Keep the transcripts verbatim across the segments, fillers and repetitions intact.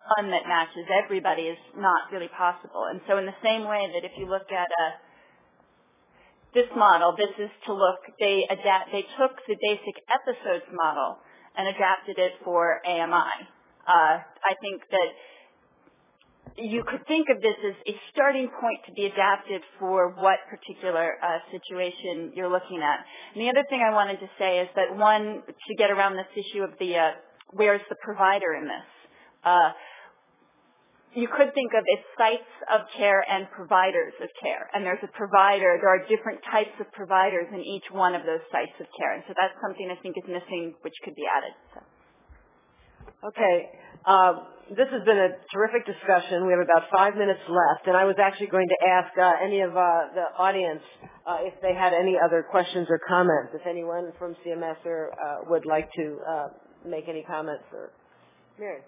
one that matches everybody is not really possible. And so in the same way that if you look at a, this model, this is to look, they adapt, they took the basic episodes model and adapted it for A M I. Uh, I think that you could think of this as a starting point to be adapted for what particular uh, situation you're looking at. And the other thing I wanted to say is that one, to get around this issue of the, uh, where's the provider in this? Uh, you could think of it sites of care and providers of care. And there's a provider, there are different types of providers in each one of those sites of care. And so that's something I think is missing, which could be added. So. Okay. Um, this has been a terrific discussion. We have about five minutes left. And I was actually going to ask uh, any of uh, the audience uh, if they had any other questions or comments. If anyone from C M S or, uh, would like to uh, make any comments. Or Mary.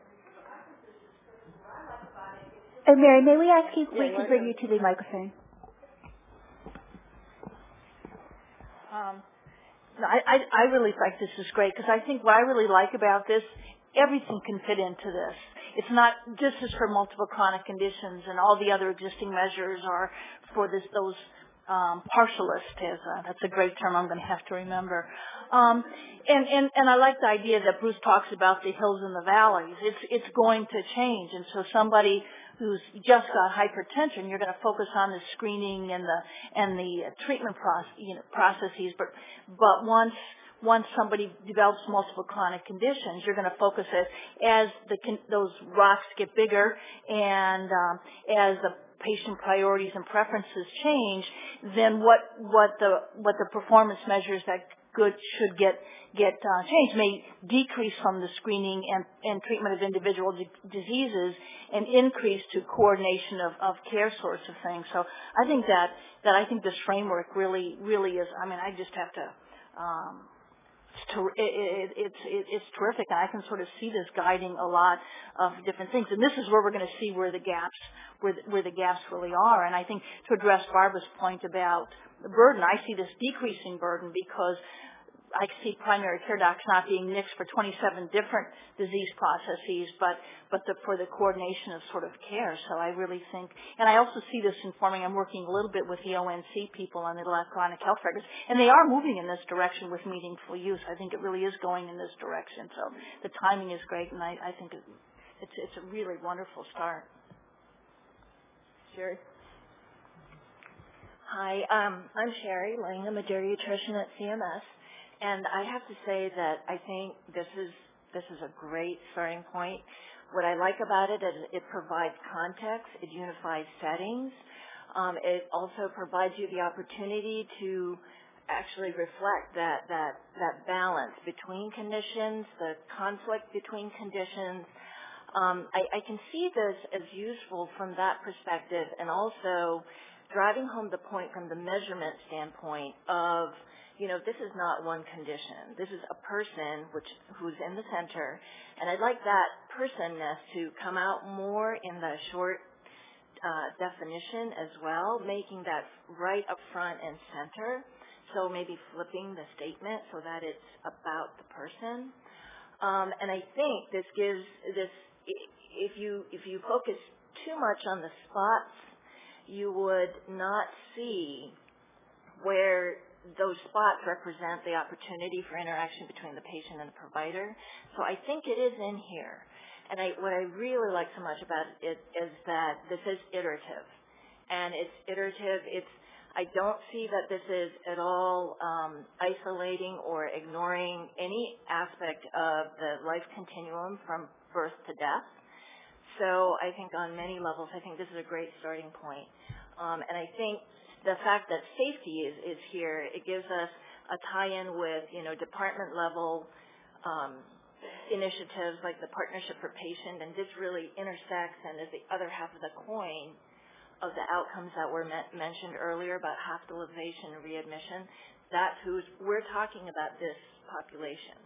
Uh, Mary, may we ask you please to bring you to the microphone? Um, I, I, I really think this is great because I think what I really like about this, everything can fit into this. It's not, this is for multiple chronic conditions and all the other existing measures are for this, those um, partialist, as a, that's a great term I'm going to have to remember. Um, and, and, and I like the idea that Bruce talks about the hills and the valleys. It's, it's going to change. And so somebody who's just got hypertension, you're going to focus on the screening and the, and the treatment process, you know, processes. But, but once, once somebody develops multiple chronic conditions, you're going to focus it as the, those rocks get bigger and um, as the patient priorities and preferences change, then what, what the, what the performance measures that good should get get uh, changed may decrease from the screening and, and treatment of individual d- diseases and increase to coordination of, of care sorts of things. So I think that that I think this framework really really is. I mean, I just have to. Um, it's, ter- it, it, it's it, it's terrific, and I can sort of see this guiding a lot of different things. And this is where we're going to see where the gaps where the, where the gaps really are. And I think to address Barbara's point about the burden, I see this decreasing burden because I see primary care docs not being nixed for twenty-seven different disease processes, but but the, for the coordination of sort of care. So I really think, and I also see this informing. I'm working a little bit with the O N C people on the electronic health records, and they are moving in this direction with meaningful use. I think it really is going in this direction. So the timing is great, and I, I think it, it's it's a really wonderful start. Sherry. Hi, um, I'm Sherry Lang. I'm a geriatrician at C M S. And I have to say that I think this is this is a great starting point. What I like about it is it provides context, it unifies settings. Um, it also provides you the opportunity to actually reflect that that that balance between conditions, the conflict between conditions. Um, I, I can see this as useful from that perspective, and also driving home the point from the measurement standpoint of, you know, this is not one condition. This is a person which who's in the center, and I'd like that personness to come out more in the short uh, definition as well, making that right up front and center. So maybe flipping the statement so that it's about the person. Um, and I think this gives this. If you if you focus too much on the spots, you would not see where those spots represent the opportunity for interaction between the patient and the provider. So I think it is in here. And I, what I really like so much about it is that this is iterative. And it's iterative. It's, I don't see that this is at all um, isolating or ignoring any aspect of the life continuum from birth to death. So I think on many levels, I think this is a great starting point. Um, and I think the fact that safety is, is here, it gives us a tie-in with, you know, department level um, initiatives like the Partnership for Patient, and this really intersects and is the other half of the coin of the outcomes that were met, mentioned earlier about hospitalization and readmission. That's who's, we're talking about this population.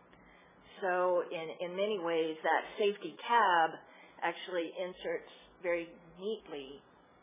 So in, in many ways, that safety tab actually inserts very neatly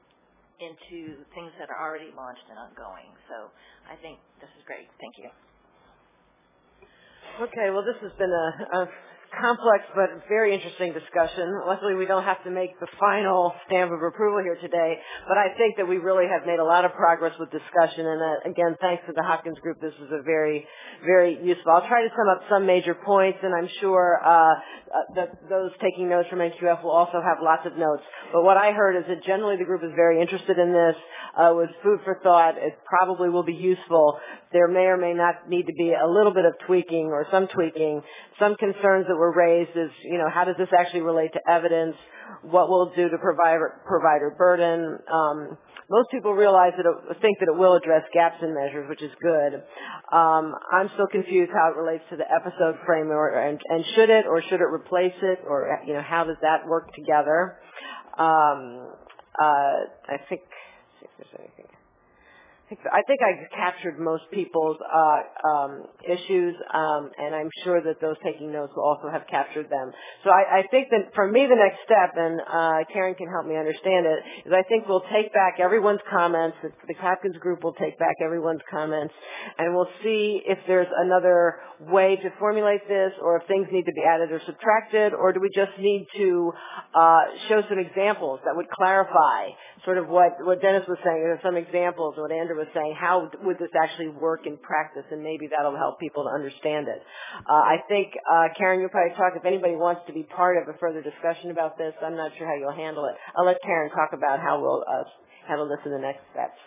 into things that are already launched and ongoing. So I think this is great. Thank you. Okay, well, this has been a, a complex but very interesting discussion. Luckily, we don't have to make the final stamp of approval here today, but I think that we really have made a lot of progress with discussion, and uh, again, thanks to the Hopkins Group, this was a very, very useful. I'll try to sum up some major points, and I'm sure uh, uh, that those taking notes from N Q F will also have lots of notes. But what I heard is that generally the group is very interested in this. Uh, with food for thought, it probably will be useful. There may or may not need to be a little bit of tweaking or some tweaking. Some concerns that were raised is, you know, how does this actually relate to evidence? What will it do to provider, provider burden? Um, most people realize that it, think that it will address gaps in measures, which is good. Um, I'm still confused how it relates to the episode framework, and, and should it or should it replace it, or, you know, how does that work together? Um, uh, I think, let's see if there's anything. I think I captured most people's uh, um, issues, um, and I'm sure that those taking notes will also have captured them. So I, I think that for me the next step, and uh, Karen can help me understand it, is I think we'll take back everyone's comments, the, the Hopkins Group will take back everyone's comments, and we'll see if there's another way to formulate this, or if things need to be added or subtracted, or do we just need to uh, show some examples that would clarify sort of what, what Dennis was saying, or some examples, or what Andrew was saying, how would this actually work in practice, and maybe that'll help people to understand it. Uh, I think, uh, Karen, you'll probably talk, if anybody wants to be part of a further discussion about this, I'm not sure how you'll handle it. I'll let Karen talk about how we'll uh, handle this in the next steps.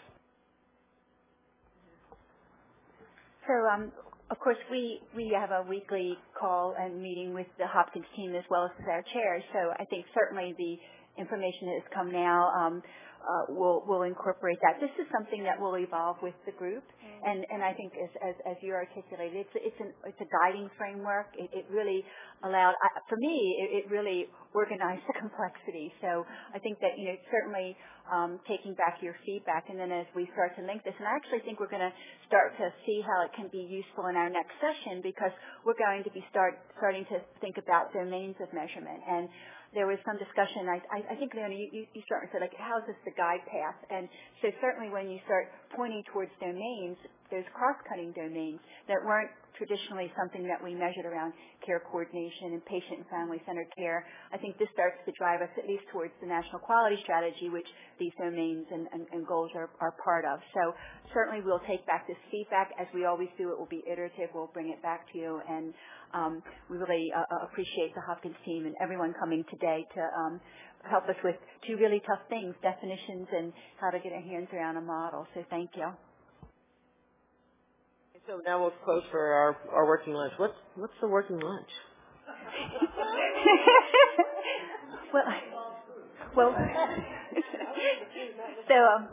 So, um, of course, we, we have a weekly call and meeting with the Hopkins team as well as our chair, so I think certainly the information that has come now um, uh, will will incorporate that. This is something that will evolve with the group, mm-hmm. and and I think as as, as you articulated, it's it's an it's a guiding framework. It, it really allowed uh, for me it, it really organized the complexity. So I think that you know certainly um, taking back your feedback, and then as we start to link this, and I actually think we're going to start to see how it can be useful in our next session, because we're going to be start starting to think about domains of measurement. And there was some discussion, I, I, I think, Leona, you, you start and said, like, how is this the guide path? And so certainly when you start pointing towards domains, there's cross-cutting domains that weren't traditionally something that we measured around care coordination and patient and family-centered care. I think this starts to drive us at least towards the national quality strategy, which these domains and, and, and goals are, are part of. So certainly we'll take back this feedback. As we always do, it will be iterative. We'll bring it back to you. And um, we really uh, appreciate the Hopkins team and everyone coming today to um, help us with two really tough things, definitions and how to get our hands around a model. So thank you. So now we'll close for our, our working lunch. What's what's the working lunch? well, well, so um,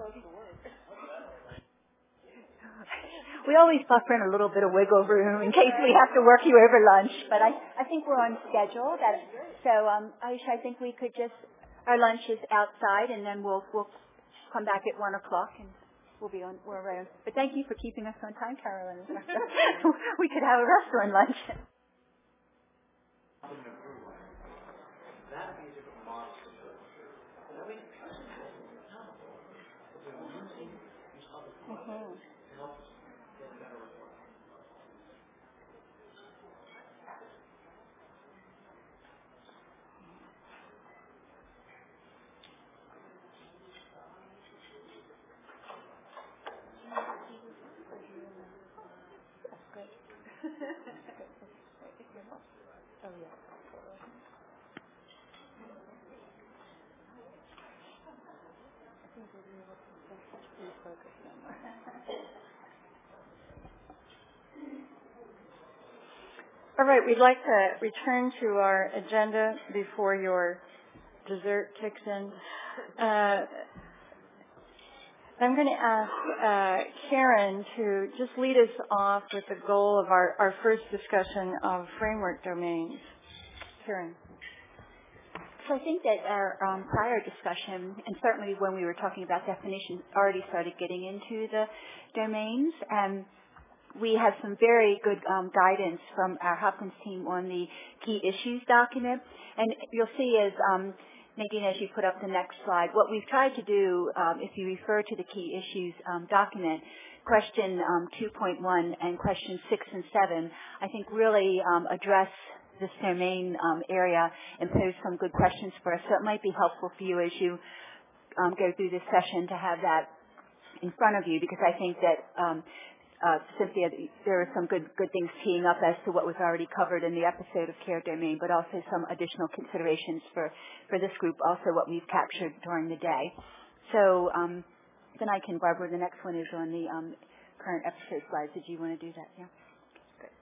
we always buffer in a little bit of wiggle room in case we have to work you over lunch. But I, I think we're on schedule. That so um, Aisha, I think we could just our lunch is outside, and then we'll we'll come back at one o'clock and. We'll be on, we're around. But thank you for keeping us on time, Carolyn. We could have a restaurant lunch. Mm-hmm. Oh, yeah. I think we'll be able to refocus them. All right, we'd like to return to our agenda before your dessert kicks in. Uh, I'm going to ask uh, Karen to just lead us off with the goal of our, our first discussion of framework domains. Karen. So I think that our um, prior discussion, and certainly when we were talking about definitions, already started getting into the domains. And we have some very good um, guidance from our Hopkins team on the key issues document. And you'll see as um, Nadine, as you put up the next slide, what we've tried to do, um, if you refer to the key issues um, document, question um, two point one and questions six and seven, I think really um, address this domain um, area and posed some good questions for us. So it might be helpful for you as you um, go through this session to have that in front of you, because I think that um, uh, Cynthia, there are some good good things teeing up as to what was already covered in the episode of Care Domain, but also some additional considerations for, for this group, also what we've captured during the day. So um, then I can, Barbara, the next one is on the um, current episode slides. Did you want to do that? Yeah. Good.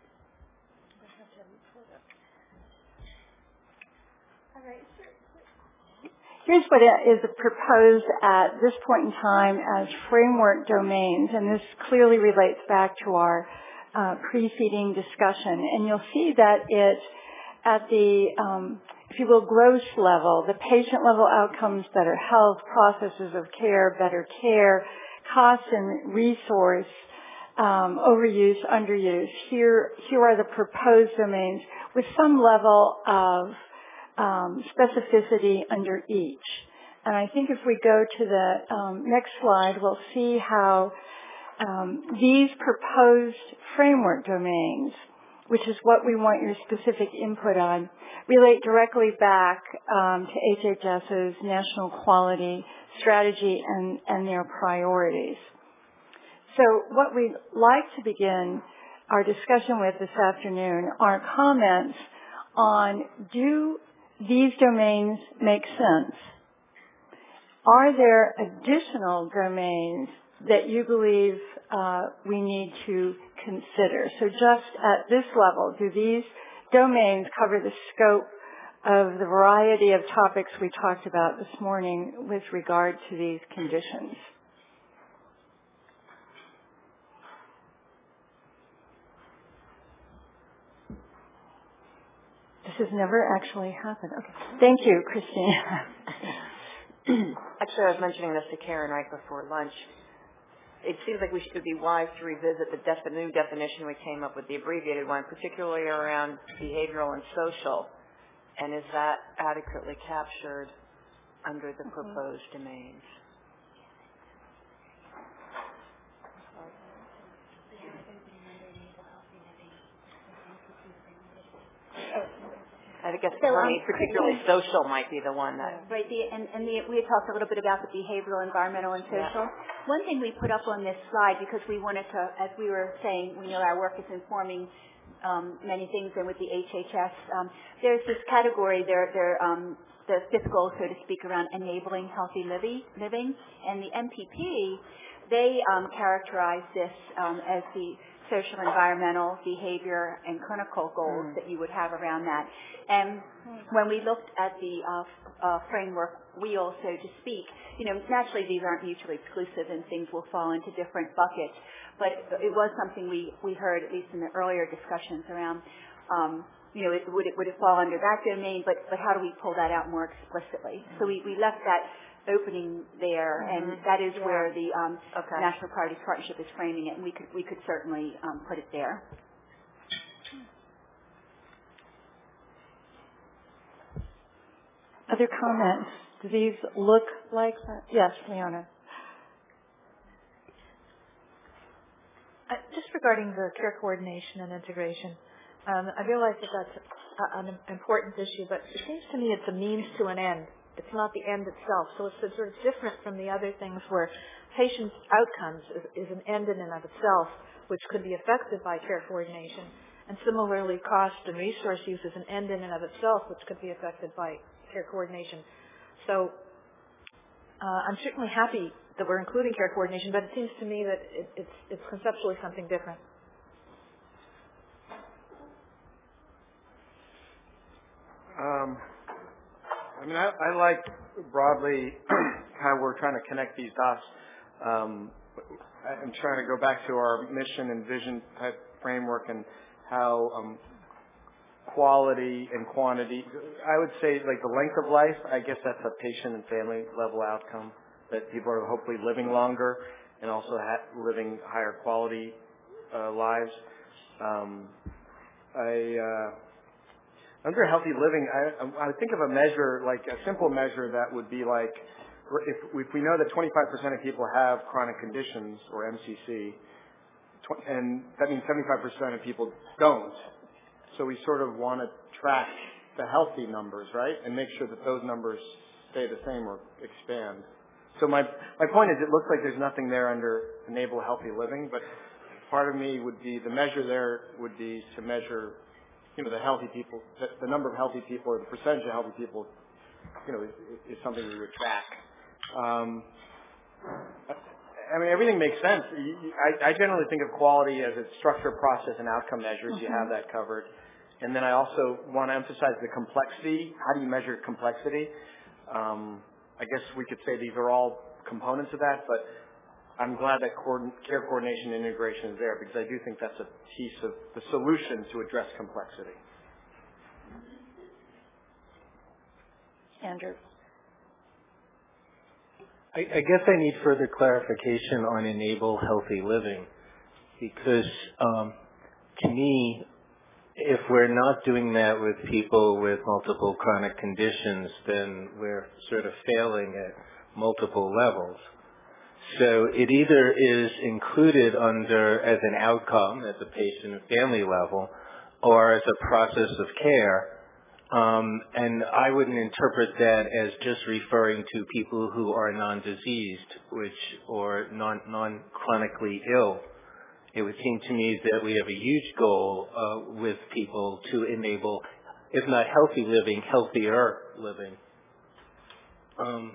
All right. Here's what is proposed at this point in time as framework domains, and this clearly relates back to our uh, preceding discussion. And you'll see that it, at the, um, if you will, gross level, the patient level outcomes, better health, processes of care, better care, cost and resource, um, overuse, underuse. Here, here are the proposed domains with some level of Um, specificity under each. And I think if we go to the um, next slide, we'll see how um, these proposed framework domains, which is what we want your specific input on, relate directly back um, to H H S's national quality strategy and, and their priorities. So what we'd like to begin our discussion with this afternoon are comments on, do these domains make sense? Are there additional domains that you believe uh, we need to consider? So just at this level, do these domains cover the scope of the variety of topics we talked about this morning with regard to these conditions? This has never actually happened. Okay. Thank you, Christine. Actually, I was mentioning this to Karen right before lunch. It seems like we should be wise to revisit the defi- new definition we came up with, the abbreviated one, particularly around behavioral and social. And is that adequately captured under the mm-hmm. proposed domains? I guess so, for um, me, particularly social might be the one that... Right, the, and, and the, we had talked a little bit about the behavioral, environmental, and social. Yeah. One thing we put up on this slide, because we wanted to, as we were saying, we know our work is informing um, many things, and with the H H S, um, there's this category, there, there, um, the fifth goal, so to speak, around enabling healthy living, living. And the M P P, they um, characterize this um, as the social, environmental, behavior, and clinical goals mm. that you would have around that. And when we looked at the uh, uh, framework wheel, so to speak, you know, naturally these aren't mutually exclusive and things will fall into different buckets. But it was something we, we heard, at least in the earlier discussions around, um, you know, it, would, it, would it fall under that domain, but, but how do we pull that out more explicitly? Mm. So we, we left that opening there, mm-hmm. and that is yeah. where the um, okay. National Priorities Partnership is framing it, and we could we could certainly um, put it there. Other comments? Do these look like that? Yes, Leona. Uh, just regarding the care coordination and integration, um, I realize that that's a, an important issue, but it seems to me it's a means to an end. It's not the end itself. So it's sort of different from the other things where patient outcomes is, is an end in and of itself, which could be affected by care coordination. And similarly, cost and resource use is an end in and of itself, which could be affected by care coordination. So uh, I'm certainly happy that we're including care coordination, but it seems to me that it, it's, it's conceptually something different. Um, I mean, I, I like broadly how we're trying to connect these dots. Um, I'm trying to go back to our mission and vision type framework and how um, quality and quantity, I would say like the length of life, I guess that's a patient and family level outcome, that people are hopefully living longer and also ha- living higher quality uh, lives. Um, I, uh, under healthy living, I, I think of a measure, like a simple measure that would be like, if, if we know that twenty-five percent of people have chronic conditions or M C C, and that means seventy-five percent of people don't, So we sort of want to track the healthy numbers, right, and make sure that those numbers stay the same or expand. So my my point is, it looks like there's nothing there under enable healthy living, but part of me would be the measure there would be to measure, you know, the healthy people, the, the number of healthy people or the percentage of healthy people, you know, is, is something we would track. Um, I mean, everything makes sense. I, I generally think of quality as a structure, process, and outcome measures. Mm-hmm. You have that covered. And then I also want to emphasize the complexity. How do you measure complexity? Um, I guess we could say these are all components of that, but I'm glad that care coordination and integration is there, because I do think that's a piece of the solution to address complexity. Andrew. I, I guess I need further clarification on enable healthy living, because um, to me, if we're not doing that with people with multiple chronic conditions, then we're sort of failing at multiple levels. So it either is included under as an outcome at the patient and family level, or as a process of care. Um, and I wouldn't interpret that as just referring to people who are non-diseased, which or non, non-chronically ill. It would seem to me that we have a huge goal uh, with people to enable, if not healthy living, healthier living. Um,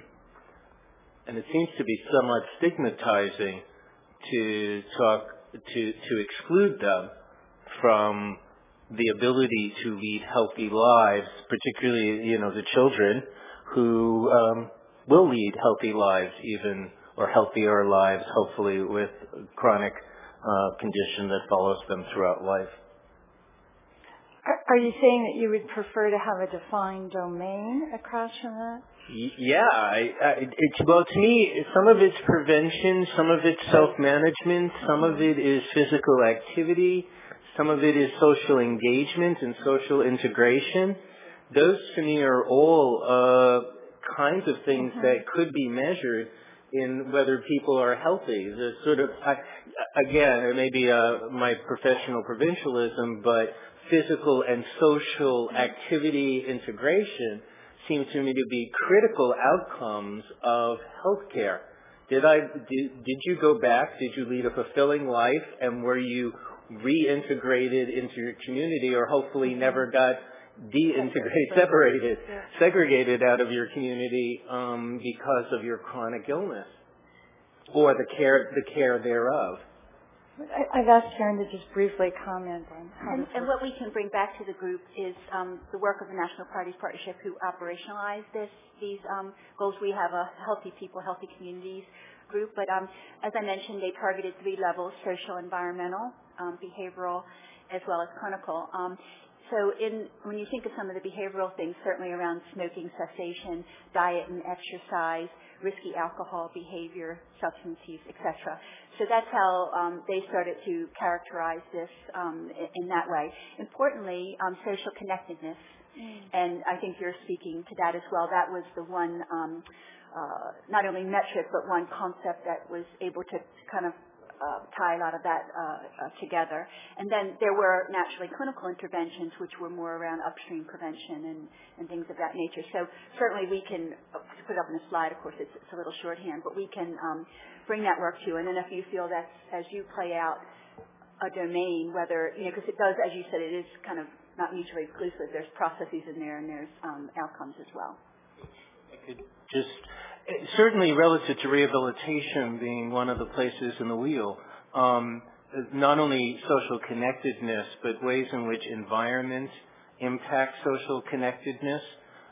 and it seems to be somewhat stigmatizing to talk to to exclude them from the ability to lead healthy lives, particularly, you know, the children who um, will lead healthy lives, even or healthier lives, hopefully with chronic uh, condition that follows them throughout life. Are you saying that you would prefer to have a defined domain across from that? Yeah, I, I, it's, well, to me, some of it's prevention, some of it's self-management, some of it is physical activity, some of it is social engagement and social integration. Those, to me, are all uh, kinds of things mm-hmm. that could be measured in whether people are healthy. There's sort of, I, again, it may be uh, my professional provincialism, but physical and social activity integration seem to me to be critical outcomes of healthcare. Did I? Did, did you go back? Did you lead a fulfilling life? And were you reintegrated into your community, or hopefully never got deintegrated, separated, segregated out of your community um, because of your chronic illness or the care the care thereof? I've asked Karen to just briefly comment on how and, and what we can bring back to the group is um, the work of the National Priorities Partnership, who operationalize this these um, goals. We have a Healthy People, Healthy Communities group, but um, as I mentioned, they targeted three levels: social, environmental, um, behavioral, as well as clinical. Um, so in, when you think of some of the behavioral things, certainly around smoking cessation, diet and exercise, risky alcohol behavior, substance use, et cetera. So that's how um, they started to characterize this um, in, in that way. Importantly, um, social connectedness, mm. and I think you're speaking to that as well. That was the one, um, uh, not only metric, but one concept that was able to kind of Uh, tie a lot of that uh, uh, together. And then there were naturally clinical interventions, which were more around upstream prevention and, and things of that nature. So certainly we can, uh, to put it up on the slide, of course it's, it's a little shorthand, but we can um, bring that work to you. And then if you feel that as you play out a domain, whether, you know, because it does, as you said, it is kind of not mutually exclusive. There's processes in there and there's um, outcomes as well. I could just... Certainly relative to rehabilitation being one of the places in the wheel, um, not only social connectedness, but ways in which environment impacts social connectedness,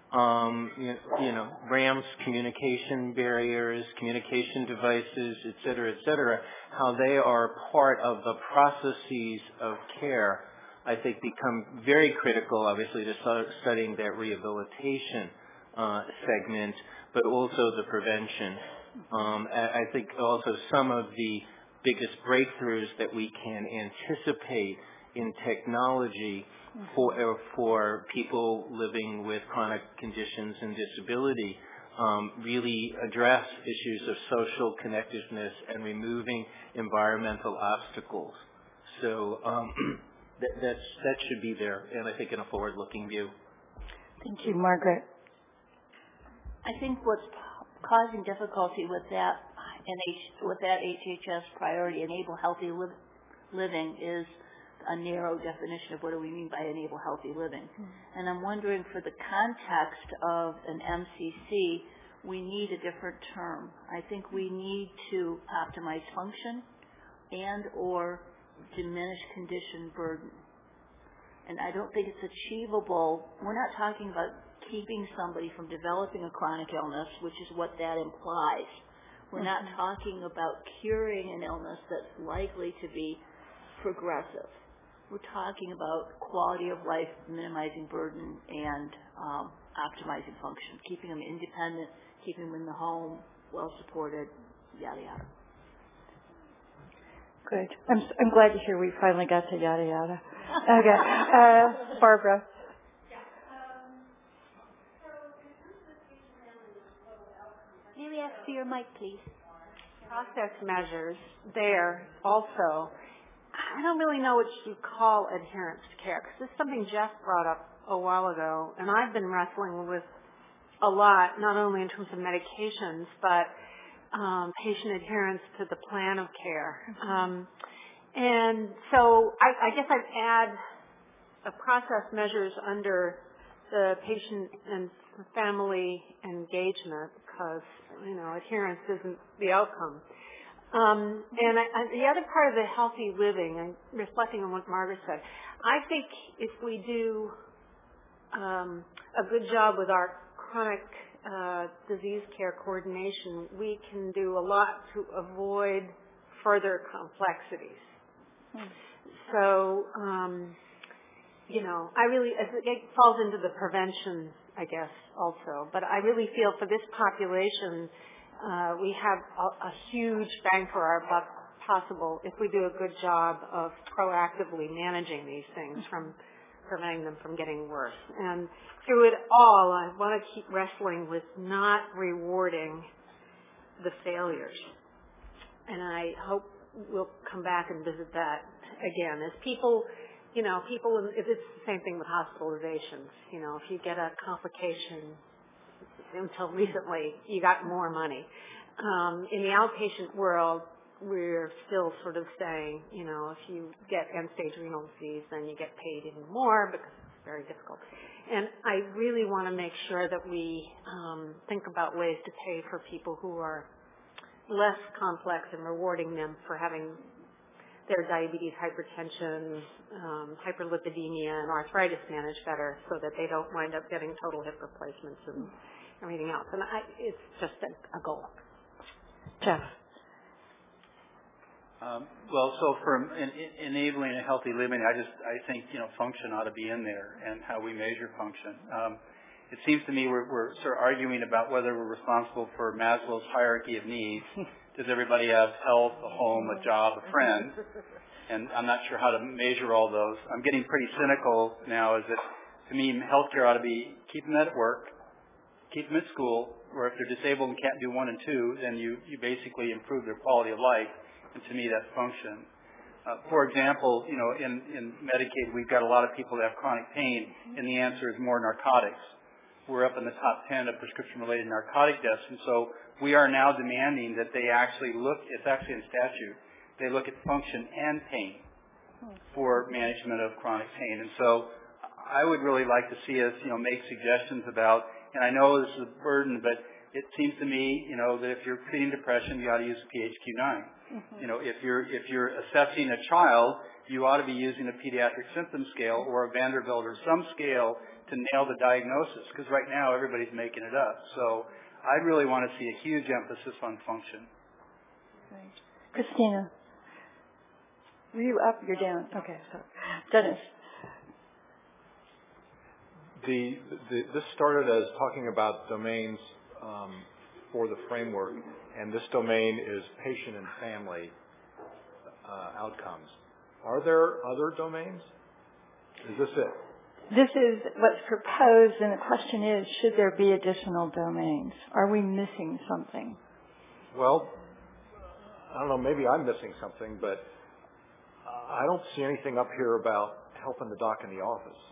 um, you, you know, ramps, communication barriers, communication devices, et cetera, et cetera, how they are part of the processes of care, I think become very critical, obviously, to studying that rehabilitation uh, segment, but also the prevention. Um, I think also some of the biggest breakthroughs that we can anticipate in technology for for people living with chronic conditions and disability um, really address issues of social connectedness and removing environmental obstacles. So um, that, that's, that should be there, and I think in a forward-looking view. Thank you, Margaret. I think what's causing difficulty with that N H, with that H H S priority, enable healthy li- living, is a narrow definition of what do we mean by enable healthy living. Mm-hmm. And I'm wondering, for the context of an M C C, we need a different term. I think we need to optimize function and or diminish condition burden. And I don't think it's achievable. We're not talking about keeping somebody from developing a chronic illness, which is what that implies. We're not talking about curing an illness that's likely to be progressive. We're talking about quality of life, minimizing burden, and um, optimizing function, keeping them independent, keeping them in the home, well supported, yada yada. Good. I'm I'm glad to hear we finally got to yada yada. Okay, uh, Barbara. May we ask for your mic, please? Process measures there also. I don't really know what you call adherence to care, because this is something Jeff brought up a while ago, and I've been wrestling with a lot, not only in terms of medications, but um, patient adherence to the plan of care. Um, and so I, I guess I'd add a process measures under the patient and family engagement, because, you know, adherence isn't the outcome. Um, and I, I, the other part of the healthy living, and reflecting on what Margaret said, I think if we do um, a good job with our chronic uh, disease care coordination, we can do a lot to avoid further complexities. Hmm. So, um, you know, I really, it falls into the prevention, I guess, also. But I really feel for this population, Uh, we have a, a huge bang for our buck possible if we do a good job of proactively managing these things, from preventing them from getting worse. And through it all, I want to keep wrestling with not rewarding the failures. And I hope we'll come back and visit that again. As people, you know, people, it's the same thing with hospitalizations. You know, if you get a complication, until recently, you got more money. Um, in the outpatient world, we're still sort of saying, you know, if you get end-stage renal disease, then you get paid even more because it's very difficult. And I really want to make sure that we um, think about ways to pay for people who are less complex and rewarding them for having their diabetes, hypertension, um, hyperlipidemia, and arthritis managed better, so that they don't wind up getting total hip replacements and everything else. And I, it's just a, a goal. Jeff. Um, well, so for in, in enabling a healthy living, I just I think you know function ought to be in there, and how we measure function. Um, it seems to me we're, we're sort of arguing about whether we're responsible for Maslow's hierarchy of needs. Does everybody have health, a home, a job, a friend? And I'm not sure how to measure all those. I'm getting pretty cynical now. Is that to me, healthcare ought to be keep them at work, keep them at school, or if they're disabled and can't do one and two, then you, you basically improve their quality of life, and to me that's function. Uh, for example, you know, in, in Medicaid we've got a lot of people that have chronic pain, and the answer is more narcotics. We're up in the top ten of prescription-related narcotic deaths, and so we are now demanding that they actually look, it's actually in statute, they look at function and pain for management of chronic pain. And so I would really like to see us, you know, make suggestions about, and I know this is a burden, but it seems to me, you know, that if you're treating depression, you ought to use a P H Q nine. Mm-hmm. You know, if you're if you're assessing a child, you ought to be using a pediatric symptom scale or a Vanderbilt or some scale to nail the diagnosis, because right now everybody's making it up. So I really want to see a huge emphasis on function. Right. Christina, were you up? You're down. Okay, so Dennis. The, the, this started as talking about domains um, for the framework, and this domain is patient and family uh, outcomes. Are there other domains? Is this it? This is what's proposed, and the question is, should there be additional domains? Are we missing something? Well, I don't know, maybe I'm missing something, but I don't see anything up here about helping the doc in the office.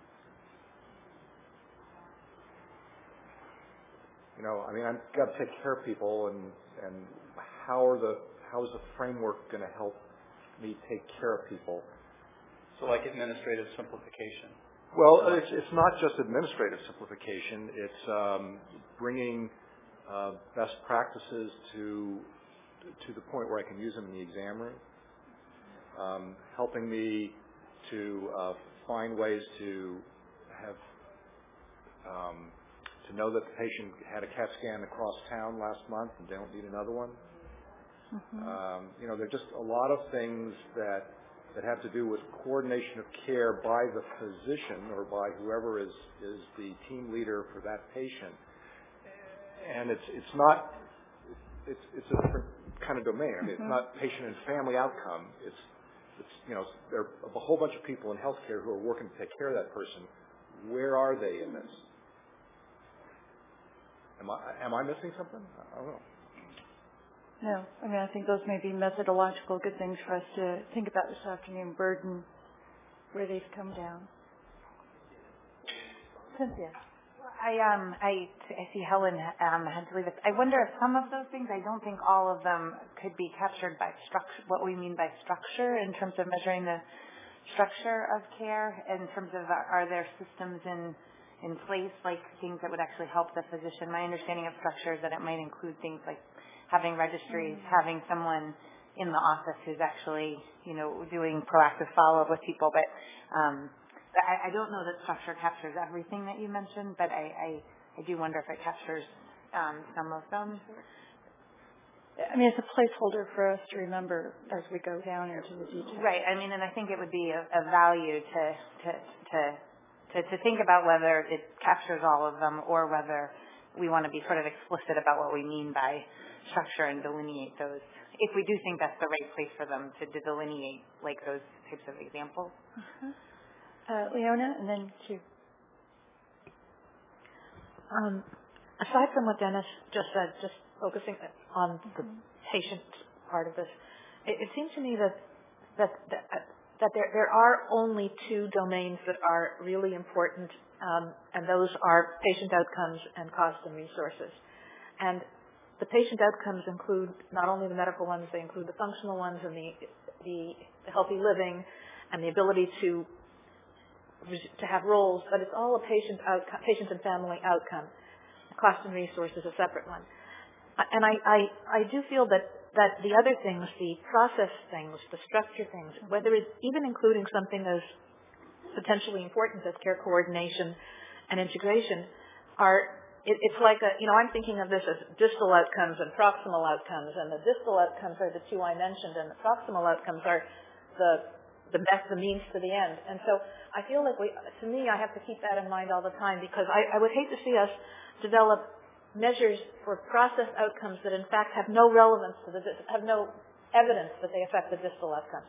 You know, I mean, I've got to take care of people, and and how are the how is the framework going to help me take care of people? So, like administrative simplification. Well, it's it's not just administrative simplification. It's um, bringing uh, best practices to to the point where I can use them in the exam room. Um, helping me to uh, find ways to have um, to know that the patient had a CAT scan across town last month and they don't need another one. Mm-hmm. Um, you know, there are just a lot of things that that have to do with coordination of care by the physician or by whoever is is the team leader for that patient. And it's it's not it's it's a different kind of domain. I mean, mm-hmm. It's not patient and family outcome. It's it's you know there are a whole bunch of people in healthcare who are working to take care of that person. Where are they in this? Am I am I missing something? I don't know. No, I mean, I think those may be methodological good things for us to think about this afternoon, burden, where they've come down. Cynthia. I um I, I see Helen um had to leave us. I wonder if some of those things, I don't think all of them could be captured by structure, what we mean by structure in terms of measuring the structure of care, in terms of are, are there systems in in place, like things that would actually help the physician. My understanding of structure is that it might include things like having registries, mm-hmm. having someone in the office who's actually, you know, doing proactive follow-up with people. But um, I, I don't know that structure captures everything that you mentioned, but I, I, I do wonder if it captures um, some of them. I mean, it's a placeholder for us to remember as we go down into the details. Right. I mean, and I think it would be a, a value to, to, to, to, to think about whether it captures all of them or whether we want to be sort of explicit about what we mean by structure and delineate those, if we do think that's the right place for them to delineate like those types of examples. Uh-huh. Uh, Leona, and then Q. Um, aside from what Dennis just said, just focusing on the patient part of this, it, it seems to me that that that, that there there are only two domains that are really important, um, and those are patient outcomes and cost and resources. And the patient outcomes include not only the medical ones, they include the functional ones and the the, the healthy living and the ability to to have roles, but it's all a patient outcome, patient and family outcome. Cost and resource is a separate one. And I, I, I do feel that, that the other things, the process things, the structure things, whether it's even including something as potentially important as care coordination and integration, are It, it's like a, you know, I'm thinking of this as distal outcomes and proximal outcomes, and the distal outcomes are the two I mentioned, and the proximal outcomes are the the best, the means to the end. And so I feel like we, to me, I have to keep that in mind all the time, because I, I would hate to see us develop measures for process outcomes that in fact have no relevance to the, have no evidence that they affect the distal outcomes.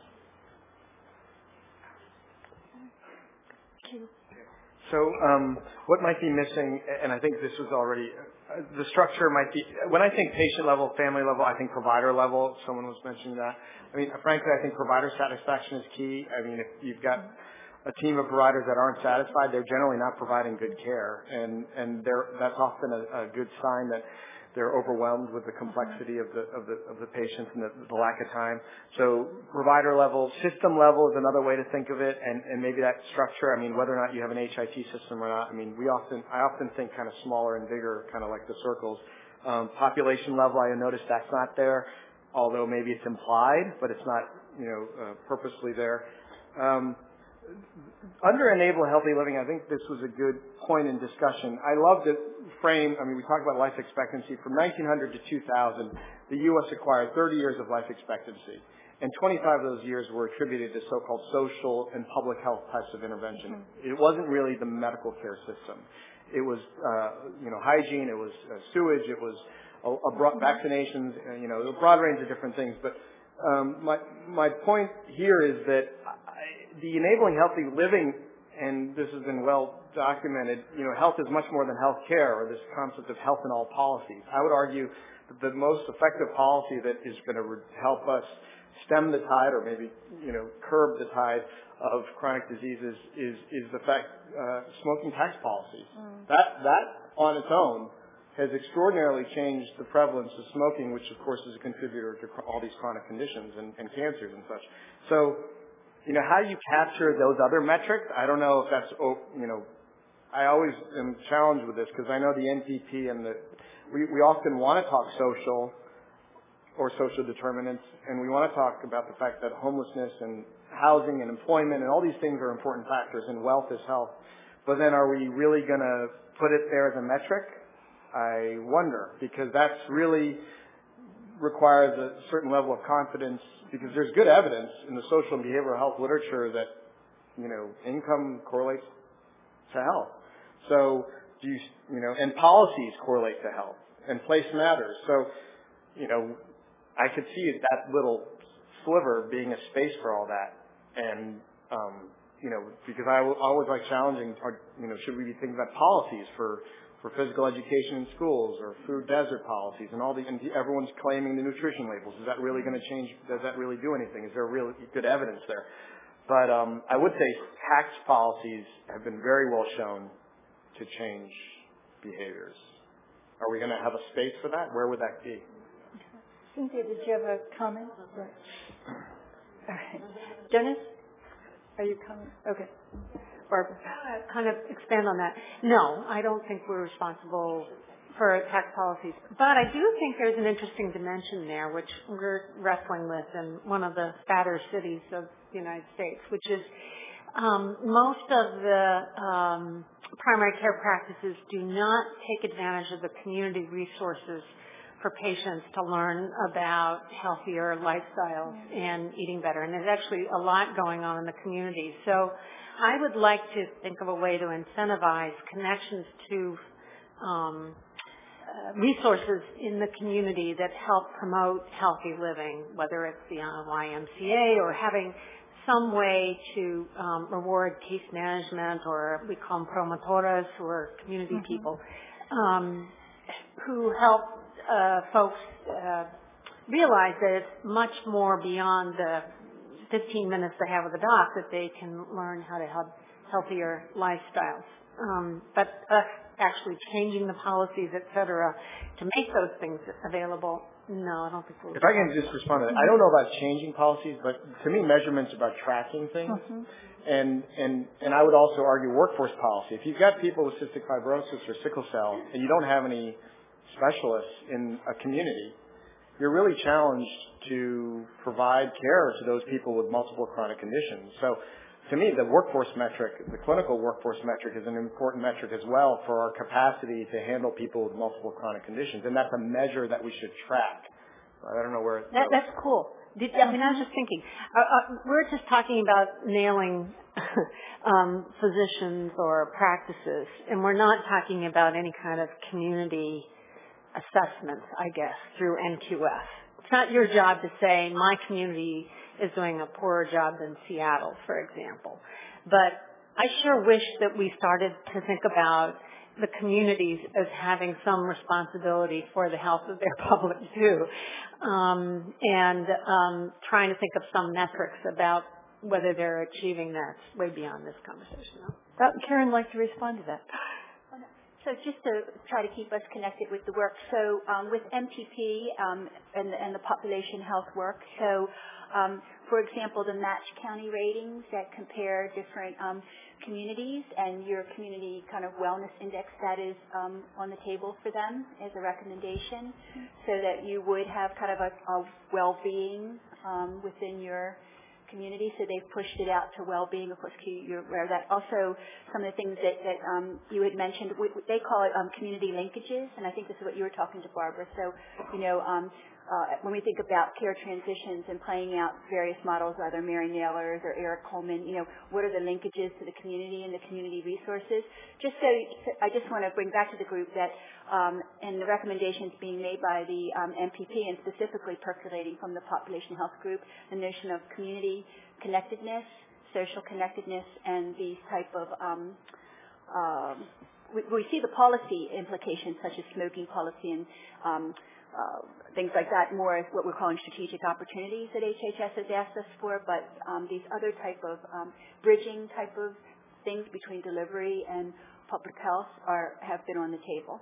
So um, what might be missing, and I think this was already, uh, the structure might be, when I think patient level, family level, I think provider level, someone was mentioning that. I mean, frankly, I think provider satisfaction is key. I mean, if you've got a team of providers that aren't satisfied, they're generally not providing good care, and, and they're, that's often a, a good sign that they're overwhelmed with the complexity of the of the of the patients and the, the lack of time. So provider level, system level is another way to think of it, and, and maybe that structure. I mean, whether or not you have an H I T system or not. I mean, we often I often think kind of smaller and bigger, kind of like the circles. Um, population level, I noticed that's not there, although maybe it's implied, but it's not you know uh, purposely there. Um, Under Enable Healthy Living, I think this was a good point in discussion. I love the frame, I mean, we talk about life expectancy. From nineteen hundred to two thousand, the U S acquired thirty years of life expectancy, and twenty-five of those years were attributed to so-called social and public health types of intervention. Mm-hmm. It wasn't really the medical care system. It was, uh, you know, hygiene, it was uh, sewage, it was a, a broad, vaccinations, uh, you know, a broad range of different things. But um, my, my point here is that I, the Enabling Healthy Living, and this has been well documented, you know, health is much more than health care, or this concept of health in all policies. I would argue that the most effective policy that is going to re- help us stem the tide or maybe, you know, curb the tide of chronic diseases is, is the fact, uh, smoking tax policies. Mm. That, that on its own has extraordinarily changed the prevalence of smoking, which of course is a contributor to all these chronic conditions and, and cancers and such. So, you know, how do you capture those other metrics? I don't know if that's, you know, I always am challenged with this because I know the N P P and the, we, we often want to talk social or social determinants, and we want to talk about the fact that homelessness and housing and employment and all these things are important factors, and wealth is health. But then are we really going to put it there as a metric? I wonder, because that's really requires a certain level of confidence, because there's good evidence in the social and behavioral health literature that, you know, income correlates to health. So do you, you know, and policies correlate to health, and place matters. So, you know, I could see that little sliver being a space for all that. And, um, you know, because I always like challenging, or, you know, should we be thinking about policies for, for physical education in schools or food desert policies and all the, and everyone's claiming the nutrition labels. Is that really going to change? Does that really do anything? Is there really good evidence there? But um, I would say tax policies have been very well shown to change behaviors. Are we going to have a space for that? Where would that be? Cynthia, did you have a comment? All right. Dennis, are you coming? Okay. Barbara. Uh, kind of expand on that. No, I don't think we're responsible for tax policies. But I do think there's an interesting dimension there, which we're wrestling with in one of the fatter cities of the United States, which is um, most of the um, primary care practices do not take advantage of the community resources for patients to learn about healthier lifestyles and eating better. And there's actually a lot going on in the community. So I would like to think of a way to incentivize connections to um, uh, resources in the community that help promote healthy living, whether it's the Y M C A or having some way to um, reward case management, or we call them promotoras, who are community mm-hmm. people, um, who help uh, folks uh, realize that it's much more beyond the fifteen minutes they have with the doc, that they can learn how to have healthier lifestyles. Um, but us actually changing the policies, et cetera, to make those things available, no, I don't think we'll. If I can just respond to that, I don't know about changing policies, but to me, measurement's about tracking things. Mm-hmm. And, and, and I would also argue workforce policy. If you've got people with cystic fibrosis or sickle cell and you don't have any specialists in a community, you're really challenged to provide care to those people with multiple chronic conditions. So to me, the workforce metric, the clinical workforce metric, is an important metric as well for our capacity to handle people with multiple chronic conditions. And that's a measure that we should track. I don't know where it that, That's cool. Did, I mean, I was just thinking, uh, uh, we're just talking about nailing um, physicians or practices, and we're not talking about any kind of community assessments, I guess, through N Q F. It's not your job to say my community is doing a poorer job than Seattle, for example. But I sure wish that we started to think about the communities as having some responsibility for the health of their public too, um, and um, trying to think of some metrics about whether they're achieving that. It's way beyond this conversation. Uh, Karen would like to respond to that. So just to try to keep us connected with the work, so um, with M P P um, and, and the population health work, so um, for example, the Match County ratings that compare different um, communities, and your community kind of wellness index, that is um, on the table for them as a recommendation, so that you would have kind of a, a well-being um, within your community. So they've pushed it out to well-being. Of course, you're aware of that. Also, some of the things that, that um, you had mentioned, we, they call it um, community linkages, and I think this is what you were talking to Barbara. So, you know, um, uh, when we think about care transitions and playing out various models, either Mary Naylor's or Eric Coleman, you know, what are the linkages to the community and the community resources? Just so, I just want to bring back to the group that um, and the recommendations being made by the um, M P P, and specifically percolating from the population health group, the notion of community connectedness, social connectedness, and these type of um, um, we, we see the policy implications such as smoking policy and um, uh, things like that more as what we're calling strategic opportunities that H H S has asked us for, but um, these other type of um, bridging type of things between delivery and public health are have been on the table.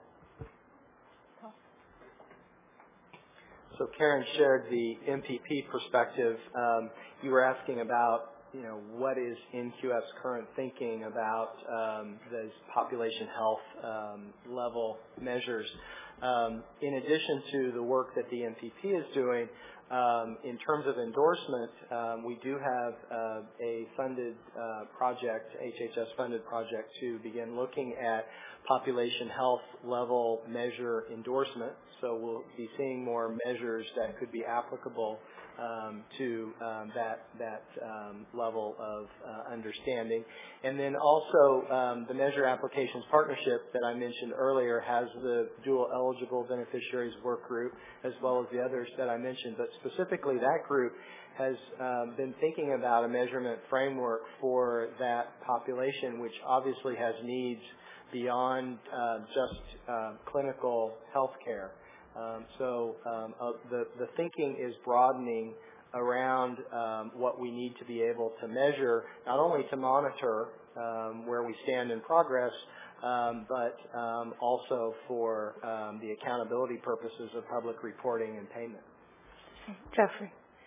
So Karen shared the M P P perspective. Um, you were asking about, you know, what is N Q F's current thinking about um, those population health um, level measures. Um, in addition to the work that the M P P is doing, um, in terms of endorsement, um, we do have uh, a funded uh, project, H H S funded project, to begin looking at population health level measure endorsement. So we'll be seeing more measures that could be applicable um, to um, that that um, level of uh, understanding. And then also um, the Measure Applications Partnership that I mentioned earlier has the dual eligible beneficiaries work group as well as the others that I mentioned. But specifically that group has um, been thinking about a measurement framework for that population, which obviously has needs beyond uh, just uh, clinical health care. Um, so um, uh, the, the thinking is broadening around um, what we need to be able to measure, not only to monitor um, where we stand in progress, um, but um, also for um, the accountability purposes of public reporting and payment. Jeffrey.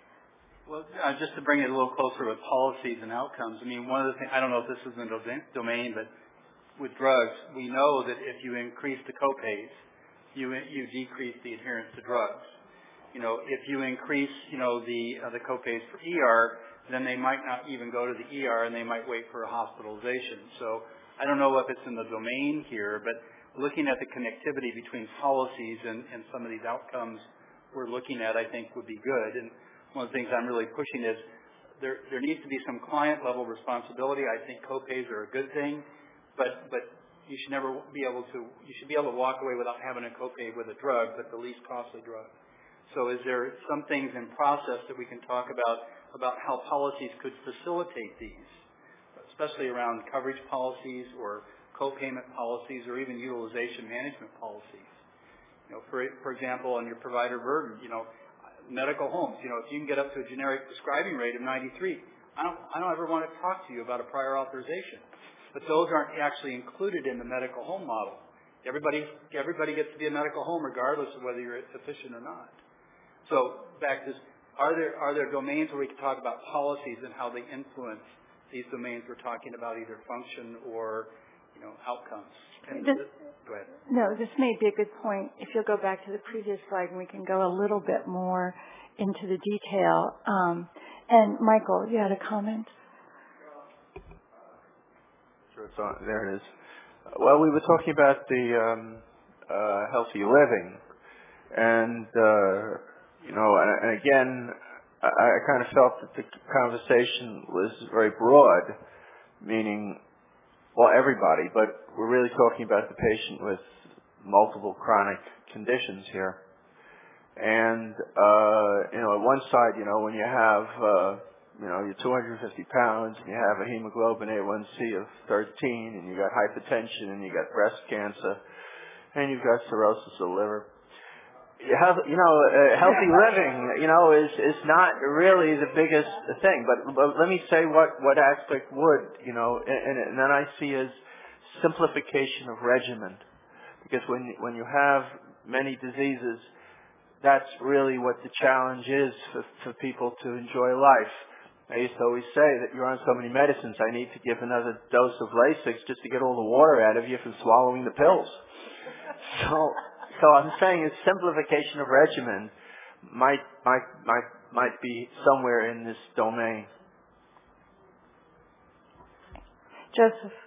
Well, uh, just to bring it a little closer with policies and outcomes, I mean, one of the things, I don't know if this is in the domain, but with drugs, we know that if you increase the copays, you you decrease the adherence to drugs. You know, if you increase, you know, the uh, the copays for E R, then they might not even go to the E R and they might wait for a hospitalization. So I don't know if it's in the domain here, but looking at the connectivity between policies and, and some of these outcomes we're looking at, I think would be good. And one of the things I'm really pushing is there there needs to be some client level responsibility. I think copays are a good thing. But but you should never be able to, you should be able to walk away without having a copay with a drug, but the least costly drug. So is there some things in process that we can talk about, about how policies could facilitate these, especially around coverage policies or co-payment policies or even utilization management policies? You know, for, for example, on your provider burden, you know, medical homes, you know, if you can get up to a generic prescribing rate of ninety-three, I don't, I don't ever want to talk to you about a prior authorization. But those aren't actually included in the medical home model. Everybody, everybody gets to be a medical home regardless of whether you're efficient or not. So back to, are there, are there domains where we can talk about policies and how they influence these domains we're talking about, either function or, you know, outcomes? This, go ahead. No, this may be a good point. If you'll go back to the previous slide and we can go a little bit more into the detail. Um, and Michael, you had a comment? It's on, there it is. Well, we were talking about the um, uh, healthy living, and uh, you know, and, and again, I, I kind of felt that the conversation was very broad, meaning, well, everybody, but we're really talking about the patient with multiple chronic conditions here. And uh, you know, at one side, you know, when you have uh, you know, you're two hundred fifty pounds, and you have a hemoglobin A one C of thirteen, and you got hypertension, and you got breast cancer, and you've got cirrhosis of the liver. You have, you know, uh, healthy living, you know, is is not really the biggest thing. But, but let me say what what aspect would, you know, and, and then I see as simplification of regimen, because when when you have many diseases, that's really what the challenge is for, for people to enjoy life. I used to always say that you're on so many medicines, I need to give another dose of Lasix just to get all the water out of you from swallowing the pills. So, so I'm saying is simplification of regimen might, might, might, might be somewhere in this domain. Joseph.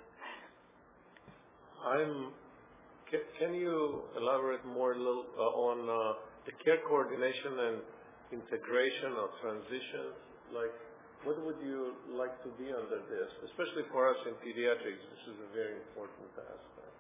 I'm, can, can you elaborate more a little uh, on uh, the care coordination and integration of transitions? Like, what would you like to be under this, especially for us in pediatrics? This is a very important aspect.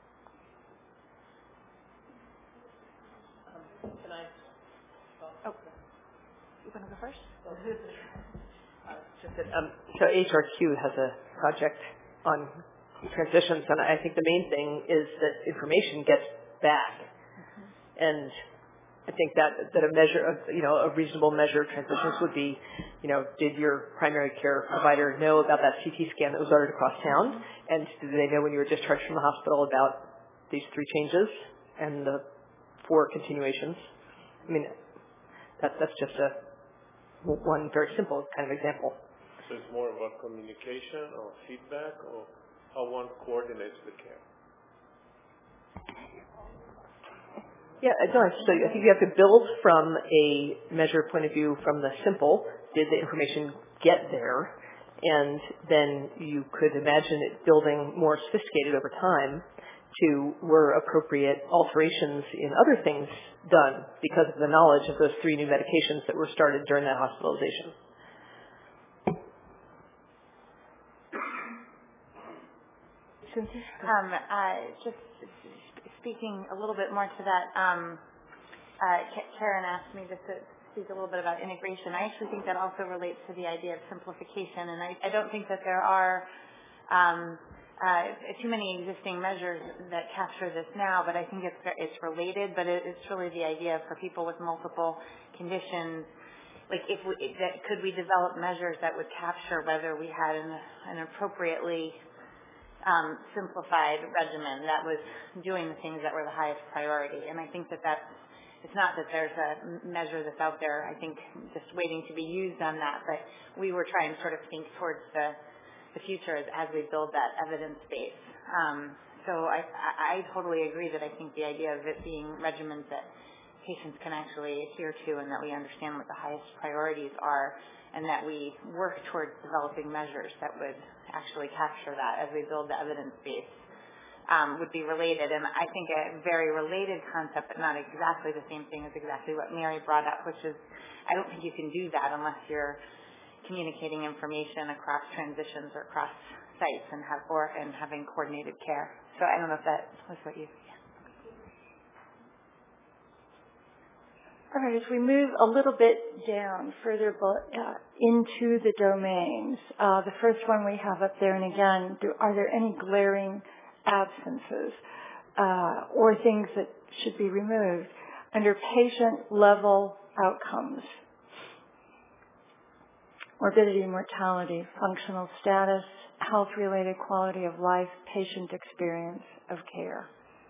Um, can I? Oh, you want to go first? uh, just that, um, so H R Q has a project on transitions, and I think the main thing is that information gets back. Mm-hmm. And I think that that a measure of, you know, a reasonable measure of transitions would be, you know, did your primary care provider know about that C T scan that was ordered across town? And did they know when you were discharged from the hospital about these three changes and the four continuations? I mean, that, that's just a one very simple kind of example. So it's more about communication or feedback or how one coordinates the care. Yeah, no, so I think you have to build from a measure point of view from the simple, did the information get there? And then you could imagine it building more sophisticated over time to were appropriate alterations in other things done because of the knowledge of those three new medications that were started during that hospitalization. Um, uh, just speaking a little bit more to that, um, uh, Karen asked me just to speak a little bit about integration. I actually think that also relates to the idea of simplification, and I, I don't think that there are um, uh, too many existing measures that capture this now, but I think it's it's related, but it, it's really the idea for people with multiple conditions. Like, if we, that, could we develop measures that would capture whether we had an, an appropriately Um, simplified regimen that was doing the things that were the highest priority. And I think that that's, it's not that there's a measure that's out there, I think, just waiting to be used on that, but we were trying to sort of think towards the, the future as, as we build that evidence base. Um, so I, I, I totally agree that I think the idea of it being regimens that patients can actually adhere to and that we understand what the highest priorities are and that we work towards developing measures that would actually capture that as we build the evidence base um, would be related. And I think a very related concept, but not exactly the same thing as exactly what Mary brought up, which is I don't think you can do that unless you're communicating information across transitions or across sites and have or and having coordinated care. So I don't know if that was what you. All right, as we move a little bit down, further uh, into the domains, uh, the first one we have up there, and again, do, are there any glaring absences uh, or things that should be removed under patient-level outcomes? Morbidity and mortality, functional status, health-related quality of life, patient experience of care.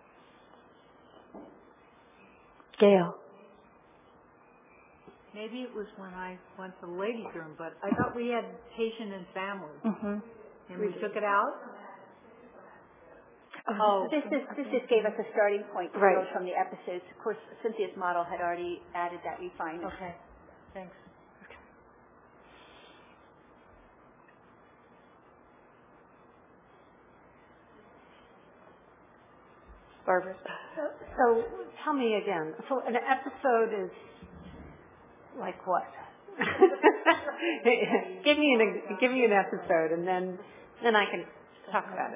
Gail. Maybe it was when I went to the ladies' room, but I thought we had patient and family. Mm-hmm. And we took it out? Oh, this is this just gave us a starting point to right. go from the episodes. Of course, Cynthia's model had already added that refinement. Okay, thanks. Okay. Barbara. So, so tell me again. So an episode is like what? give me an give me an episode, and then then I can talk about it.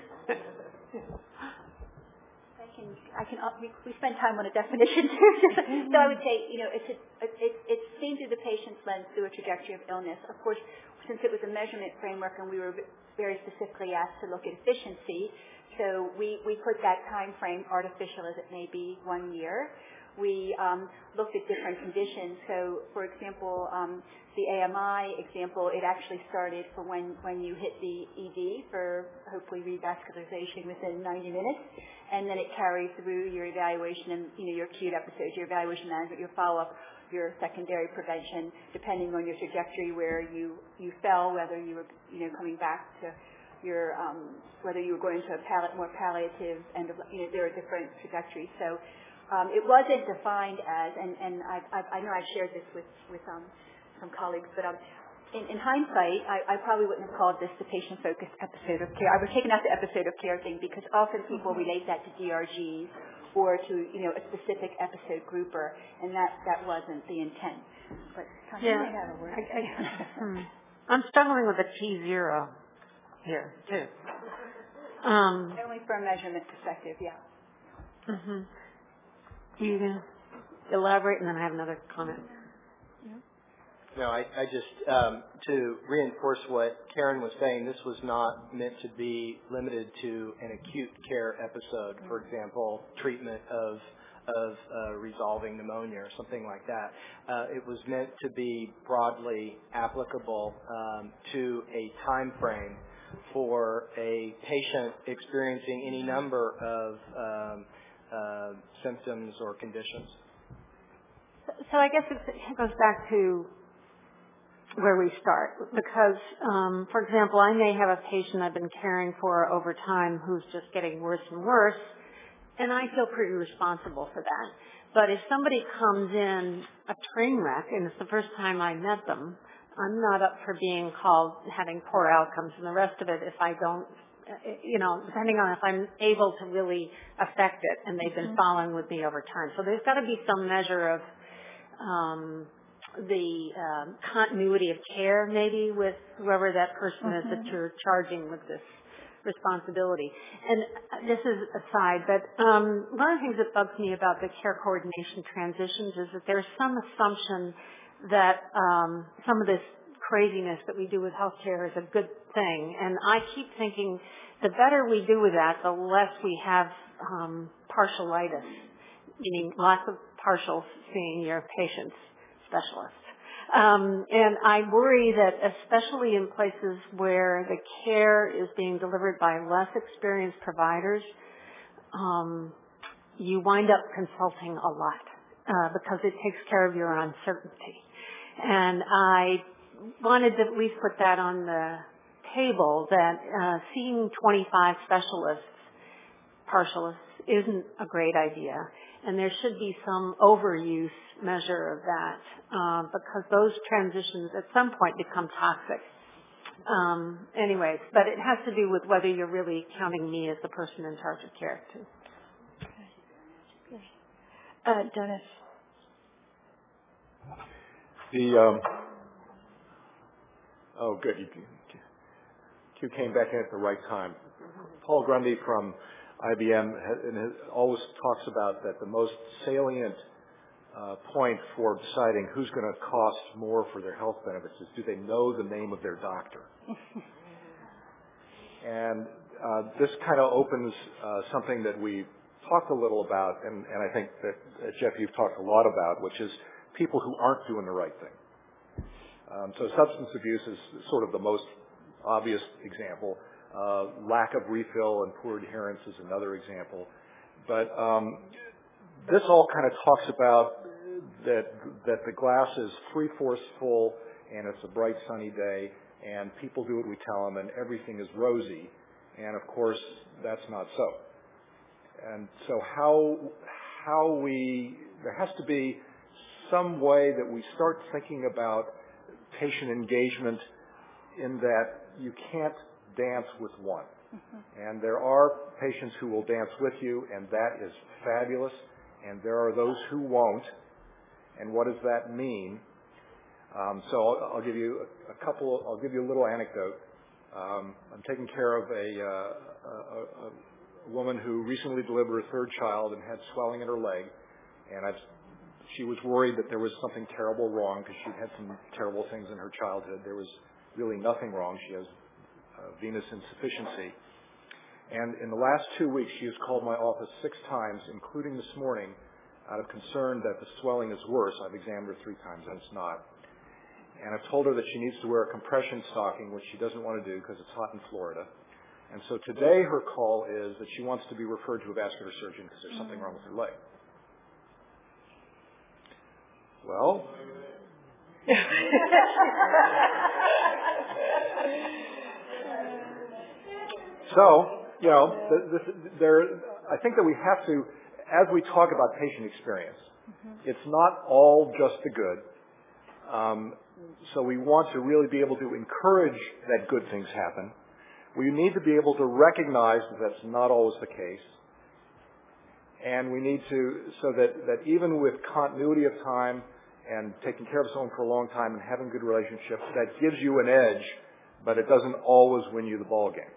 I can I can we, we spend time on a definition too. So I would say, you know, it's a, it, it's seen through the patient's lens through a trajectory of illness. Of course, since it was a measurement framework and we were very specifically asked to look at efficiency, so we we put that time frame, artificial as it may be, one year. We um, looked at different conditions. So, for example, um, the A M I example, it actually started for when, when you hit the E D for hopefully revascularization within ninety minutes, and then it carries through your evaluation and, you know, your acute episodes, your evaluation management, your follow-up, your secondary prevention, depending on your trajectory where you, you fell, whether you were, you know, coming back to your, um, whether you were going to a palli- more palliative end of, you know, there are different trajectories. So. Um, it wasn't defined as, and, and I, I, I know I've shared this with, with um, some colleagues, but um, in, in hindsight, I, I probably wouldn't have called this the patient-focused episode of care. I would have taken out the episode of care thing because often people mm-hmm. relate that to D R Gs or to, you know, a specific episode grouper, and that, that wasn't the intent. But Tanya, yeah. you have a word. I, I, hmm. I'm struggling with a T zero here, too. Um, Only from a measurement perspective, yeah. Mm-hmm. You can elaborate, and then I have another comment. Yeah. No, I, I just, um, to reinforce what Karen was saying, this was not meant to be limited to an acute care episode, for example, treatment of of uh, resolving pneumonia or something like that. Uh, it was meant to be broadly applicable um, to a time frame for a patient experiencing any number of um, uh, symptoms or conditions. So I guess it goes back to where we start, because, um, for example, I may have a patient I've been caring for over time who's just getting worse and worse, and I feel pretty responsible for that. But if somebody comes in a train wreck, and it's the first time I met them, I'm not up for being called having poor outcomes and the rest of it if I don't, you know, depending on if I'm able to really affect it, and they've been following with me over time. So there's got to be some measure of um, the um, continuity of care, maybe, with whoever that person mm-hmm. is that you're charging with this responsibility. And this is aside, but um, one of the things that bugs me about the care coordination transitions is that there's some assumption that um, some of this craziness that we do with healthcare is a good thing. And I keep thinking the better we do with that, the less we have um, partialitis, meaning lots of partials seeing your patients specialists. Um, and I worry that especially in places where the care is being delivered by less experienced providers, um, you wind up consulting a lot uh, because it takes care of your uncertainty. And I wanted to at least put that on the table, that uh, seeing twenty-five specialists, partialists, isn't a great idea. And there should be some overuse measure of that uh, because those transitions at some point become toxic. Um, anyways, but it has to do with whether you're really counting me as the person in charge of care, too. Okay. Uh, Dennis. The, um, oh, good. You, you came back in at the right time. Paul Grundy from I B M has, and has, always talks about that the most salient uh, point for deciding who's going to cost more for their health benefits is, do they know the name of their doctor? And uh, this kind of opens uh, something that we talked a little about, and, and I think that, uh, Jeff, you've talked a lot about, which is people who aren't doing the right thing. Um, so substance abuse is sort of the most obvious example. Uh, lack of refill and poor adherence is another example. But um, this all kind of talks about that that the glass is three-fourths full and it's a bright sunny day and people do what we tell them and everything is rosy. And of course, that's not so. And so how how we there has to be some way that we start thinking about patient engagement in that you can't dance with one. Mm-hmm. And there are patients who will dance with you, and that is fabulous. And there are those who won't. And what does that mean? Um, so I'll, I'll give you a, a couple. I'll give you a little anecdote. Um, I'm taking care of a, uh, a, a woman who recently delivered her third child and had swelling in her leg, and I've, she was worried that there was something terrible wrong because she'd had some terrible things in her childhood. There was really nothing wrong. She has uh, venous insufficiency. And in the last two weeks, she has called my office six times, including this morning, out of concern that the swelling is worse. I've examined her three times, and it's not. And I've told her that she needs to wear a compression stocking, which she doesn't want to do because it's hot in Florida. And so today her call is that she wants to be referred to a vascular surgeon because there's something wrong with her leg. Well, so, you know, this, there, I think that we have to, as we talk about patient experience, mm-hmm. it's not all just the good. Um, so we want to really be able to encourage that good things happen. We need to be able to recognize that that's not always the case. And we need to, so that, that even with continuity of time and taking care of someone for a long time and having good relationships, that gives you an edge, but it doesn't always win you the ball game.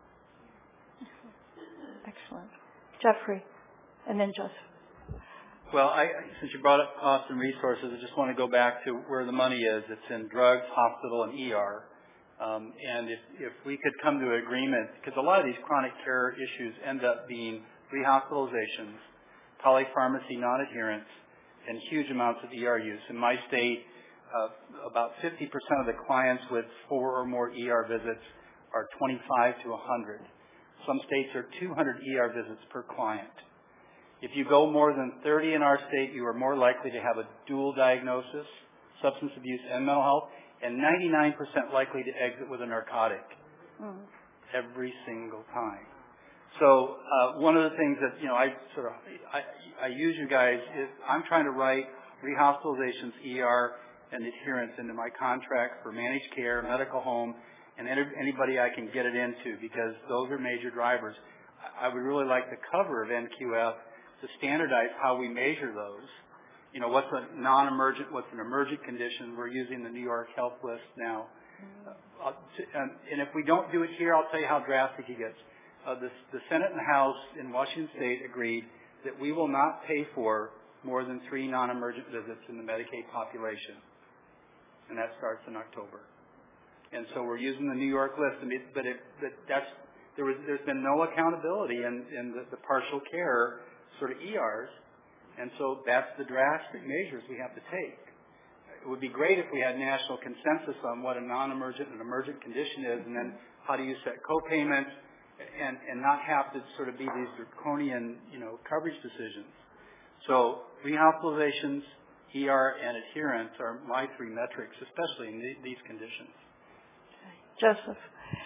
Excellent. Jeffrey, and then Joseph. Well, I, since you brought up cost and resources, I just want to go back to where the money is. It's in drugs, hospital, and E R. Um, and if, if we could come to an agreement, because a lot of these chronic care issues end up being rehospitalizations, polypharmacy non-adherence, and huge amounts of E R use. In my state, uh, about fifty percent of the clients with four or more E R visits are twenty-five to one hundred. Some states are two hundred E R visits per client. If you go more than thirty in our state, you are more likely to have a dual diagnosis, substance abuse and mental health, and ninety-nine percent likely to exit with a narcotic mm. every single time. So uh, one of the things that, you know, I sort of, I, I use you guys is I'm trying to write rehospitalizations, E R, and adherence into my contract for managed care, medical home, and anybody I can get it into, because those are major drivers. I would really like the cover of N Q F to standardize how we measure those. You know, what's a non-emergent, what's an emergent condition. We're using the New York Health List now. Uh, and, and if we don't do it here, I'll tell you how drastic it gets. Uh, the, the Senate and House in Washington State agreed that we will not pay for more than three non-emergent visits in the Medicaid population. And that starts in October. And so we're using the New York list. I mean, but it, but that's, there was, there's been no accountability in, in the, the partial care sort of E Rs. And so that's the drastic measures we have to take. It would be great if we had national consensus on what a non-emergent and emergent condition is, and then how do you set co-payments, and, and not have to sort of be these draconian, you know, coverage decisions. So rehospitalizations, E R, and adherence are my three metrics, especially in the, these conditions. Joseph.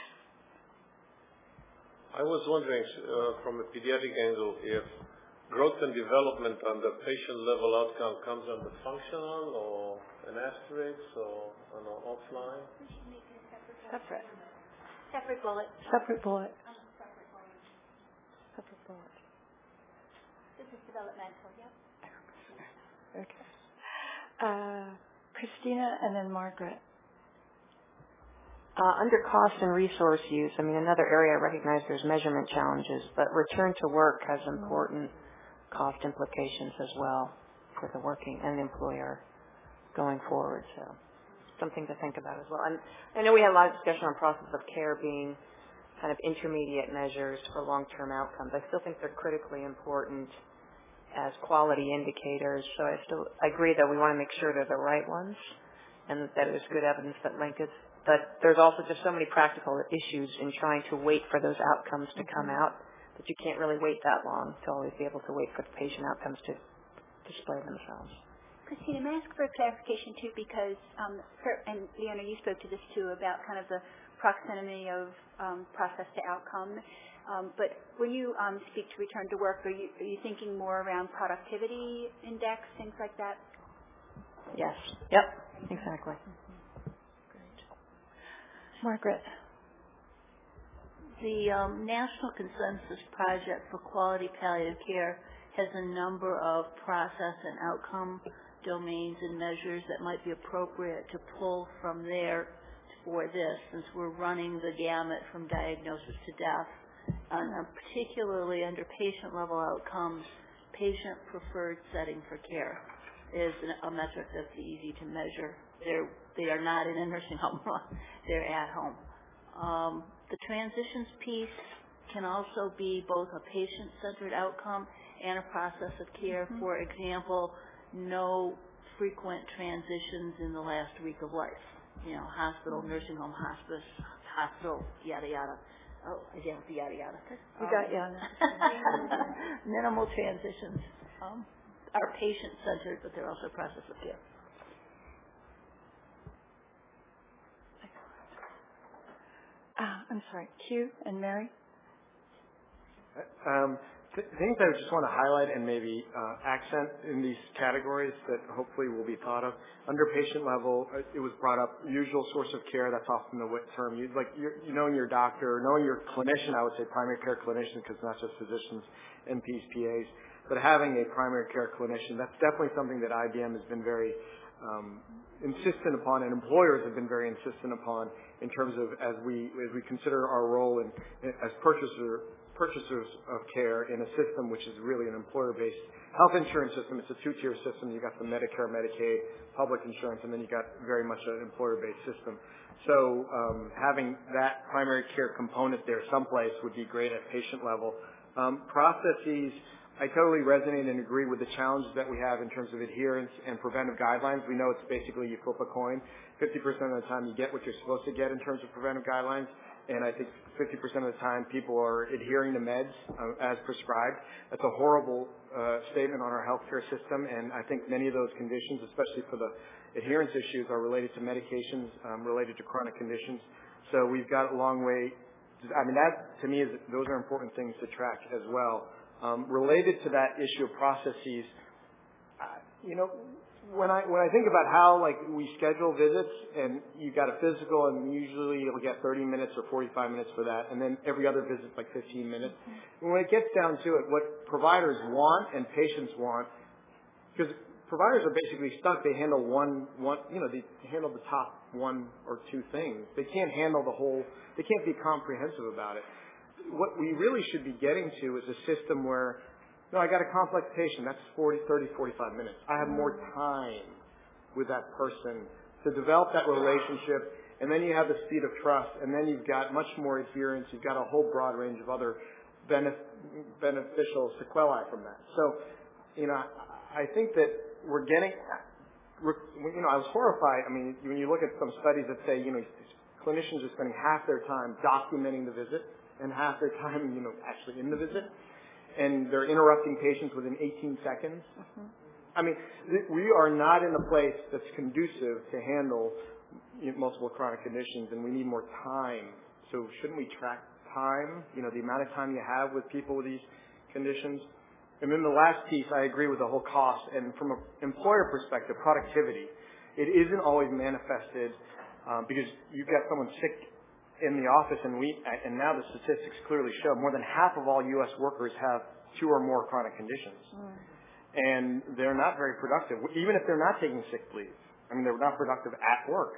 I was wondering, uh, from a pediatric angle, if growth and development on the patient-level outcome comes under functional or an asterisk or on an offline? Separate. Separate bullet. Separate bullet. Separate bullet. This is developmental, yep. Okay. Uh, Christina and then Margaret. Uh, under cost and resource use, I mean, another area I recognize there's measurement challenges, but return to work has important cost implications as well for the working and the employer going forward. So something to think about as well. And I know we had a lot of discussion on process of care being kind of intermediate measures for long-term outcomes. I still think they're critically important as quality indicators. So I still I agree that we want to make sure they're the right ones and that there's good evidence that link it. But there's also just so many practical issues in trying to wait for those outcomes to come out that you can't really wait that long to always be able to wait for the patient outcomes to display themselves. Christina, may I ask for a clarification too, because, um, and Leona, you spoke to this too about kind of the proximity of um, process to outcome. Um, but when you um, speak to return to work, are you, are you thinking more around productivity index, things like that? Yes. Yep. Exactly. Margaret. The um, National Consensus Project for Quality Palliative Care has a number of process and outcome domains and measures that might be appropriate to pull from there for this, since we're running the gamut from diagnosis to death. And uh, particularly under patient-level outcomes, patient-preferred setting for care is an, a metric that's easy to measure. They're, they are not in a nursing home. They're at home. Um, the transitions piece can also be both a patient-centered outcome and a process of care. Mm-hmm. For example, no frequent transitions in the last week of life. You know, hospital, mm-hmm. nursing home, hospice, hospital, yada, yada. Oh, I didn't have the yada, yada. We um, got yada. Minimal transitions um, are patient-centered, but they're also a process of care. Uh, I'm sorry, Q and Mary? Um, th- things I just want to highlight and maybe uh, accent in these categories that hopefully will be thought of. Under patient level, uh, it was brought up, usual source of care, that's often the term used. Like you're, you knowing your doctor, knowing your clinician, I would say primary care clinician, because not just physicians, M Ps, P As, but having a primary care clinician, that's definitely something that I B M has been very um, insistent upon, and employers have been very insistent upon in terms of as we as we consider our role in, in as purchaser purchasers of care in a system which is really an employer-based health insurance system. It's a two-tier system. You got the Medicare, Medicaid, public insurance, and then you got very much an employer-based system. So um, having that primary care component there someplace would be great at patient level. Um, processes, I totally resonate and agree with the challenges that we have in terms of adherence and preventive guidelines. We know it's basically you flip a coin. fifty percent of the time you get what you're supposed to get in terms of preventive guidelines, and I think fifty percent of the time people are adhering to meds uh, as prescribed. That's a horrible uh, statement on our healthcare system, and I think many of those conditions, especially for the adherence issues, are related to medications, um, related to chronic conditions. So we've got a long way. I mean, that to me is those are important things to track as well. Um, related to that issue of processes, uh, you know, when I when I think about how like we schedule visits and you got a physical and usually you'll get thirty minutes or forty-five minutes for that, and then every other visit's like fifteen minutes. Mm-hmm. When it gets down to it, what providers want and patients want, because providers are basically stuck. They handle one one you know they handle the top one or two things. They can't handle the whole. They can't be comprehensive about it. What we really should be getting to is a system where, no, I got a complex patient. That's forty, thirty, forty-five minutes. I have more time with that person to develop that relationship, and then you have the speed of trust, and then you've got much more adherence. You've got a whole broad range of other benef- beneficial sequelae from that. So, you know, I think that we're getting, we're, you know, I was horrified. I mean, when you look at some studies that say, you know, clinicians are spending half their time documenting the visit and half their time, you know, actually in the visit, and they're interrupting patients within eighteen seconds. Mm-hmm. I mean, th- we are not in a place that's conducive to handle you know, multiple chronic conditions, and we need more time. So shouldn't we track time, you know, the amount of time you have with people with these conditions? And then the last piece, I agree with the whole cost, and from an employer perspective, productivity. It isn't always manifested um, because you've got someone sick in the office, and we and now the statistics clearly show more than half of all U S workers have two or more chronic conditions, mm. and they're not very productive, even if they're not taking sick leave. I mean, they're not productive at work.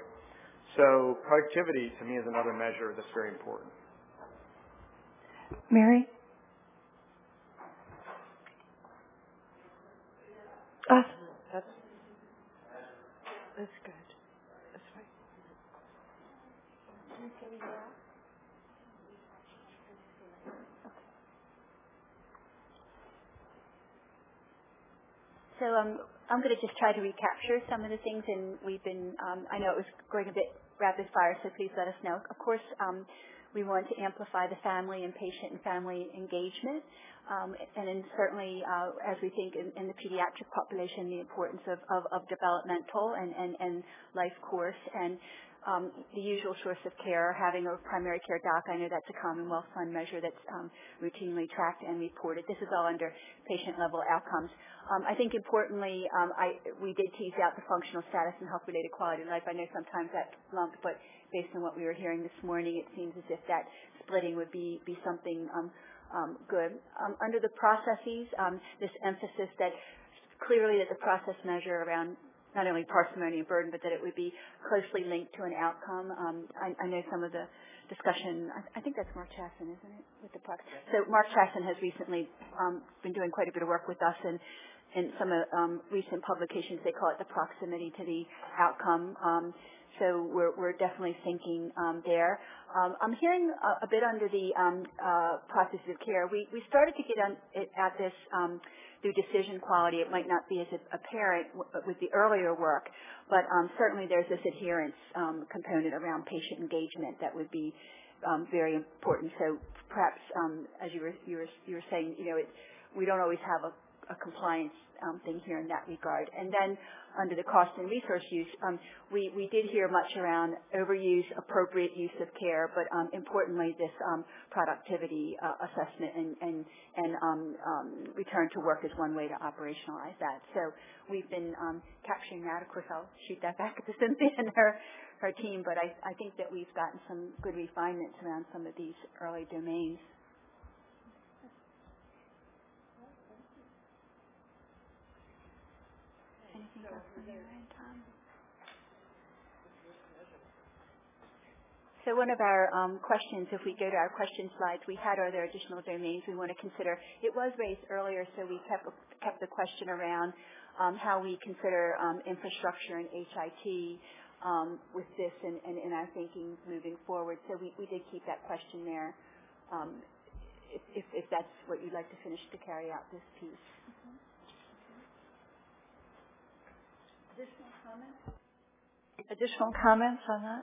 So productivity, to me, is another measure that's very important. Mary? Uh, that's, that's good. So um, I'm going to just try to recapture some of the things, and we've been, um, I know it was going a bit rapid fire, so please let us know. Of course, um, we want to amplify the family and patient and family engagement, um, and then certainly uh, as we think in, in the pediatric population, the importance of, of, of developmental and, and, and life course, and Um, the usual source of care, having a primary care doc. I know that's a Commonwealth Fund measure that's um, routinely tracked and reported. This is all under patient-level outcomes. Um, I think importantly, um, I, we did tease out the functional status and health-related quality of life. I know sometimes that's lumped, but based on what we were hearing this morning, it seems as if that splitting would be, be something um, um, good. Um, under the processes, um, this emphasis that clearly that the process measure around not only parsimony and burden, but that it would be closely linked to an outcome. Um, I, I know some of the discussion, I, I think that's Mark Chasson, isn't it, with the prox- So Mark Chasson has recently um, been doing quite a bit of work with us, and in some of um, recent publications, they call it the proximity to the outcome. Um, so we're, we're definitely thinking um, there. Um, I'm hearing a, a bit under the um, uh, processes of care. We, we started to get on, it, at this um, through decision quality. It might not be as apparent w- with the earlier work, but um, certainly there's this adherence um, component around patient engagement that would be um, very important. So perhaps, um, as you were, you were you were saying, you know, it, we don't always have a, a compliance um, thing here in that regard. And then under the cost and resource use, um, we, we did hear much around overuse, appropriate use of care, but um, importantly, this um, productivity uh, assessment and, and, and um, um, return to work is one way to operationalize that. So we've been um, capturing that. Of course, I'll shoot that back to Cynthia and her, her team, but I, I think that we've gotten some good refinements around some of these early domains. Anything else on your end, Tom? So So one of our um, questions, if we go to our question slides, we had, are there additional domains we want to consider? It was raised earlier, so we kept, kept the question around um, how we consider um, infrastructure and H I T um, with this and, and in our thinking moving forward. So we, we did keep that question there, um, if, if, if that's what you'd like to finish to carry out this piece. Mm-hmm. Additional comments? Additional comments on that?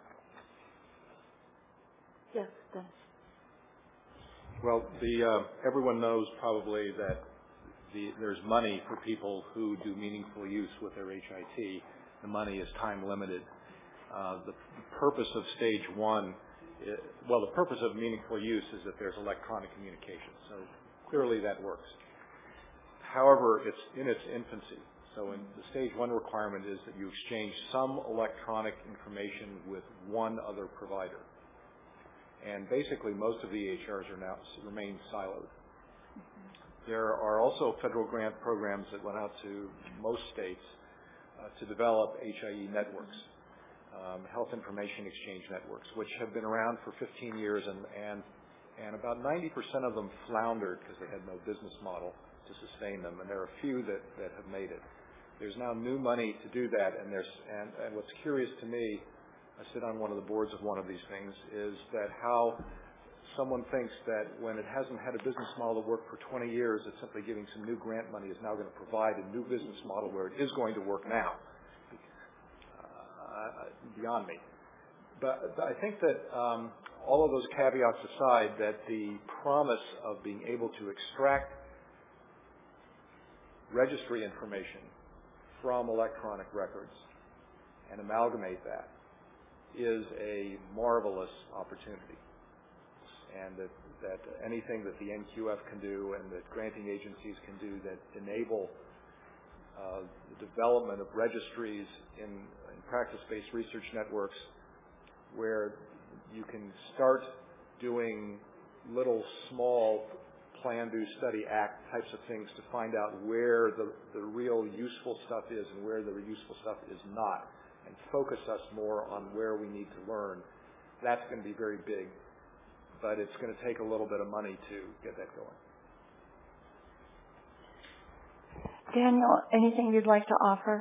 Yes, Dennis. Well, the uh, everyone knows probably that the, there's money for people who do meaningful use with their H I T. The money is time limited. Uh, the, the purpose of stage one, is, well, the purpose of meaningful use is that there's electronic communication. So clearly that works. However, it's in its infancy. So in the stage one requirement is that you exchange some electronic information with one other provider. And basically most of the E H Rs are now remain siloed. Mm-hmm. There are also federal grant programs that went out to most states uh, to develop H I E networks, um, health information exchange networks, which have been around for fifteen years, and, and, and about ninety percent of them floundered because they had no business model to sustain them, and there are a few that, that have made it. There's now new money to do that, and there's and, and what's curious to me, I sit on one of the boards of one of these things, is that how someone thinks that when it hasn't had a business model that worked for twenty years, that simply giving some new grant money is now going to provide a new business model where it is going to work now. Uh, beyond me. But, but I think that um, all of those caveats aside, that the promise of being able to extract registry information from electronic records and amalgamate that is a marvelous opportunity. And that, that anything that the N Q F can do and that granting agencies can do that enable uh, the development of registries in, in practice-based research networks where you can start doing little small plan, do, study, act types of things to find out where the, the real useful stuff is and where the useful stuff is not, and focus us more on where we need to learn. That's going to be very big, but it's going to take a little bit of money to get that going. Daniel, anything you'd like to offer?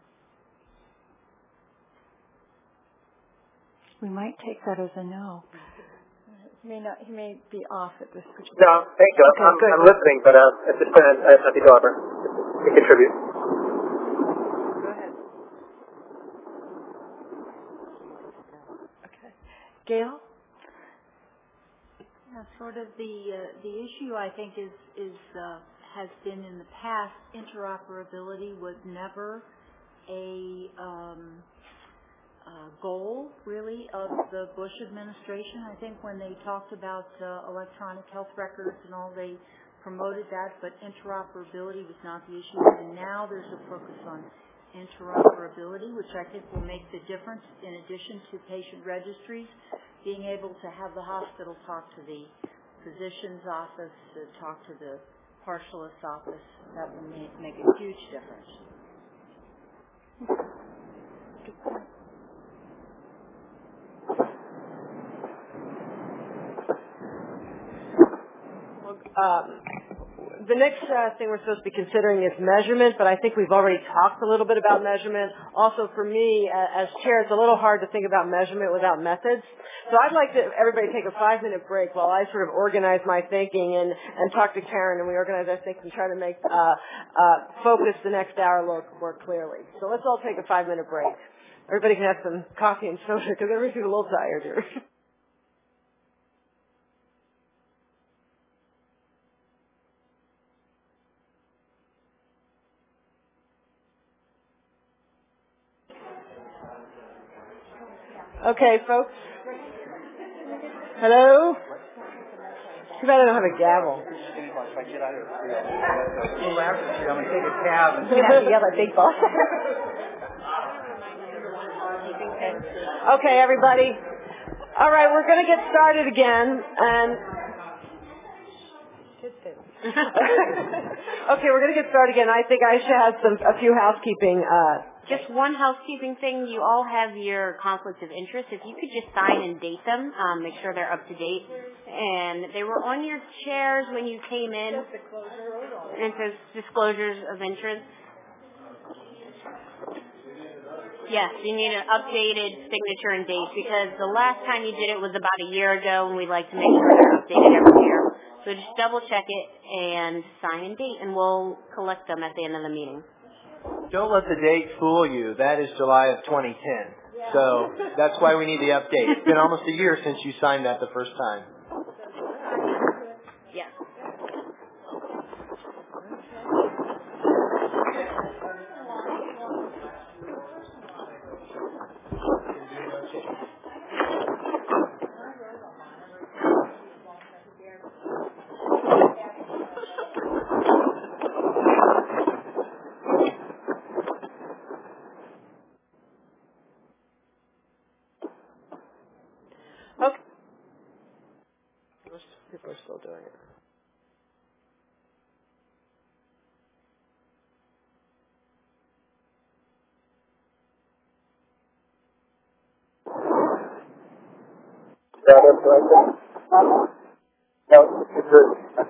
We might take that as a no. He may not. He may be off at this particular. No, thank you. Okay, I'm, good. I'm listening, but uh, at this point, I have nothing to offer to contribute. Go ahead. Okay, Gail. Yeah, sort of the uh, the issue I think is is uh, has been in the past. Interoperability was never a um, Uh, goal, really, of the Bush administration. I think when they talked about uh, electronic health records and all, they promoted that, but interoperability was not the issue. And now there's a focus on interoperability, which I think will make the difference in addition to patient registries, being able to have the hospital talk to the physician's office, to talk to the partialist's office. That will make, make a huge difference. Good point. Um, the next uh, thing we're supposed to be considering is measurement, but I think we've already talked a little bit about measurement. Also, for me, uh, as chair, it's a little hard to think about measurement without methods. So I'd like to everybody take a five-minute break while I sort of organize my thinking and, and talk to Karen, and we organize our thinking and try to make uh, uh, focus the next hour look more clearly. So let's all take a five-minute break. Everybody can have some coffee and soda because everybody's a little tired here. Okay, folks. Hello? Too bad I don't have a gavel. If I get out of here, I'm going to take a cab. You're going to have to yell at Big Boss. Okay, everybody. All right, we're going to get started again. And okay, we're going to get started again. I think I should have some a few housekeeping uh, Just one housekeeping thing. You all have your conflicts of interest. If you could just sign and date them, um, make sure they're up to date. And they were on your chairs when you came in. And it says disclosures of interest. Yes, you need an updated signature and date because the last time you did it was about a year ago, and we like to make sure they're updated every year. So just double check it and sign and date, and we'll collect them at the end of the meeting. Don't let the date fool you. That is July of twenty ten. So that's why we need the update. It's been almost a year since you signed that the first time. Yes. People are still doing it. No, it's good.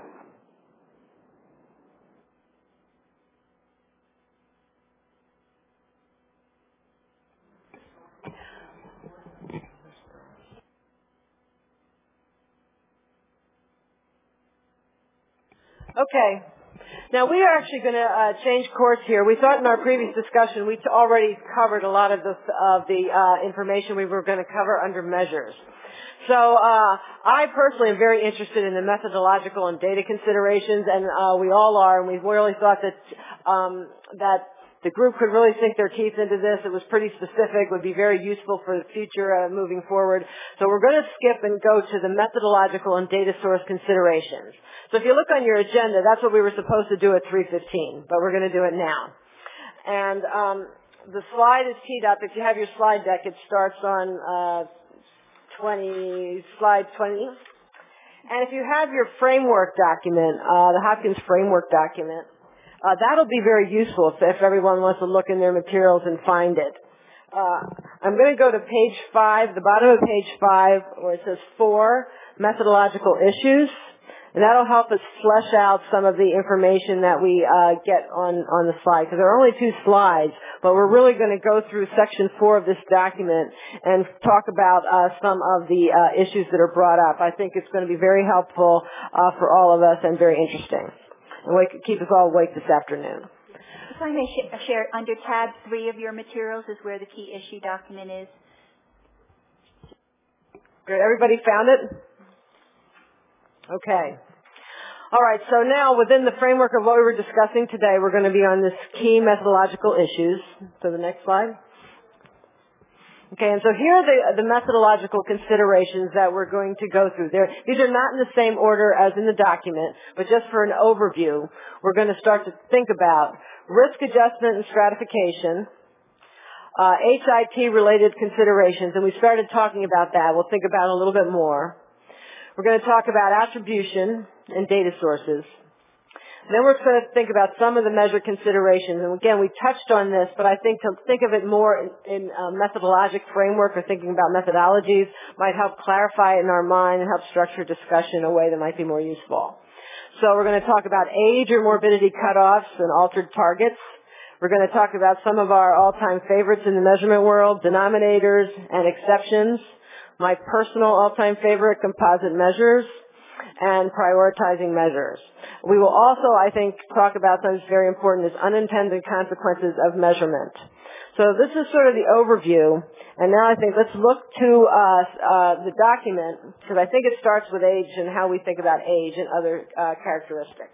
Okay. Now we are actually going to uh, change course here. We thought in our previous discussion we already covered a lot of the, of the uh, information we were going to cover under measures. So uh, I personally am very interested in the methodological and data considerations, and uh, we all are. And we really thought that um, that the group could really sink their teeth into this. It was pretty specific, would be very useful for the future uh, moving forward. So we're going to skip and go to the methodological and data source considerations. So if you look on your agenda, that's what we were supposed to do at three fifteen, but we're going to do it now. And um, the slide is teed up. If you have your slide deck, it starts on uh, twenty, slide twenty. And if you have your framework document, uh, the Hopkins framework document, uh, that'll be very useful if, if everyone wants to look in their materials and find it. Uh, I'm going to go to page five, the bottom of page five, where it says four, methodological issues. And that'll help us flesh out some of the information that we uh, get on, on the slide, because there are only two slides, but we're really going to go through section four of this document and talk about uh, some of the uh, issues that are brought up. I think it's going to be very helpful uh, for all of us and very interesting. And we can keep us all awake this afternoon. If I may sh- share, under tab three of your materials is where the key issue document is. Great. Everybody found it? Okay. All right, so now within the framework of what we were discussing today, we're going to be on this key methodological issues. So the next slide. Okay, and so here are the, the methodological considerations that we're going to go through. There, these are not in the same order as in the document, but just for an overview, we're going to start to think about risk adjustment and stratification, uh, H I T-related considerations, and we started talking about that. We'll think about it a little bit more. We're going to talk about attribution and data sources. Then we're going to think about some of the measure considerations. And again, we touched on this, but I think to think of it more in, in a methodologic framework or thinking about methodologies might help clarify it in our mind and help structure discussion in a way that might be more useful. So we're going to talk about age or morbidity cutoffs and altered targets. We're going to talk about some of our all-time favorites in the measurement world, denominators and exceptions. My personal all-time favorite, composite measures, and prioritizing measures. We will also, I think, talk about something that's very important is unintended consequences of measurement. So this is sort of the overview, and now I think let's look to uh, uh, the document, because I think it starts with age and how we think about age and other uh, characteristics.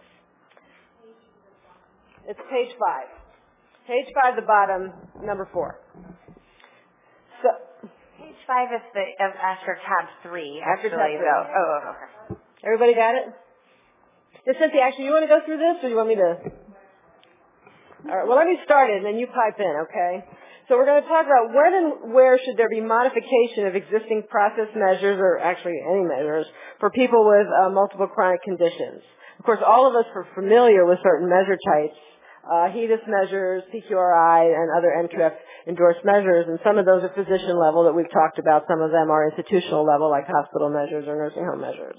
It's page five. Page five, the bottom, number four. So. Page five is the of after tab three. After actually, tab three. though. Oh, okay. Everybody got it? Now, Cynthia, actually, you want to go through this, or you want me to? All right. Well, let me start it, and then you pipe in, okay? So we're going to talk about when and where should there be modification of existing process measures, or actually any measures, for people with uh, multiple chronic conditions. Of course, all of us are familiar with certain measure types uh, HEDIS measures, P Q R I, and other N Q F endorsed measures, and some of those are physician level that we've talked about. Some of them are institutional level, like hospital measures or nursing home measures.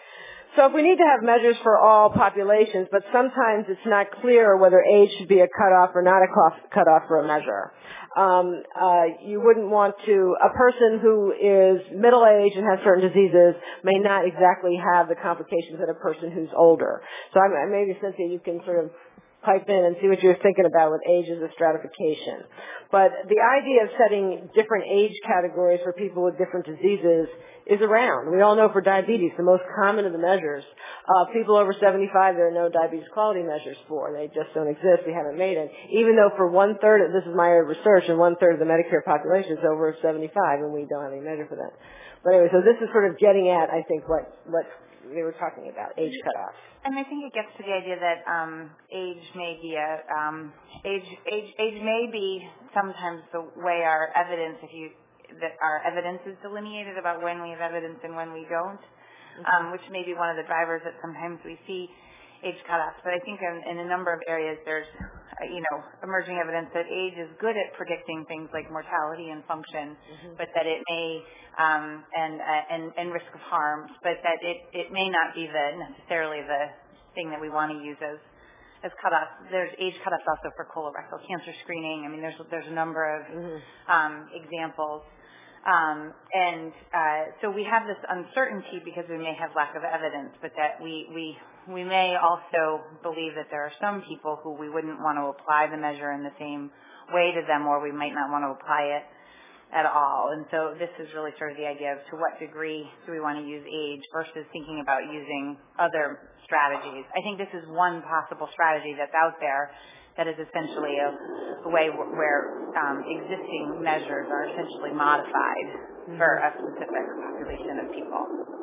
So if we need to have measures for all populations, but sometimes it's not clear whether age should be a cutoff or not a cutoff for a measure. Um, uh, you wouldn't want to, a person who is middle-aged and has certain diseases may not exactly have the complications that a person who's older. So I, maybe, Cynthia, you can sort of pipe in and see what you're thinking about with age as a stratification. But the idea of setting different age categories for people with different diseases is around. We all know for diabetes, the most common of the measures, uh, people over seventy-five, there are no diabetes quality measures for. They just don't exist. We haven't made it. Even though for one-third, this is my research, and one-third of the Medicare population is over seventy-five, and we don't have any measure for that. But anyway, so this is sort of getting at, I think, what, what they were talking about, age cutoffs. And I think it gets to the idea that um, age may be a um, age age age may be sometimes the way our evidence, if you that our evidence is delineated about when we have evidence and when we don't, um, which may be one of the drivers that sometimes we see age cutoffs. But I think in, in a number of areas there's, uh, you know, emerging evidence that age is good at predicting things like mortality and function, mm-hmm. but that it may um, and, uh, and and risk of harm, but that it it may not be the necessarily the thing that we want to use as as cutoffs. There's age cutoffs also for colorectal cancer screening. I mean, there's there's a number of mm-hmm. um, examples. Um, and uh, so we have this uncertainty because we may have lack of evidence, but that we, we we may also believe that there are some people who we wouldn't want to apply the measure in the same way to them, or we might not want to apply it at all. And so this is really sort of the idea of to what degree do we want to use age versus thinking about using other strategies. I think this is one possible strategy that's out there that is essentially a, a way w- where um, existing measures are essentially modified mm-hmm. for a specific population of people.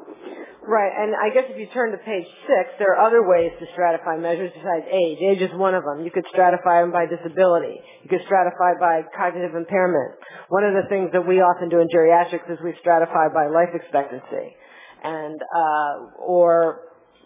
Right, and I guess if you turn to page six, there are other ways to stratify measures besides age. Age is one of them. You could stratify them by disability. You could stratify by cognitive impairment. One of the things that we often do in geriatrics is we stratify by life expectancy, and uh, or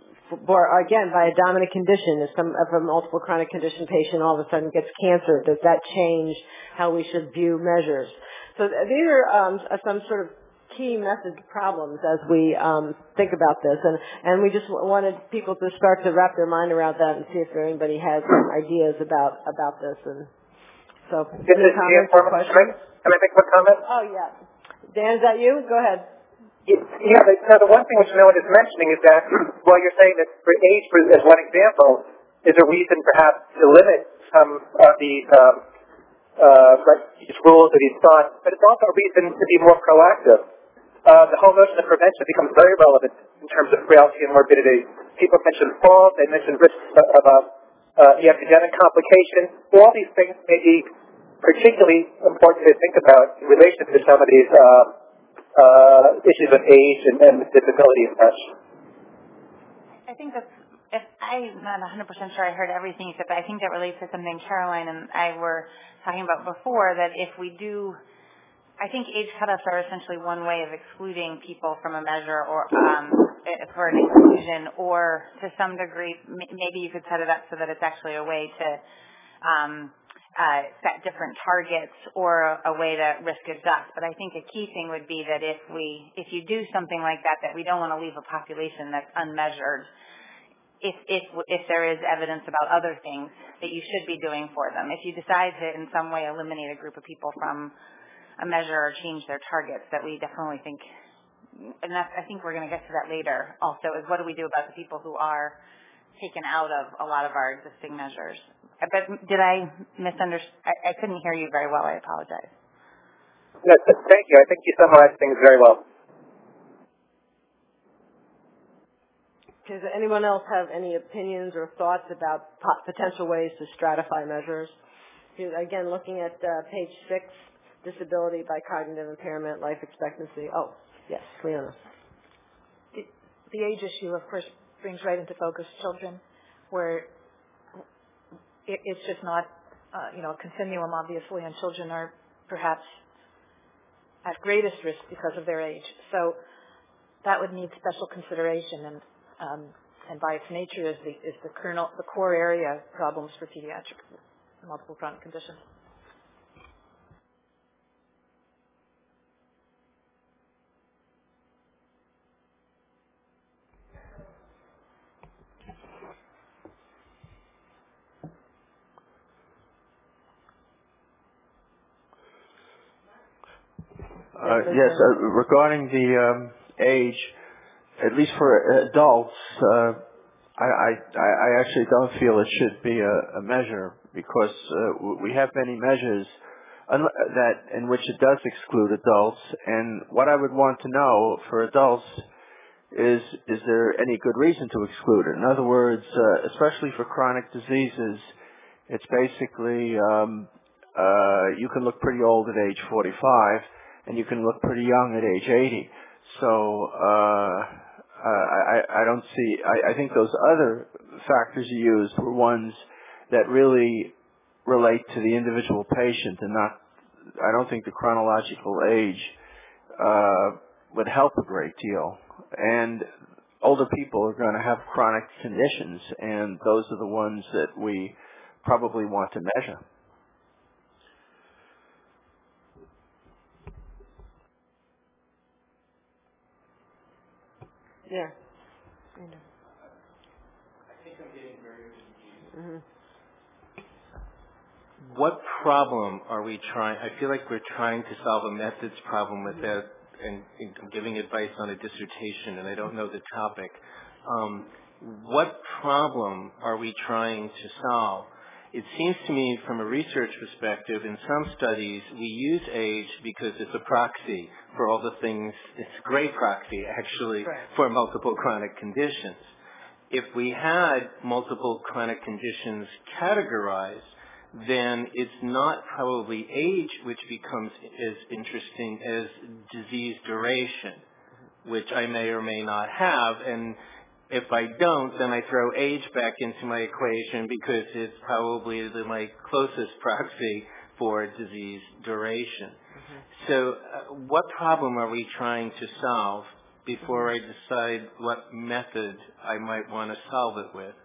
or again, by a dominant condition. If, some, if a multiple chronic condition patient all of a sudden gets cancer, does that change how we should view measures? So these are um, some sort of key method problems as we um, think about this. And, and we just wanted people to start to wrap their mind around that and see if anybody has some ideas about, about this. And so, this any is comments or questions? Can I make one comment? Oh, yeah. Dan, is that you? Go ahead. Yeah, the, so the one thing which no one is mentioning is that while you're saying that for age, for, as one example, is a reason perhaps to limit some of these, um, uh, these rules or these thoughts, but it's also a reason to be more proactive. Uh, the whole notion of prevention becomes very relevant in terms of frailty and morbidity. People mention falls, they mention risks of uh, uh, the epidemic complications. All these things may be particularly important to think about in relation to some of these uh, Uh, issues of age and, and disability and such. I think that's, if I'm not one hundred percent sure I heard everything you said, but I think that relates to something Caroline and I were talking about before, that if we do, I think age cutoffs are essentially one way of excluding people from a measure or um, for an exclusion, or to some degree, maybe you could set it up so that it's actually a way to um, Uh, set different targets or a, a way to risk adjust. But I think a key thing would be that if we, if you do something like that, that we don't want to leave a population that's unmeasured. If, if, if there is evidence about other things that you should be doing for them. If you decide to in some way eliminate a group of people from a measure or change their targets, that we definitely think, and that's, I think we're going to get to that later also, is what do we do about the people who are taken out of a lot of our existing measures. But did I misunderstand? I, I couldn't hear you very well. I apologize. No, thank you. I think you summarized things very well. Does anyone else have any opinions or thoughts about potential ways to stratify measures? Again, looking at uh, page six, disability by cognitive impairment, life expectancy. Oh, yes, Leona. The, the age issue, of course, brings right into focus children, where it, it's just not, uh, you know, a continuum, obviously, and children are perhaps at greatest risk because of their age. So that would need special consideration. And um, and by its nature is the is the kernel, the core area problems for pediatric multiple chronic conditions. Uh, yes, uh, regarding the um, age, at least for adults, uh, I, I, I actually don't feel it should be a, a measure because uh, we have many measures un- that in which it does exclude adults. And what I would want to know for adults is, is there any good reason to exclude it? In other words, uh, especially for chronic diseases, it's basically um, uh, you can look pretty old at age forty-five, and you can look pretty young at age eighty. So uh, I, I don't see. I, I think those other factors you used were ones that really relate to the individual patient, and not. I don't think the chronological age uh, would help a great deal. And older people are going to have chronic conditions, and those are the ones that we probably want to measure. Yeah. I think I'm getting very confused. Mm-hmm. What problem are we trying? I feel like we're trying to solve a methods problem with that, and, and giving advice on a dissertation, and I don't know the topic. Um, what problem are we trying to solve? It seems to me, from a research perspective, in some studies, we use age because it's a proxy for all the things. It's a great proxy, actually, right. for multiple chronic conditions. If we had multiple chronic conditions categorized, then it's not probably age which becomes as interesting as disease duration, which I may or may not have. And if I don't, then I throw age back into my equation because it's probably the, my closest proxy for disease duration. Mm-hmm. So uh, what problem are we trying to solve before mm-hmm. I decide what method I might want to solve it with?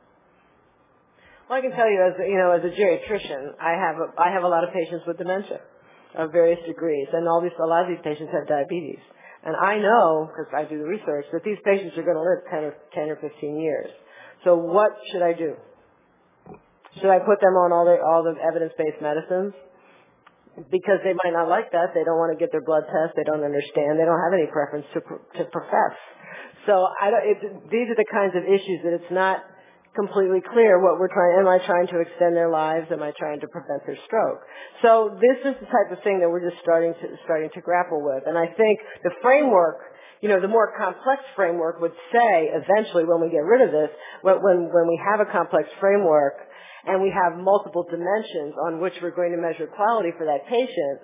Well, I can tell you, as you know, as a geriatrician, I have a, I have a lot of patients with dementia of various degrees, and all these a lot of these patients have diabetes. And I know, because I do the research, that these patients are going to live ten or ten or fifteen years. So what should I do? Should I put them on all the all the evidence-based medicines? Because they might not like that. They don't want to get their blood test. They don't understand. They don't have any preference to to profess. So I don't, it's, these are the kinds of issues that it's not completely clear what we're trying. Am I trying to extend their lives? Am I trying to prevent their stroke? So this is the type of thing that we're just starting to starting to grapple with. And I think the framework, you know, the more complex framework would say eventually when we get rid of this, when when, when we have a complex framework and we have multiple dimensions on which we're going to measure quality for that patient,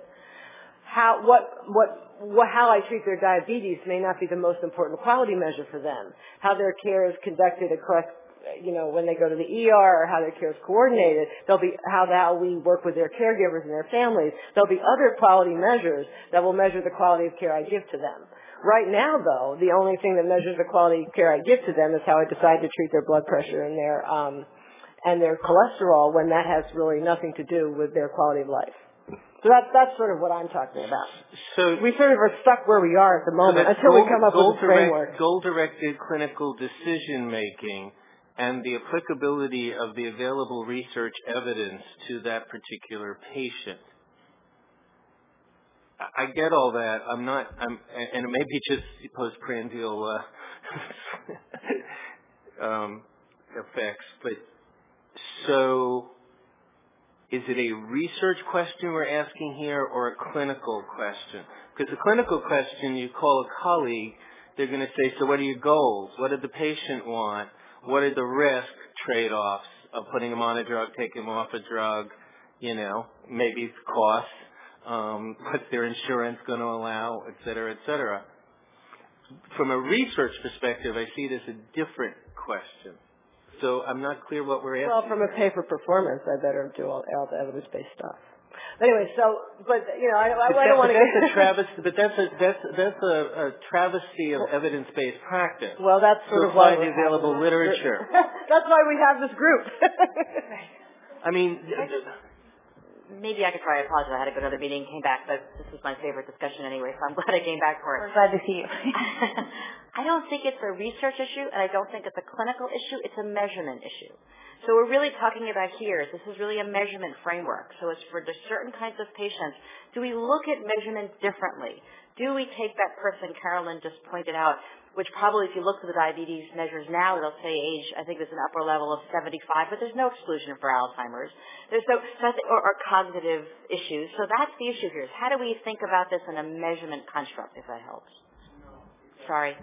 how what what What, how I treat their diabetes may not be the most important quality measure for them. How their care is conducted across, you know, when they go to the E R, or how their care is coordinated. There'll be how, how we work with their caregivers and their families. There'll be other quality measures that will measure the quality of care I give to them. Right now, though, the only thing that measures the quality of care I give to them is how I decide to treat their blood pressure and their um, and their cholesterol, when that has really nothing to do with their quality of life. So that's, that's sort of what I'm talking about. So we sort of are stuck where we are at the moment so until goal, we come up with a framework. Direct, goal-directed clinical decision-making and the applicability of the available research evidence to that particular patient. I, I get all that. I'm not, I'm, and it may be just postprandial uh, um, effects, but so... Is it a research question we're asking here or a clinical question? Because a clinical question, you call a colleague, they're going to say, so what are your goals? What did the patient want? What are the risk trade-offs of putting them on a drug, taking them off a drug? You know, maybe it's cost. Um, what's their insurance going to allow, et cetera, et cetera. From a research perspective, I see it as a different question. So I'm not clear what we're asking. Well, from a pay for performance, I better do all, all the evidence-based stuff. Anyway, so, but, you know, I, I, but I don't want to that's get... a travesty, but that's a, that's, that's a, a travesty of evidence-based practice. Well, that's sort of why the available literature. That's why we have this group. I mean... Maybe I could try. I apologize. I had to go to another meeting, came back, but this was my favorite discussion anyway, so I'm glad I came back for it. We're glad to see you. I don't think it's a research issue, and I don't think it's a clinical issue. It's a measurement issue. So we're really talking about here, this is really a measurement framework. So it's for the certain kinds of patients. Do we look at measurement differently? Do we take that person Carolyn just pointed out, which probably if you look at the diabetes measures now, it'll say age, I think there's an upper level of seventy-five, but there's no exclusion for Alzheimer's. There's no, or, or cognitive issues. So that's the issue here, is how do we think about this in a measurement construct, if that helps? Sorry.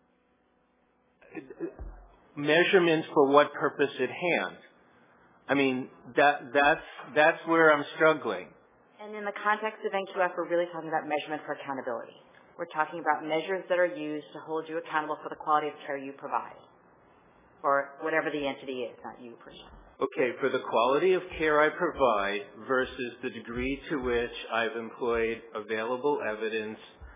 Measurements for what purpose at hand? I mean, that, that's, that's where I'm struggling. And in the context of N Q F, we're really talking about measurement for accountability. We're talking about measures that are used to hold you accountable for the quality of care you provide, or whatever the entity is, not you personally. Okay, for the quality of care I provide versus the degree to which I've employed available evidence,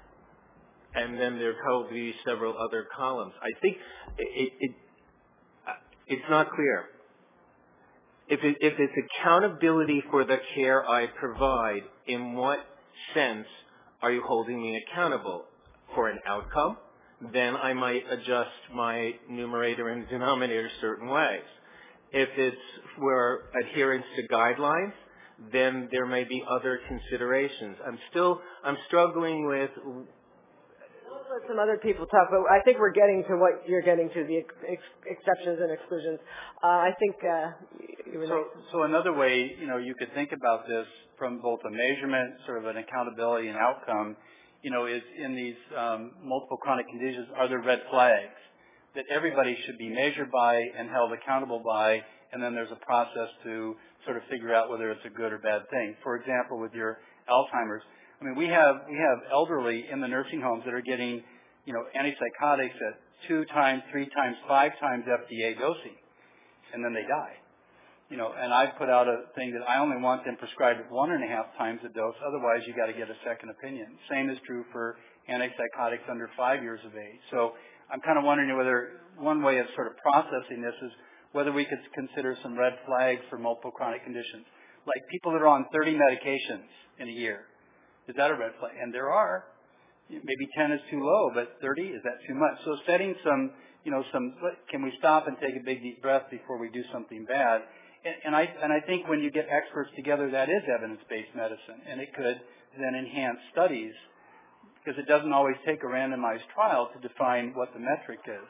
and then there are probably several other columns. I think it, it, it's not clear. If, it, if it's accountability for the care I provide, in what sense are you holding me accountable? For an outcome? Then I might adjust my numerator and denominator certain ways. If it's for adherence to guidelines, then there may be other considerations. I'm still, I'm struggling with... We'll let some other people talk, but I think we're getting to what you're getting to, the ex- exceptions and exclusions. Uh, I think... Uh, you were so, next. so another way, you know, you could think about this from both a measurement, sort of an accountability and outcome, you know, is in these um, multiple chronic conditions, are there red flags that everybody should be measured by and held accountable by, and then there's a process to sort of figure out whether it's a good or bad thing. For example, with your Alzheimer's, I mean, we have we have elderly in the nursing homes that are getting, you know, antipsychotics at two times, three times, five times F D A dosing, and then they die. You know, and I've put out a thing that I only want them prescribed at one and a half times the dose. Otherwise, you got to get a second opinion. Same is true for antipsychotics under five years of age. So I'm kind of wondering whether one way of sort of processing this is whether we could consider some red flags for multiple chronic conditions, like people that are on thirty medications in a year. Is that a red flag? And there are. Maybe ten is too low, but thirty, is that too much? So setting some, you know, some, can we stop and take a big deep breath before we do something bad? And, and I and I think when you get experts together, that is evidence-based medicine, and it could then enhance studies, because it doesn't always take a randomized trial to define what the metric is.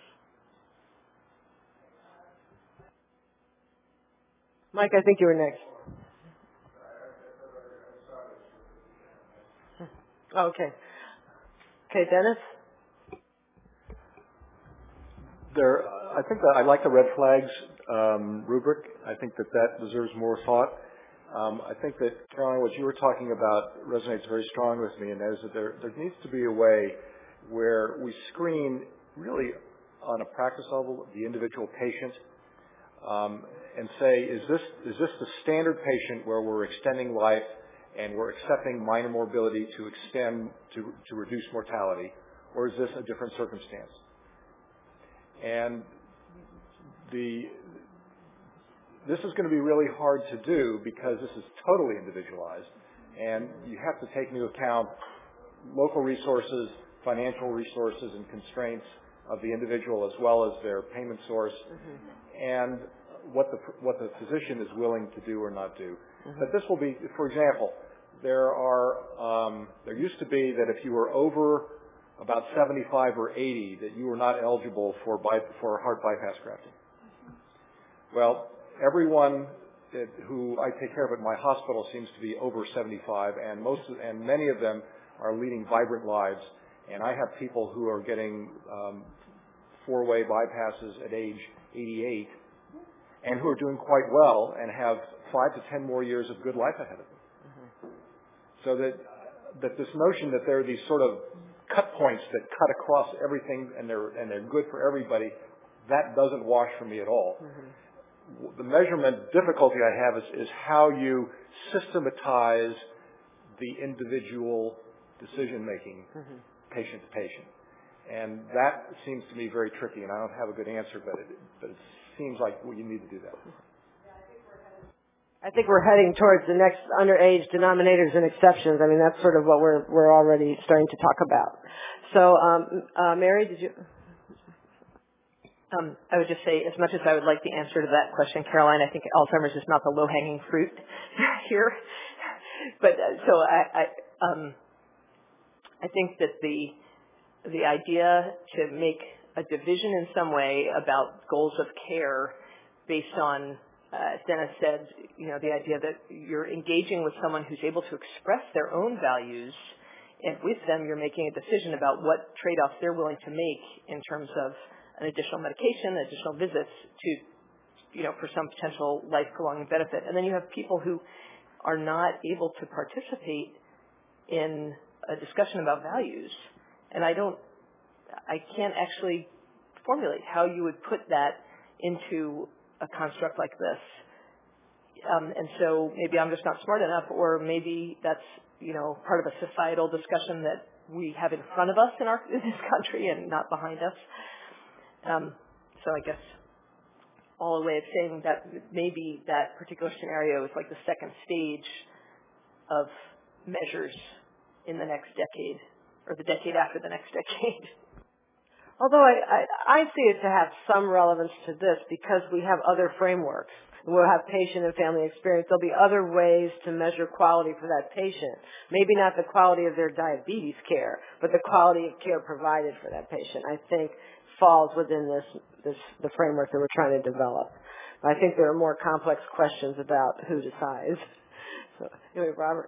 Mike, I think you were next. Oh, okay. Okay, Dennis? There, I think that I like the red flags um, rubric. I think that that deserves more thought. Um, I think that, Caroline, what you were talking about resonates very strong with me, and that is that there, there needs to be a way where we screen really on a practice level the individual patient um, and say, is this is this the standard patient where we're extending life and we're accepting minor morbidity to extend, to, to reduce mortality, or is this a different circumstance? And the this is going to be really hard to do because this is totally individualized, and you have to take into account local resources, financial resources, and constraints of the individual as well as their payment source, mm-hmm. and what the what the physician is willing to do or not do. Mm-hmm. But this will be, for example, there are um, there used to be that if you were over about seventy-five or eighty, that you were not eligible for by, for heart bypass grafting. Well, everyone that, who I take care of at my hospital seems to be over seventy-five, and most of, and many of them are leading vibrant lives. And I have people who are getting um, four-way bypasses at age eighty-eight, and who are doing quite well and have five to ten more years of good life ahead of them. Mm-hmm. So that that this notion that there are these sort of cut points that cut across everything and they're and they're good for everybody, that doesn't wash for me at all. Mm-hmm. the measurement difficulty I have is, is how you systematize the individual decision-making mm-hmm. patient to patient. And that seems to me very tricky, and I don't have a good answer, but it, but it seems like well, you need to do that. I think we're heading towards the next underage denominators and exceptions. I mean, that's sort of what we're we're already starting to talk about. So, um, uh, Mary, did you? Um, I would just say, as much as I would like the answer to that question, Caroline, I think Alzheimer's is not the low-hanging fruit here. But uh, so I, I, um, I think that the the idea to make a division in some way about goals of care based on, uh, as Dennis said, you know, the idea that you're engaging with someone who's able to express their own values, and with them you're making a decision about what trade-offs they're willing to make in terms of an additional medication, additional visits to, you know, for some potential life-prolonging benefit. And then you have people who are not able to participate in a discussion about values. And I don't, I can't actually formulate how you would put that into a construct like this. Um, and so maybe I'm just not smart enough, or maybe that's, you know, part of a societal discussion that we have in front of us in our in this country and not behind us. Um, so I guess all a way of saying that maybe that particular scenario is like the second stage of measures in the next decade, or the decade after the next decade. Although I, I, I see it to have some relevance to this because we have other frameworks. We'll have patient and family experience. There'll be other ways to measure quality for that patient. Maybe not the quality of their diabetes care, but the quality of care provided for that patient, I think, falls within this, this the framework that we're trying to develop. But I think there are more complex questions about who decides. So, anyway, Robert.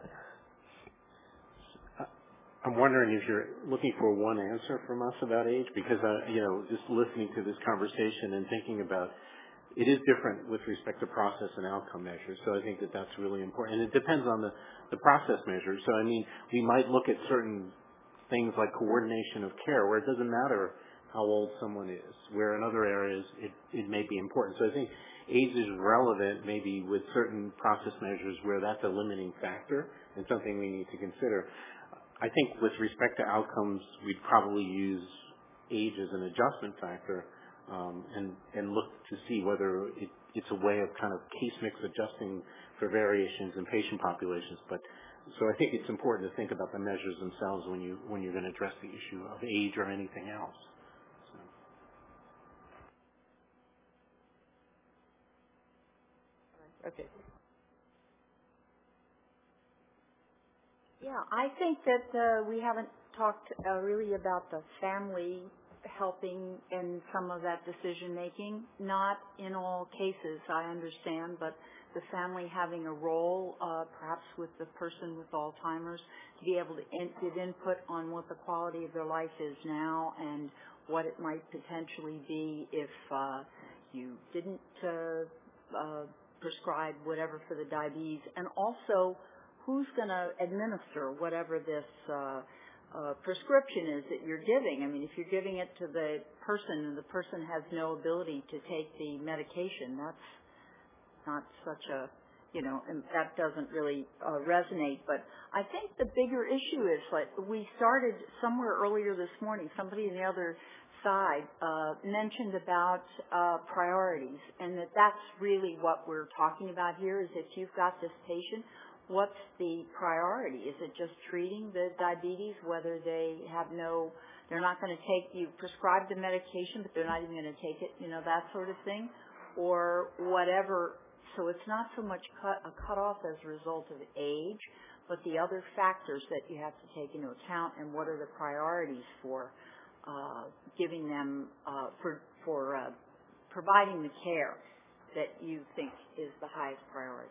I'm wondering if you're looking for one answer from us about age, because, uh, you know, just listening to this conversation and thinking about it is different with respect to process and outcome measures. So I think that that's really important. And it depends on the, the process measures. So, I mean, we might look at certain things like coordination of care where it doesn't matter how old someone is, where in other areas it, it may be important. So I think age is relevant maybe with certain process measures where that's a limiting factor and something we need to consider. I think with respect to outcomes, we'd probably use age as an adjustment factor um, and, and look to see whether it, it's a way of kind of case mix adjusting for variations in patient populations. But so I think it's important to think about the measures themselves when you when you're going to address the issue of age or anything else. So. Okay. Yeah, I think that uh, we haven't talked uh, really about the family helping in some of that decision making. Not in all cases, I understand, but the family having a role, uh, perhaps with the person with Alzheimer's, to be able to in- give input on what the quality of their life is now and what it might potentially be if uh, you didn't uh, uh, prescribe whatever for the diabetes, and also who's going to administer whatever this uh, uh, prescription is that you're giving. I mean, if you're giving it to the person and the person has no ability to take the medication, that's not such a, you know, and that doesn't really uh, resonate. But I think the bigger issue is, like, we started somewhere earlier this morning, somebody on the other side uh, mentioned about uh, priorities, and that that's really what we're talking about here, is if you've got this patient, what's the priority? Is it just treating the diabetes, whether they have no, they're not going to take, you prescribe the medication, but they're not even going to take it, you know, that sort of thing, or whatever. So it's not so much cut, a cutoff as a result of age, but the other factors that you have to take into account, and what are the priorities for uh, giving them, uh, for, for uh, providing the care that you think is the highest priority.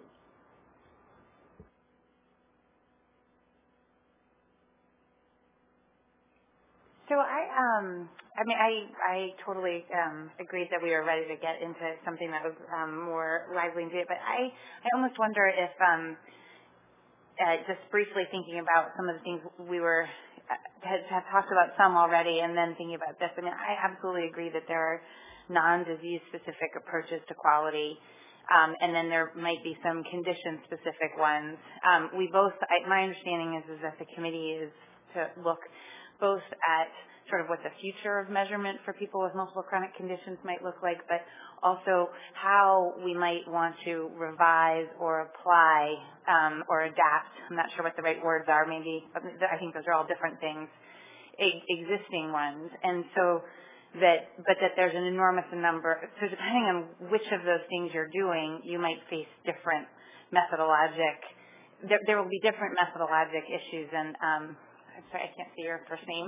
So I, um, I mean, I, I totally um, agreed that we were ready to get into something that was um, more lively and do it. But I, I almost wonder if, um, uh, just briefly thinking about some of the things we were uh, had, have talked about some already, and then thinking about this. I mean, I absolutely agree that there are non-disease specific approaches to quality. Um, and then there might be some condition-specific ones. Um, we both, I, my understanding is, is that the committee is to look both at sort of what the future of measurement for people with multiple chronic conditions might look like, but also how we might want to revise or apply um, or adapt. I'm not sure what the right words are. Maybe I think those are all different things, existing ones, and so. That, but that there's an enormous number, so depending on which of those things you're doing, you might face different methodologic, there, there will be different methodologic issues, and um, I'm sorry, I can't see your first name.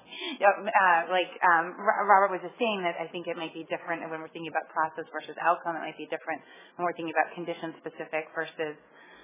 uh, like um, Robert was just saying that I think it might be different when we're thinking about process versus outcome. It might be different when we're thinking about condition specific versus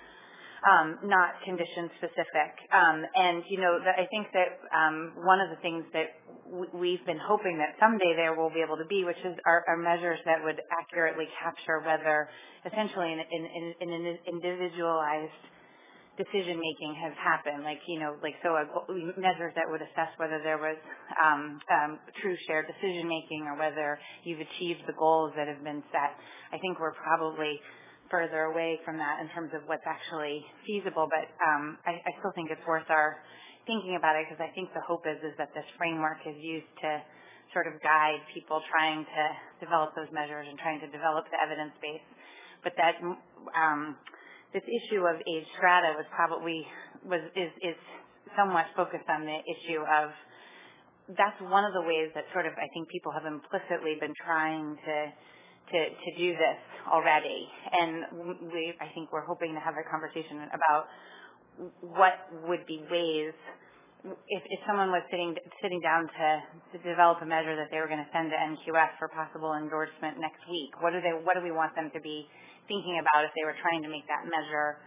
Um, not condition specific. Um, and, you know, the, I think that um, one of the things that w- we've been hoping that someday there will be able to be, which is our, our measures that would accurately capture whether essentially an, in, in, in an individualized decision making has happened. Like, you know, like so a, measures that would assess whether there was um, um, true shared decision making or whether you've achieved the goals that have been set. I think we're probably further away from that in terms of what's actually feasible, but um, I, I still think it's worth our thinking about it, because I think the hope is is that this framework is used to sort of guide people trying to develop those measures and trying to develop the evidence base. But that um, this issue of age strata was probably was is, is somewhat focused on the issue of that's one of the ways that sort of I think people have implicitly been trying to. To, to do this already, and we, I think we're hoping to have a conversation about what would be ways, if, if someone was sitting sitting down to, to develop a measure that they were going to send to N Q S for possible endorsement next week, what do they, what do we want them to be thinking about if they were trying to make that measure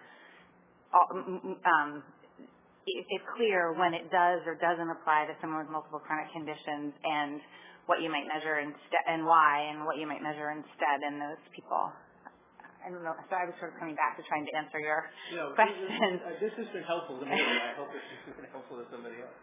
um, it's clear when it does or doesn't apply to someone with multiple chronic conditions, and what you might measure instead, and why, and what you might measure instead in those people. I don't know. So I was sort of coming back to trying to answer your no, questions. This, uh, this has been helpful to me. I hope it's been helpful to somebody else.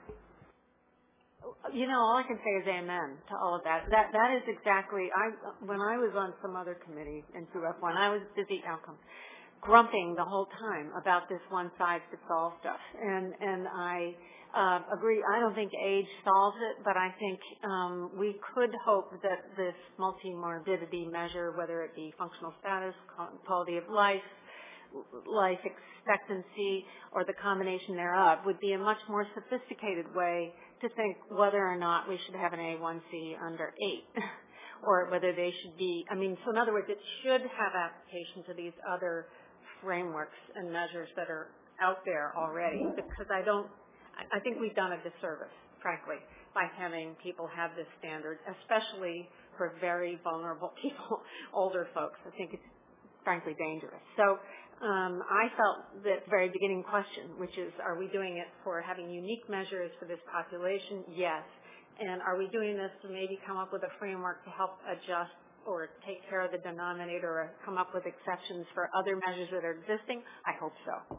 You know, all I can say is amen to all of that. That that is exactly. I when I was on some other committee in Q F one, I was busy outcomes, grumping the whole time about this one size fits all stuff, and and I. Uh, agree. I don't think age solves it, but I think um, we could hope that this multi-morbidity measure, whether it be functional status, quality of life, life expectancy, or the combination thereof, would be a much more sophisticated way to think whether or not we should have an A one C under eight, or whether they should be. I mean, so in other words, it should have application to these other frameworks and measures that are out there already, because I don't. I think we've done a disservice, frankly, by having people have this standard, especially for very vulnerable people, older folks. I think it's frankly dangerous. So um, I felt that very beginning question, which is, are we doing it for having unique measures for this population? Yes. And are we doing this to maybe come up with a framework to help adjust or take care of the denominator or come up with exceptions for other measures that are existing? I hope so.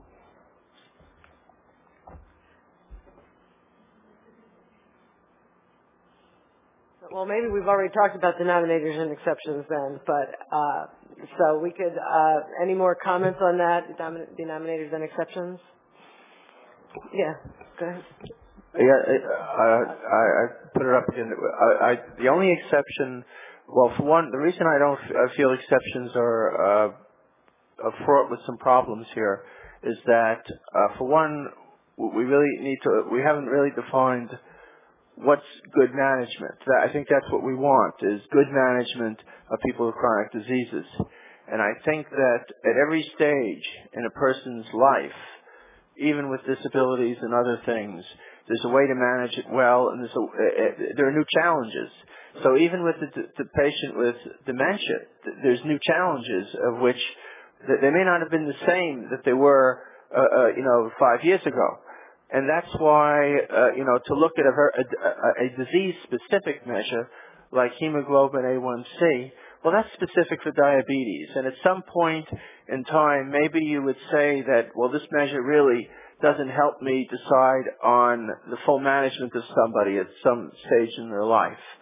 Well, maybe we've already talked about denominators and exceptions then, but uh, so we could, uh, any more comments on that, denominators and exceptions? Yeah, go ahead. Yeah, I, I, I put it up again. I, I, the only exception, well, for one, the reason I don't I feel exceptions are, uh, are fraught with some problems here is that, uh, for one, we really need to, we haven't really defined what's good management. I think that's what we want, is good management of people with chronic diseases. And I think that at every stage in a person's life, even with disabilities and other things, there's a way to manage it well, and there's a, uh, there are new challenges. So even with the, the patient with dementia, there's new challenges of which they may not have been the same that they were, uh, uh, you know, five years ago. And that's why, uh, you know, to look at a, a, a disease-specific measure like hemoglobin A one C, well, that's specific for diabetes. And at some point in time, maybe you would say that, well, this measure really doesn't help me decide on the full management of somebody at some stage in their life.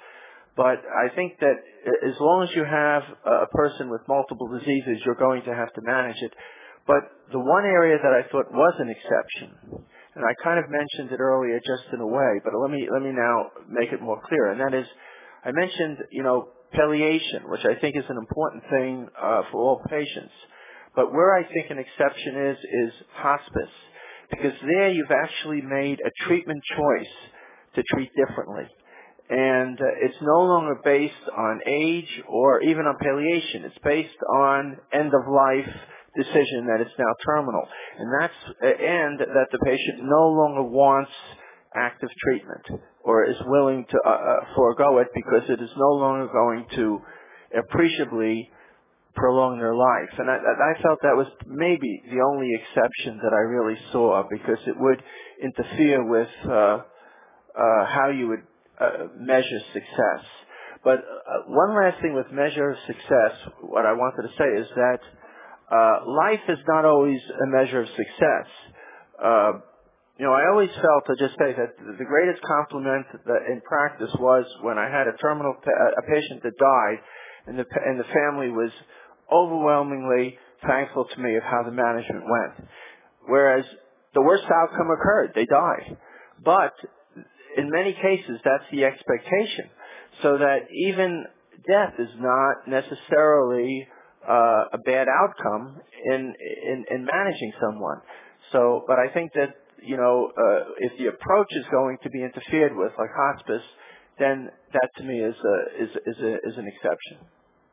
But I think that as long as you have a person with multiple diseases, you're going to have to manage it. But the one area that I thought was an exception, and I kind of mentioned it earlier just in a way, but let me let me now make it more clear, and that is, I mentioned, you know, palliation, which I think is an important thing uh, for all patients. But where I think an exception is, is hospice, because there you've actually made a treatment choice to treat differently. And uh, it's no longer based on age or even on palliation. It's based on end-of-life decision that it's now terminal. And that's uh, and that the patient no longer wants active treatment or is willing to uh, uh, forego it because it is no longer going to appreciably prolong their life. And I, I felt that was maybe the only exception that I really saw, because it would interfere with uh, uh, how you would uh, measure success. But uh, one last thing with measure of success, what I wanted to say is that uh, life is not always a measure of success. Uh, you know, I always felt, to just say that the greatest compliment that in practice was when I had a terminal, pa- a patient that died, and the, and the family was overwhelmingly thankful to me of how the management went. Whereas the worst outcome occurred. They died. But in many cases, that's the expectation. So that even death is not necessarily uh, a bad outcome in, in, in managing someone. So, but I think that, you know, uh, if the approach is going to be interfered with, like hospice, then that to me is a, is, is, a, is an exception.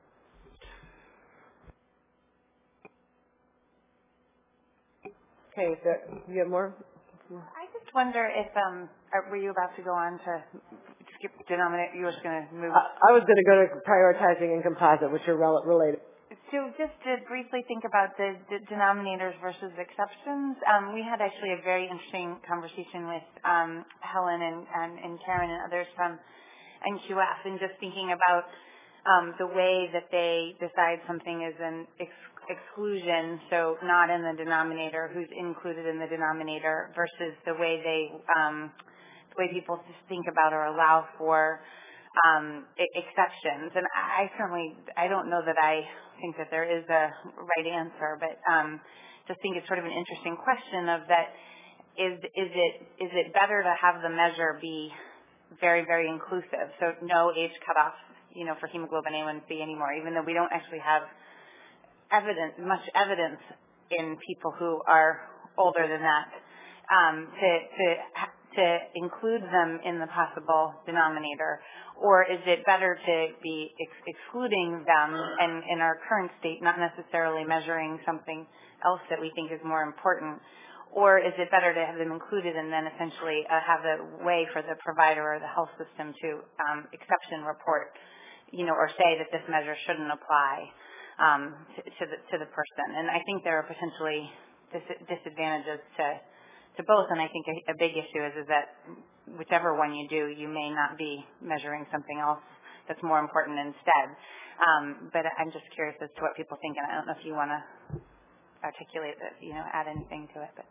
Okay, so you have more? I just wonder if, um, were you about to go on to skip denominator? You were just going to move? I, I was going to go to prioritizing and composite, which are rel- related. So just to briefly think about the, the denominators versus exceptions, um, we had actually a very interesting conversation with um, Helen and, and, and Karen and others from N Q F, and just thinking about um, the way that they decide something is an ex- exclusion, so not in the denominator, who's included in the denominator, versus the way they, um, the way people just think about or allow for um, exceptions. And I certainly, I don't know that I think that there is a right answer, but um, just think it's sort of an interesting question of that, is, is it, is it better to have the measure be very, very inclusive? So no age cutoff, you know, for hemoglobin A one C anymore, even though we don't actually have evidence, much evidence in people who are older than that, um, to, to, to include them in the possible denominator? Or is it better to be ex- excluding them and in our current state, not necessarily measuring something else that we think is more important? Or is it better to have them included and then essentially uh, have a way for the provider or the health system to um, exception report, you know, or say that this measure shouldn't apply um, to, to, the, to the person? And I think there are potentially dis- disadvantages to to both, and I think a, a big issue is, is that whichever one you do, you may not be measuring something else that's more important instead. Um, but I'm just curious as to what people think, and I don't know if you want to articulate that, you know, add anything to it. But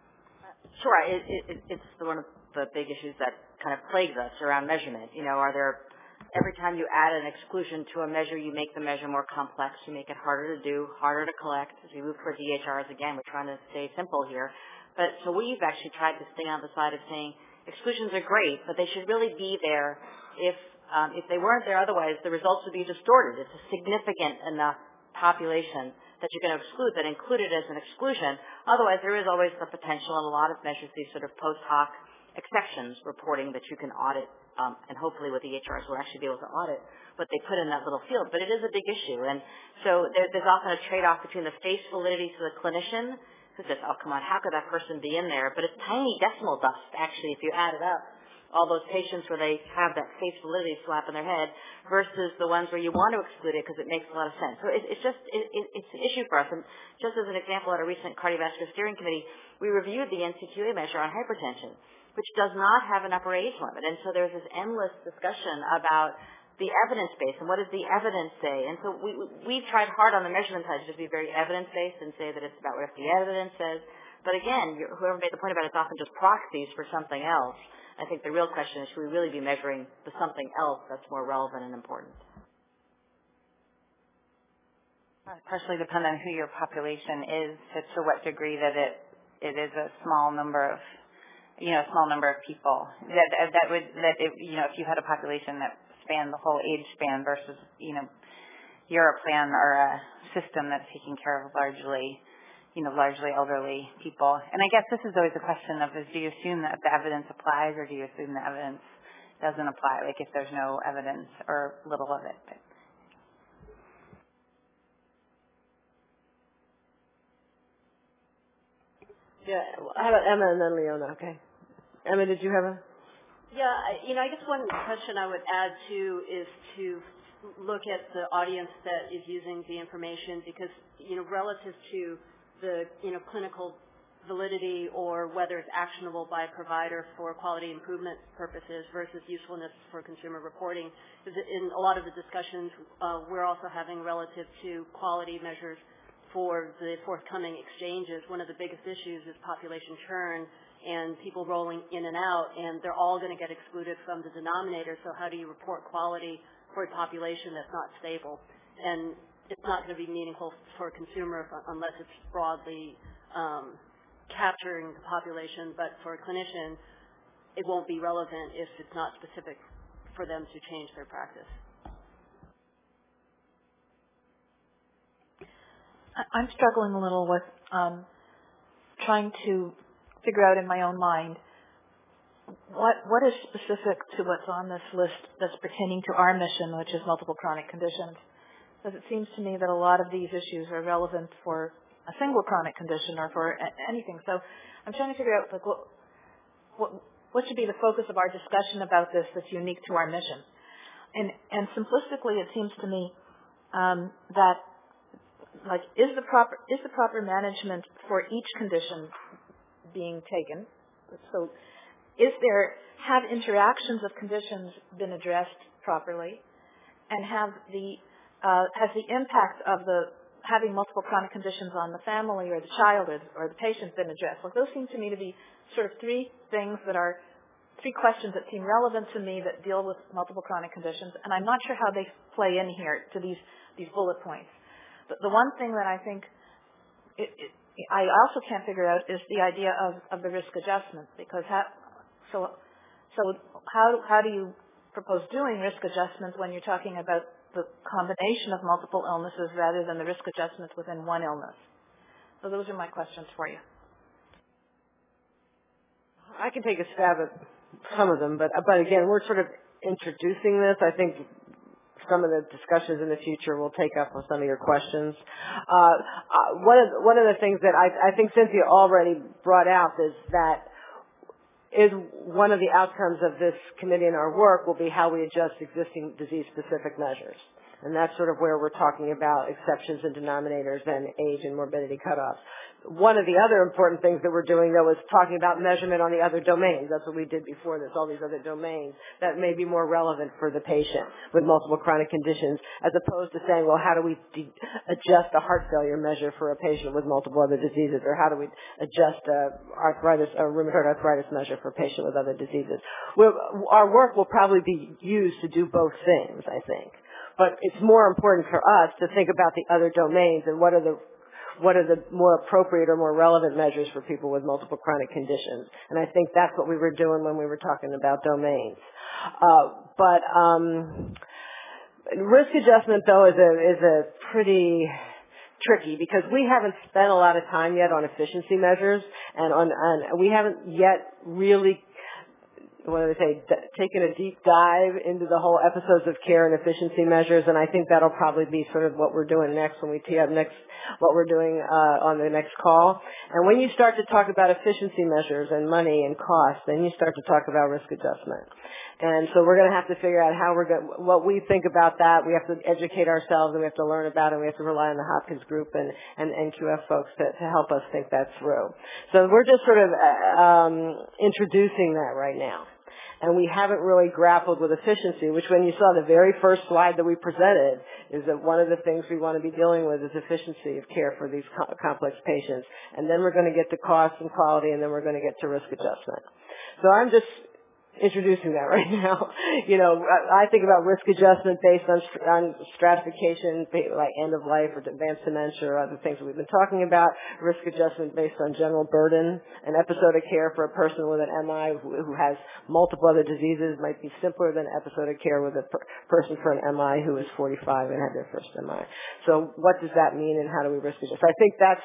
Sure. It, it, it's one of the big issues that kind of plagues us around measurement. You know, are there, every time you add an exclusion to a measure, you make the measure more complex, you make it harder to do, harder to collect. As we move towards E H Rs, again, we're trying to stay simple here. But so we've actually tried to stay on the side of saying exclusions are great, but they should really be there. If um, if they weren't there otherwise, the results would be distorted. It's a significant enough population that you're going to exclude that include it as an exclusion. Otherwise, there is always the potential in a lot of measures, these sort of post hoc exceptions reporting that you can audit, um, and hopefully with the E H Rs we'll actually be able to audit what they put in that little field. But it is a big issue. And so there, there's often a trade-off between the face validity to the clinician, who says, oh, come on, how could that person be in there? But it's tiny decimal dust, actually, if you add it up. All those patients where they have that face validity slap in their head versus the ones where you want to exclude it because it makes a lot of sense. So it, it's just, it, it, it's an issue for us. And just as an example, at a recent cardiovascular steering committee, we reviewed the N C Q A measure on hypertension, which does not have an upper age limit. And so there's this endless discussion about the evidence base and what does the evidence say. And so we, we've tried hard on the measurement side to just be very evidence-based and say that it's about what the evidence says But again, you- whoever made the point about it's often just proxies for something else. I think the real question is, should we really be measuring the something else that's more relevant and important? Partially depend on who your population is, to, to what degree that it it is a small number of, you know, a small number of people. That that, that would that it, you know, if you had a population that spanned the whole age span versus, you know, you're a plan or a system that's taking care of largely, you know, largely elderly people. And I guess this is always a question of is do you assume that the evidence applies or do you assume the evidence doesn't apply? Like if there's no evidence or little of it. But, yeah, how about Emma and then Leona, okay. Emma, did you have a? Yeah, I- you know, I guess one question I would add to is to look at the audience that is using the information because, you know, relative to the, you know, clinical validity or whether it's actionable by a provider for quality improvement purposes versus usefulness for consumer reporting, is that in a lot of the discussions uh, we're also having relative to quality measures for the forthcoming exchanges. One of the biggest issues is population churn and people rolling in and out, and they're all going to get excluded from the denominator. So how do you report quality for a population that's not stable? And it's not going to be meaningful for a consumer unless it's broadly um, capturing the population, but for a clinician, it won't be relevant if it's not specific for them to change their practice. I'm struggling a little with um, trying to figure out in my own mind what what is specific to what's on this list that's pertaining to our mission, which is multiple chronic conditions. Because it seems to me that a lot of these issues are relevant for a single chronic condition or for a- anything. So I'm trying to figure out like what, what what should be the focus of our discussion about this that's unique to our mission. And and simplistically, it seems to me um, that like is the proper is the proper management for each condition being taken? So is there have interactions of conditions been addressed properly, and have the uh, has the impact of the having multiple chronic conditions on the family or the child or, or the patient been addressed? Like those seem to me to be sort of three things that are three questions that seem relevant to me that deal with multiple chronic conditions, and I'm not sure how they play in here to these these bullet points. The, the one thing that I think it, it, I also can't figure out is the idea of, of the risk adjustment, because how, so so how how do you propose doing risk adjustments when you're talking about the combination of multiple illnesses rather than the risk adjustments within one illness? So those are my questions for you. I can take a stab at some of them, but but again, we're sort of introducing this. I think some of the discussions in the future will take up on some of your questions. Uh, uh, one of the, one of the things that I, I think Cynthia already brought out is that is one of the outcomes of this committee and our work will be how we adjust existing disease-specific measures. And that's sort of where we're talking about exceptions and denominators and age and morbidity cutoffs. One of the other important things that we're doing, though, is talking about measurement on the other domains. That's what we did before this, all these other domains that may be more relevant for the patient with multiple chronic conditions, as opposed to saying, well, how do we de- adjust a heart failure measure for a patient with multiple other diseases, or how do we adjust a arthritis, a rheumatoid arthritis measure for a patient with other diseases? We're, our work will probably be used to do both things, I think. But it's more important for us to think about the other domains and what are the what are the more appropriate or more relevant measures for people with multiple chronic conditions. And I think that's what we were doing when we were talking about domains. Uh, but um, risk adjustment, though, is a, is a pretty tricky because we haven't spent a lot of time yet on efficiency measures, and on, on we haven't yet really what do they say, d- taken a deep dive into the whole episodes of care and efficiency measures, and I think that'll probably be sort of what we're doing next when we tee up next, what we're doing uh, on the next call. And when you start to talk about efficiency measures and money and cost, then you start to talk about risk adjustment. And so we're going to have to figure out how we're going, what we think about that. We have to educate ourselves, and we have to learn about it. And we have to rely on the Hopkins Group and, and N Q F folks to, to help us think that through. So we're just sort of uh, um, introducing that right now. And we haven't really grappled with efficiency, which when you saw the very first slide that we presented, is that one of the things we want to be dealing with is efficiency of care for these co- complex patients. And then we're going to get to cost and quality, and then we're going to get to risk adjustment. So I'm just introducing that right now. You know, I think about risk adjustment based on, on stratification, like end of life or advanced dementia or other things that we've been talking about. Risk adjustment based on general burden. An episodic care for a person with an M I who, who has multiple other diseases might be simpler than episodic care with a per, person for an M I who is forty-five and had their first M I. So what does that mean, and how do we risk adjust? I think that's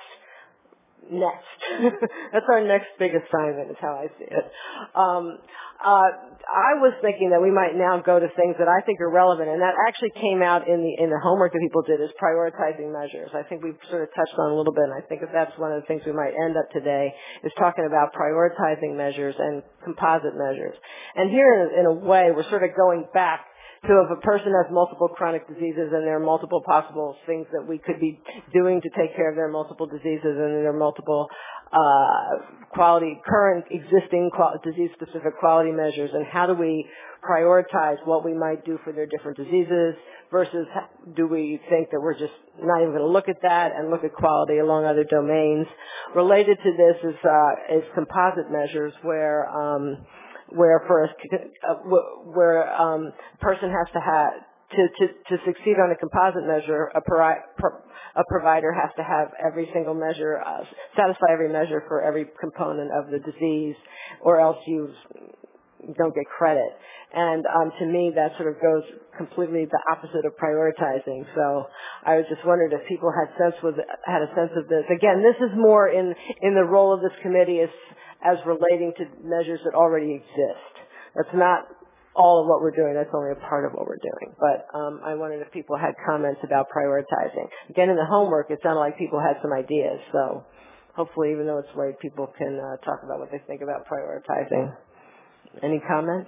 next. That's our next big assignment is how I see it. Um, uh, I was thinking that we might now go to things that I think are relevant, and that actually came out in the in the homework that people did, is prioritizing measures. I think we've sort of touched on a little bit, and I think that that's one of the things we might end up today, is talking about prioritizing measures and composite measures. And here, in, in a way, we're sort of going back. So if a person has multiple chronic diseases and there are multiple possible things that we could be doing to take care of their multiple diseases, and there are multiple uh, quality, current existing qual- disease-specific quality measures, and how do we prioritize what we might do for their different diseases versus do we think that we're just not even going to look at that and look at quality along other domains. Related to this is, uh, is composite measures where um, where for a, uh, where um, a person has to have to, to, to succeed on a composite measure, a, peri- pro- a provider has to have every single measure, uh, satisfy every measure for every component of the disease, or else you don't get credit. And um, to me, that sort of goes completely the opposite of prioritizing. So I was just wondered if people had sense with had a sense of this. Again, this is more in in the role of this committee as as relating to measures that already exist. That's not all of what we're doing. That's only a part of what we're doing. But um, I wondered if people had comments about prioritizing. Again, in the homework, it sounded like people had some ideas. So hopefully, even though it's late, people can uh, talk about what they think about prioritizing. Any comments?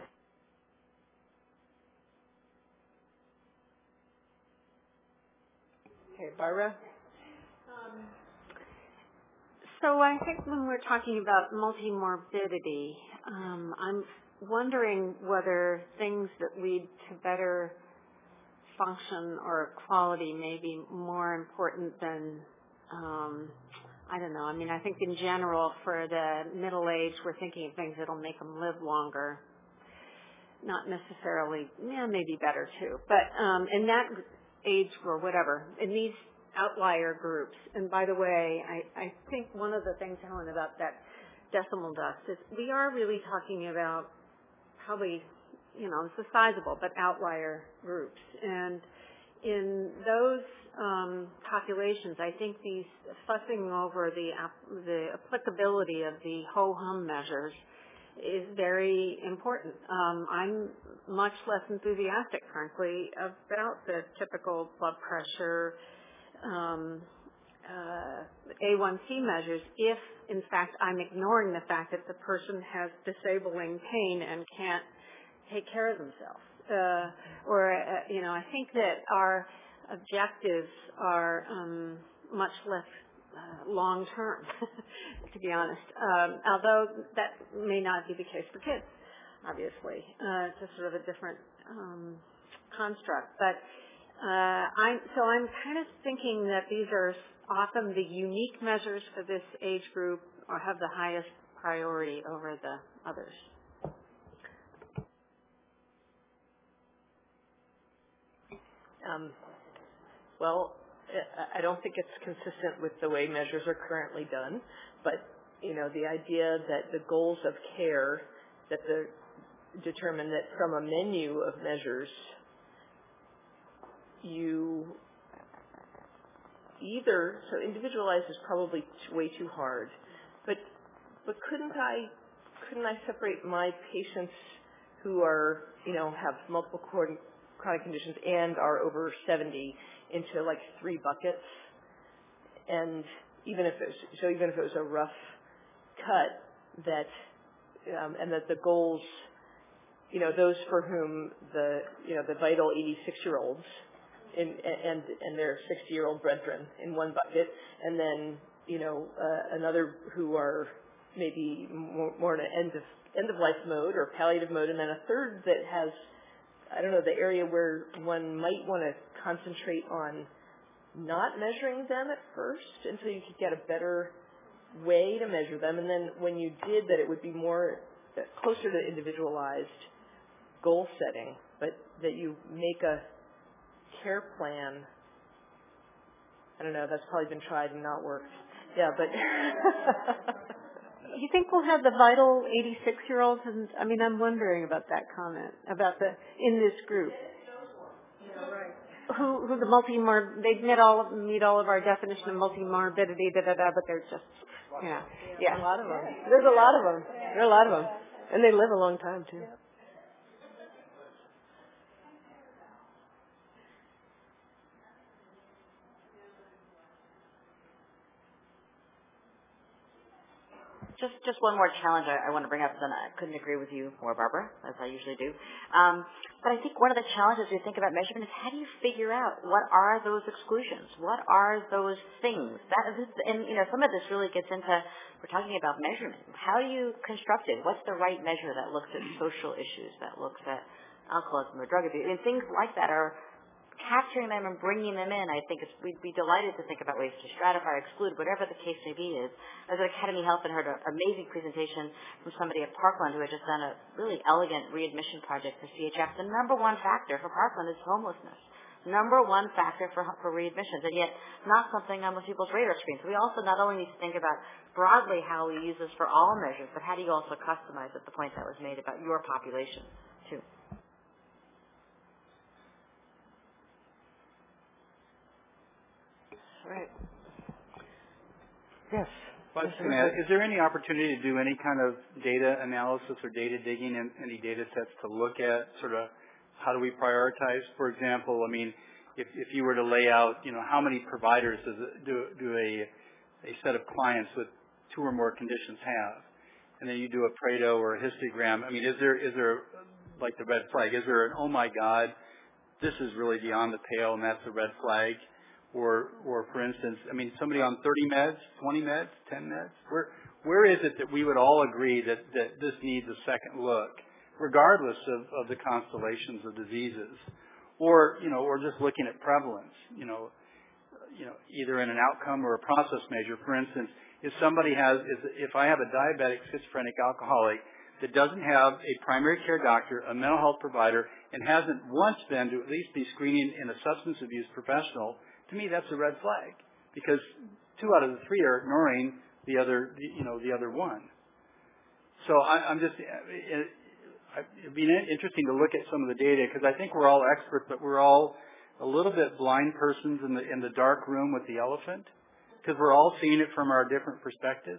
Okay, Barbara? So I think when we're talking about multimorbidity, um, I'm wondering whether things that lead to better function or quality may be more important than, um, I don't know. I mean, I think in general for the middle age, we're thinking of things that'll make them live longer. Not necessarily, yeah, maybe better too. But um, in that age or whatever, in these outlier groups. And by the way, I, I think one of the things, Helen, about that decimal dust is we are really talking about probably, you know, it's a sizable but outlier groups. And in those um, populations, I think these fussing over the the applicability of the ho-hum measures is very important. Um, I'm much less enthusiastic, frankly, about the typical blood pressure, Um, uh, A one C measures if, in fact, I'm ignoring the fact that the person has disabling pain and can't take care of themselves. Uh, or, uh, you know, I think that our objectives are um, much less uh, long-term, to be honest, um, although that may not be the case for kids, obviously. Uh, it's a sort of a different um, construct. But Uh, I'm, so I'm kind of thinking that these are often the unique measures for this age group or have the highest priority over the others. Um, well, I don't think it's consistent with the way measures are currently done, but, you know, the idea that the goals of care that the determine that from a menu of measures you either, so individualized is probably t- way too hard, but but couldn't I couldn't I separate my patients who are, you know, have multiple chronic conditions and are over seventy into like three buckets, and even if it was, so even if it was a rough cut, that um, and that the goals, you know, those for whom the, you know, the vital eighty-six year olds In, and and their sixty-year-old brethren in one bucket, and then, you know, uh, another who are maybe more, more in an end of end-of-life mode or palliative mode, and then a third that has, I don't know, the area where one might want to concentrate on not measuring them at first until you could get a better way to measure them, and then when you did that, it would be more closer to individualized goal setting, but that you make a care plan. I don't know, that's probably been tried and not worked. Yeah, but you think we'll have the vital eighty-six-year-olds? And I mean, I'm wondering about that comment about the in this group. Yeah, right. Who, who the multi-mor, they meet all of, meet all of our definition of multi-morbidity, da da da, but they're just, you know, yeah, a lot of them. There's a lot of them. There are a lot of them, and they live a long time too. Just just one more challenge I, I want to bring up, and I couldn't agree with you more, Barbara, as I usually do. Um, but I think one of the challenges we think about measurement is how do you figure out what are those exclusions? What are those things? That is, and you know, some of this really gets into, we're talking about measurement. How do you construct it? What's the right measure that looks at social issues, that looks at alcoholism or drug abuse? And things like that are capturing them and bringing them in. I think it's, we'd be delighted to think about ways to stratify or exclude, whatever the case may be is. I was at Academy Health and heard an amazing presentation from somebody at Parkland who had just done a really elegant readmission project for C H F. The number one factor for Parkland is homelessness. Number one factor for, for readmissions, and yet not something on most people's radar screens. So we also not only need to think about broadly how we use this for all measures, but how do you also customize it, the point that was made about your population, too. Right. Yes. Well, I was going to ask, is there any opportunity to do any kind of data analysis or data digging in any data sets to look at sort of how do we prioritize? For example, I mean, if, if you were to lay out, you know, how many providers does it, do, do a, a set of clients with two or more conditions have? And then you do a Pareto or a histogram. I mean, is there, is there like the red flag? Is there an, oh my God, this is really beyond the pale and that's a red flag? Or, or for instance, I mean, somebody on thirty meds, twenty meds, ten meds, where, where is it that we would all agree that, that this needs a second look, regardless of, of the constellations of diseases? Or, you know, or just looking at prevalence, you know, you know, either in an outcome or a process measure. For instance, if somebody has, if I have a diabetic, schizophrenic, alcoholic that doesn't have a primary care doctor, a mental health provider, and hasn't once been to at least be screening in a substance abuse professional, to me, that's a red flag, because two out of the three are ignoring the other, you know, the other one. So I, I'm just, it, it'd be interesting to look at some of the data, because I think we're all experts, but we're all a little bit blind persons in the in the dark room with the elephant, because we're all seeing it from our different perspectives.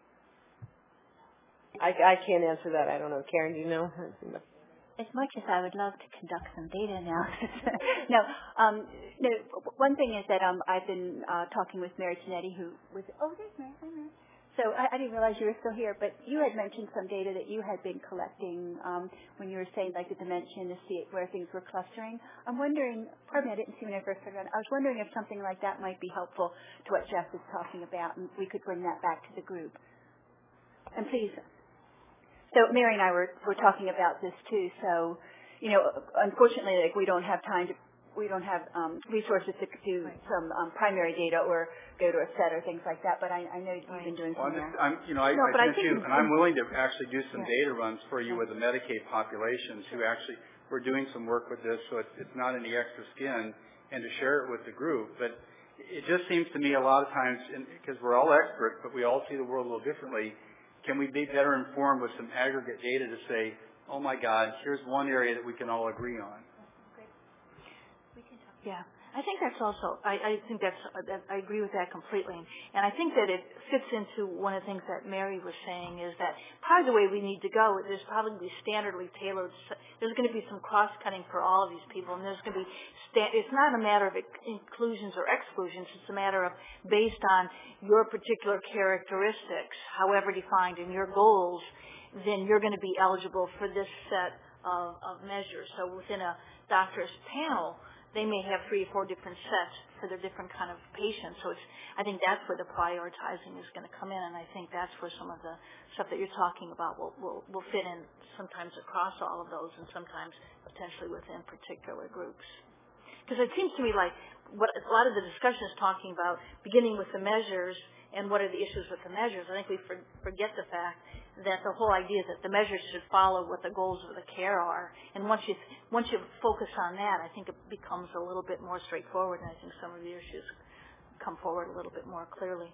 I, I can't answer that. I don't know. Karen, do you know? As much as I would love to conduct some data analysis, no. Um, no. One thing is that um, I've been uh, talking with Mary Tinetti, who was oh, there's Mary. Hi, Mary. So I, I didn't realize you were still here, but you had mentioned some data that you had been collecting um, when you were saying like the dimension to see where things were clustering. I'm wondering. Pardon me, I didn't see when I first started on. I was wondering if something like that might be helpful to what Jeff was talking about, and we could bring that back to the group. And please. So Mary and I were, were talking about this too. So, you know, unfortunately, like we don't have time to, we don't have um, resources to do right. some um, primary data or go to a set or things like that. But I, I know you've right. been doing well, some. I'm, I'm, you know, I, no, I I sent you, and I'm willing to actually do some yeah. data runs for you with the Medicaid populations who actually we're doing some work with this, so it's, it's not any extra skin, and to share it with the group. But it just seems to me a lot of times, because we're all experts, but we all see the world a little differently. Can we be better informed with some aggregate data to say, oh my God, here's one area that we can all agree on? Yeah, I think that's also, I, I think that's, that, I agree with that completely. And I think that it fits into one of the things that Mary was saying is that part of the way we need to go is there's probably standardly tailored, there's going to be some cross-cutting for all of these people, and there's going to be, sta- it's not a matter of inclusions or exclusions, it's a matter of based on your particular characteristics, however defined in your goals, then you're going to be eligible for this set of, of measures. So within a doctor's panel, they may have three or four different sets for their different kind of patients. So it's, I think that's where the prioritizing is going to come in, and I think that's where some of the stuff that you're talking about will, will, will fit in sometimes across all of those and sometimes potentially within particular groups. Because it seems to me like what a lot of the discussion is talking about, beginning with the measures and what are the issues with the measures. I think we for, forget the fact that the whole idea is that the measures should follow what the goals of the care are. And once you once you focus on that, I think it becomes a little bit more straightforward, and I think some of the issues come forward a little bit more clearly.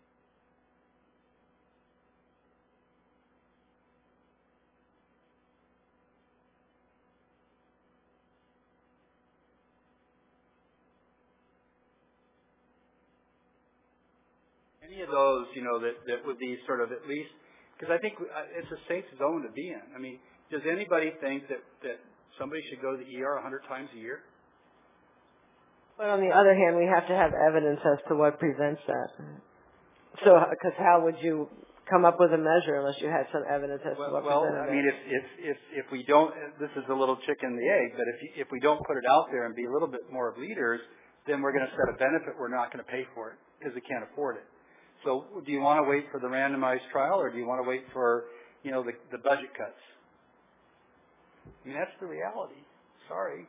Any of those, you know, that, that would be sort of at least, because I think it's a safe zone to be in. I mean, does anybody think that, that somebody should go to the E R one hundred times a year? But on the other hand, we have to have evidence as to what prevents that. So, because how would you come up with a measure unless you had some evidence as well, to what well, prevented it? Well, I mean, if, if, if, if we don't, this is a little chicken and the egg, but if, you, if we don't put it out there and be a little bit more of leaders, then we're going to set a benefit we're not going to pay for it because we can't afford it. So do you want to wait for the randomized trial, or do you want to wait for, you know, the, the budget cuts? I mean, that's the reality. Sorry.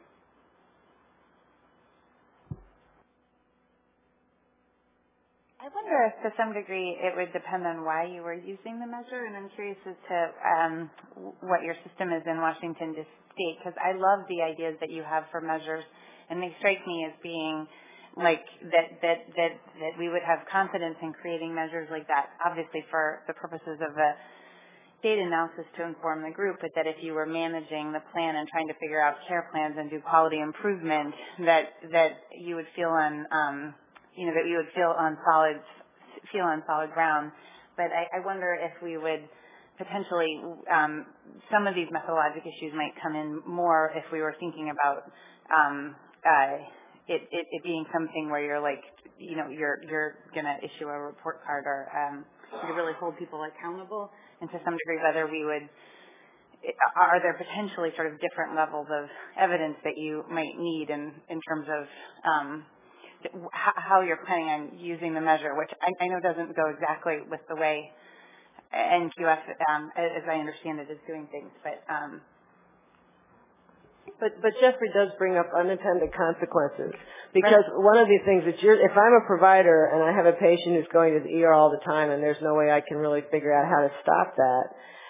I wonder if to some degree it would depend on why you were using the measure, and I'm curious as to um, what your system is in Washington State, because I love the ideas that you have for measures, and they strike me as being like that, that, that, that we would have confidence in creating measures like that, obviously for the purposes of a data analysis to inform the group, but that if you were managing the plan and trying to figure out care plans and do quality improvement, that, that you would feel on, um, you know, that you would feel on solid, feel on solid ground. But I, I wonder if we would potentially, um, some of these methodologic issues might come in more if we were thinking about, um, uh, It, it, it being something where you're like, you know, you're you're going to issue a report card or um, to really hold people accountable, and to some degree whether we would, are there potentially sort of different levels of evidence that you might need in, in terms of um, how you're planning on using the measure, which I, I know doesn't go exactly with the way N Q F, um, as I understand it, is doing things, but um, But, but Jeffrey does bring up unintended consequences, because one of the things that you're, if I'm a provider and I have a patient who's going to the E R all the time and there's no way I can really figure out how to stop that,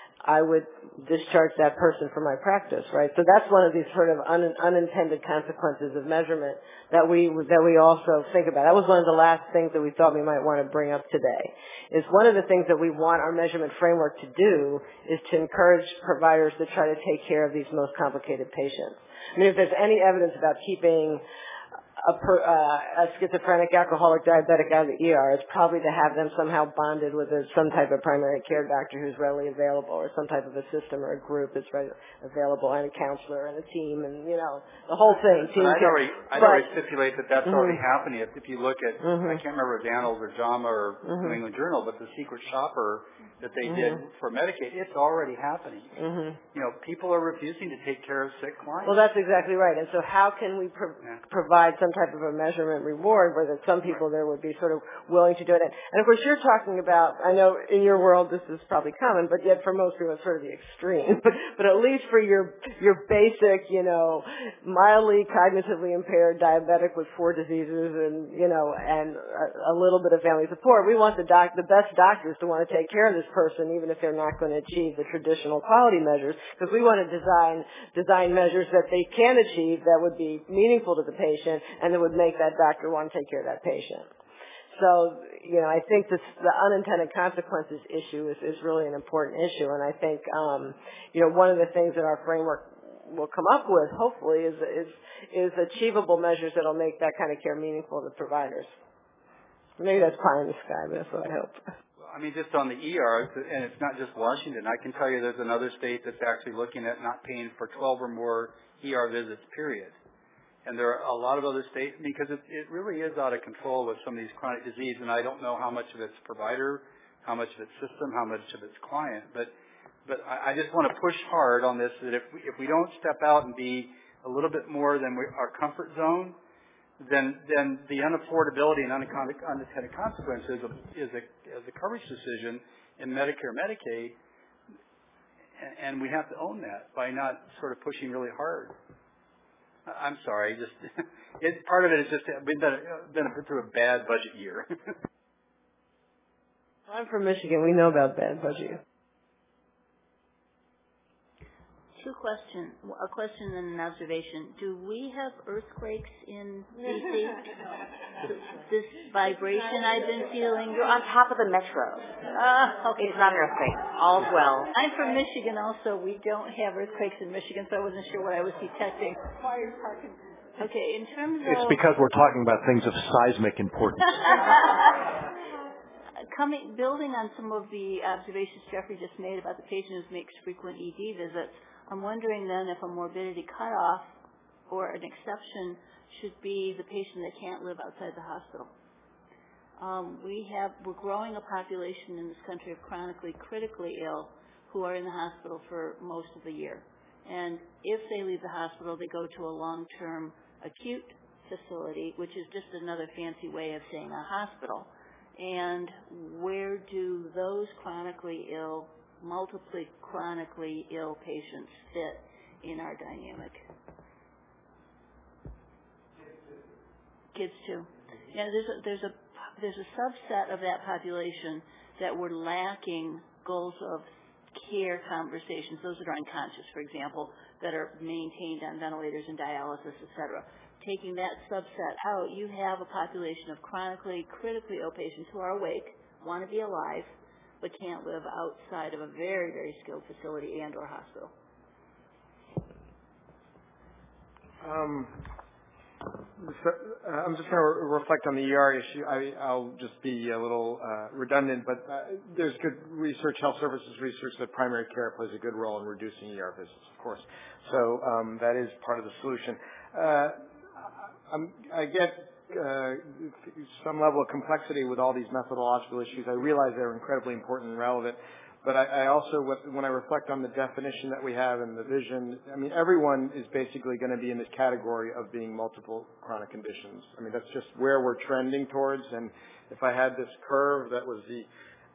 I would discharge that person from my practice, right? So that's one of these sort of un, unintended consequences of measurement that we that we also think about. That was one of the last things that we thought we might want to bring up today. Is one of the things that we want our measurement framework to do is to encourage providers to try to take care of these most complicated patients. I mean, if there's any evidence about keeping a, per, uh, a schizophrenic, alcoholic, diabetic out of the E R, it's probably to have them somehow bonded with a, some type of primary care doctor who's readily available, or some type of a system or a group that's readily available, and a counselor and a team, and, you know, the whole thing. Team I'd care. already, I'd but, already stipulate that that's mm-hmm. already happening. If, if you look at, mm-hmm. I can't remember if Annals or JAMA or mm-hmm. New England Journal, but the secret shopper that they mm-hmm. did for Medicaid, it's already happening. Mm-hmm. You know, people are refusing to take care of sick clients. Well, that's exactly right. And so how can we pro- yeah. provide some type of a measurement reward where that some people there would be sort of willing to do it? And of course, you're talking about, I know in your world this is probably common, but yet for most people it's sort of the extreme. but, but at least for your your basic, you know, mildly cognitively impaired diabetic with four diseases and, you know, and a, a little bit of family support, we want the doc, the best doctors to want to take care of this person, even if they're not going to achieve the traditional quality measures, because we want to design design measures that they can achieve that would be meaningful to the patient and that would make that doctor want to take care of that patient. So, you know, I think this, the unintended consequences issue is, is really an important issue, and I think, um, you know, one of the things that our framework will come up with, hopefully, is is is achievable measures that will make that kind of care meaningful to providers. Maybe that's pie in the sky, but that's what I hope. I mean, just on the E R, and it's not just Washington. I can tell you there's another state that's actually looking at not paying for twelve or more E R visits, period. And there are a lot of other states, because it, it really is out of control with some of these chronic disease, and I don't know how much of it's provider, how much of it's system, how much of it's client. But but I, I just want to push hard on this, that if we, if we don't step out and be a little bit more than we, our comfort zone, then then the unaffordability and unintended consequences of, is a is a coverage decision in Medicare, Medicaid, and, and we have to own that by not sort of pushing really hard. I'm sorry, just it, part of it is just we've been been through a bad budget year. I'm from Michigan. We know about bad budget. Two questions, a question and an observation. Do we have earthquakes in D C? This vibration I've been feeling. You're on top of the metro. Uh, okay. It's not an earthquake. All's well. I'm from Michigan also. We don't have earthquakes in Michigan, so I wasn't sure what I was detecting. Okay, in terms of... It's because we're talking about things of seismic importance. Coming, building on some of the observations Jeffrey just made about the patient who makes frequent E D visits, I'm wondering then if a morbidity cutoff or an exception should be the patient that can't live outside the hospital. Um, we have, we're growing a population in this country of chronically critically ill who are in the hospital for most of the year. And if they leave the hospital, they go to a long-term acute facility, which is just another fancy way of saying a hospital. And where do those chronically ill, multiply chronically ill patients fit in our dynamic? Kids too. Yeah, there's a, there's a there's a subset of that population that we're lacking goals of care conversations. Those that are unconscious, for example, that are maintained on ventilators and dialysis, et cetera. Taking that subset out, you have a population of chronically, critically ill patients who are awake, want to be alive, but can't live outside of a very, very skilled facility and or hospital. Um, so, uh, I'm just going to re- reflect on the E R issue. I, I'll just be a little uh, redundant, but uh, there's good research, health services research, that primary care plays a good role in reducing E R visits, of course. So um, that is part of the solution. Uh, I'm, I get uh, some level of complexity with all these methodological issues. I realize they're incredibly important and relevant, but I, I also, when I reflect on the definition that we have and the vision, I mean, everyone is basically going to be in this category of being multiple chronic conditions. I mean, that's just where we're trending towards, and if I had this curve that was the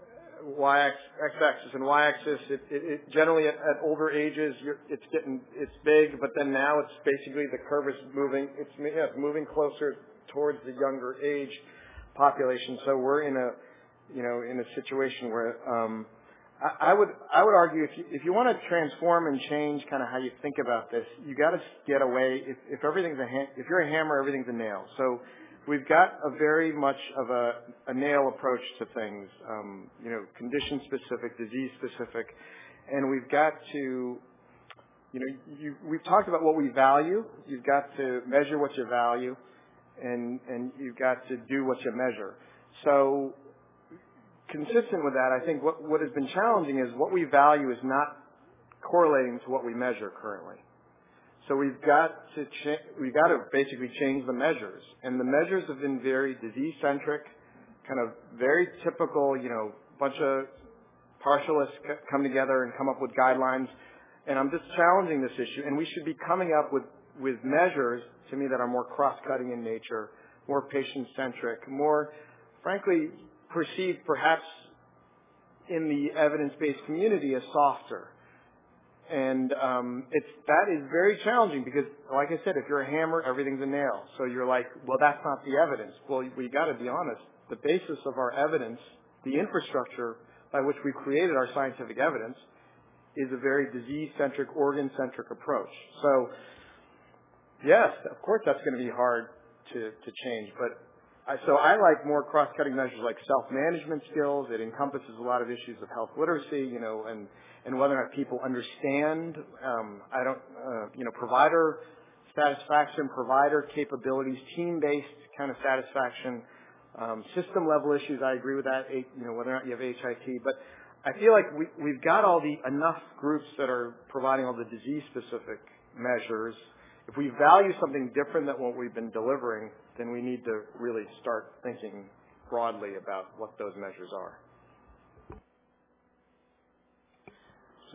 y-axis and y-axis, it, it, it generally at, at older ages, you're, it's getting, it's big, but then now it's basically the curve is moving, it's, yeah, it's moving closer towards the younger age population. So we're in a, you know, in a situation where um, I, I would, I would argue if you, if you want to transform and change kind of how you think about this, you got to get away. If, if everything's a, ha- if you're a hammer, everything's a nail. So we've got a very much of a, a nail approach to things, um, you know, condition specific, disease specific, and we've got to, you know, you, we've talked about what we value. You've got to measure what you value, and and you've got to do what you measure. So, consistent with that, I think what what has been challenging is what we value is not correlating to what we measure currently. So we've got to cha- we've got to basically change the measures, and the measures have been very disease-centric, kind of very typical. You know, bunch of partialists c- come together and come up with guidelines, and I'm just challenging this issue. And we should be coming up with with measures, to me, that are more cross-cutting in nature, more patient-centric, more, frankly, perceived perhaps in the evidence-based community as softer. And um, it's that is very challenging because, like I said, if you're a hammer, everything's a nail. So you're like, well, that's not the evidence. Well, we got to be honest. The basis of our evidence, the infrastructure by which we created our scientific evidence, is a very disease-centric, organ-centric approach. So, yes, of course, that's going to be hard to to change. But I, so I like more cross-cutting measures like self-management skills. It encompasses a lot of issues of health literacy, you know, and and whether or not people understand, um, I don't, uh, you know, provider satisfaction, provider capabilities, team-based kind of satisfaction, um, system-level issues. I agree with that. You know, whether or not you have H I T, but I feel like we, we've got all the enough groups that are providing all the disease-specific measures. If we value something different than what we've been delivering, then we need to really start thinking broadly about what those measures are.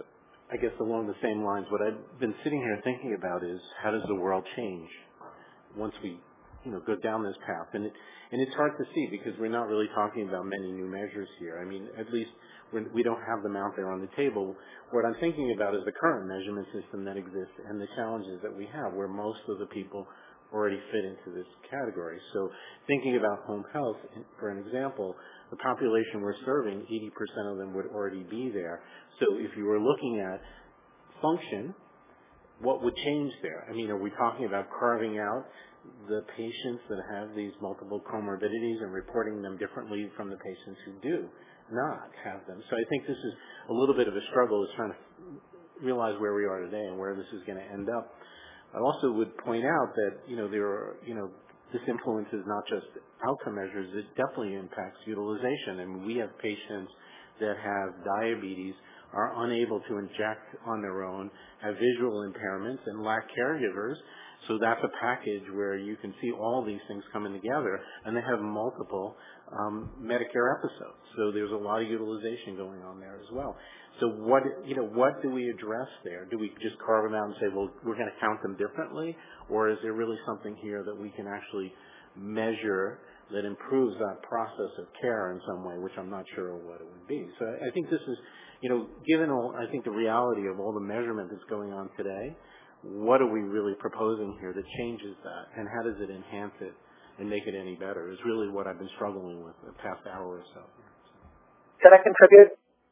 I guess along the same lines, what I've been sitting here thinking about is how does the world change once we, you know, go down this path? And it, and it's hard to see because we're not really talking about many new measures here. I mean, at least we're, we don't have them out there on the table. What I'm thinking about is the current measurement system that exists and the challenges that we have, where most of the people already fit into this category. So thinking about home health, for an example, the population we're serving, eighty percent of them would already be there. So if you were looking at function, what would change there? I mean, are we talking about carving out the patients that have these multiple comorbidities and reporting them differently from the patients who do not have them? So I think this is a little bit of a struggle, is trying to realize where we are today and where this is going to end up. I also would point out that, you know, there are, you know, this influences not just outcome measures, it definitely impacts utilization. And we have patients that have diabetes, are unable to inject on their own, have visual impairments, and lack caregivers. So that's a package where you can see all these things coming together, and they have multiple um, Medicare episodes. So there's a lot of utilization going on there as well. So what, you know, what do we address there? Do we just carve them out and say, well, we're going to count them differently? Or is there really something here that we can actually measure that improves that process of care in some way, which I'm not sure what it would be. So I think this is, you know, given all, I think the reality of all the measurement that's going on today, what are we really proposing here that changes that, and how does it enhance it and make it any better is really what I've been struggling with the past hour or so. Can I contribute?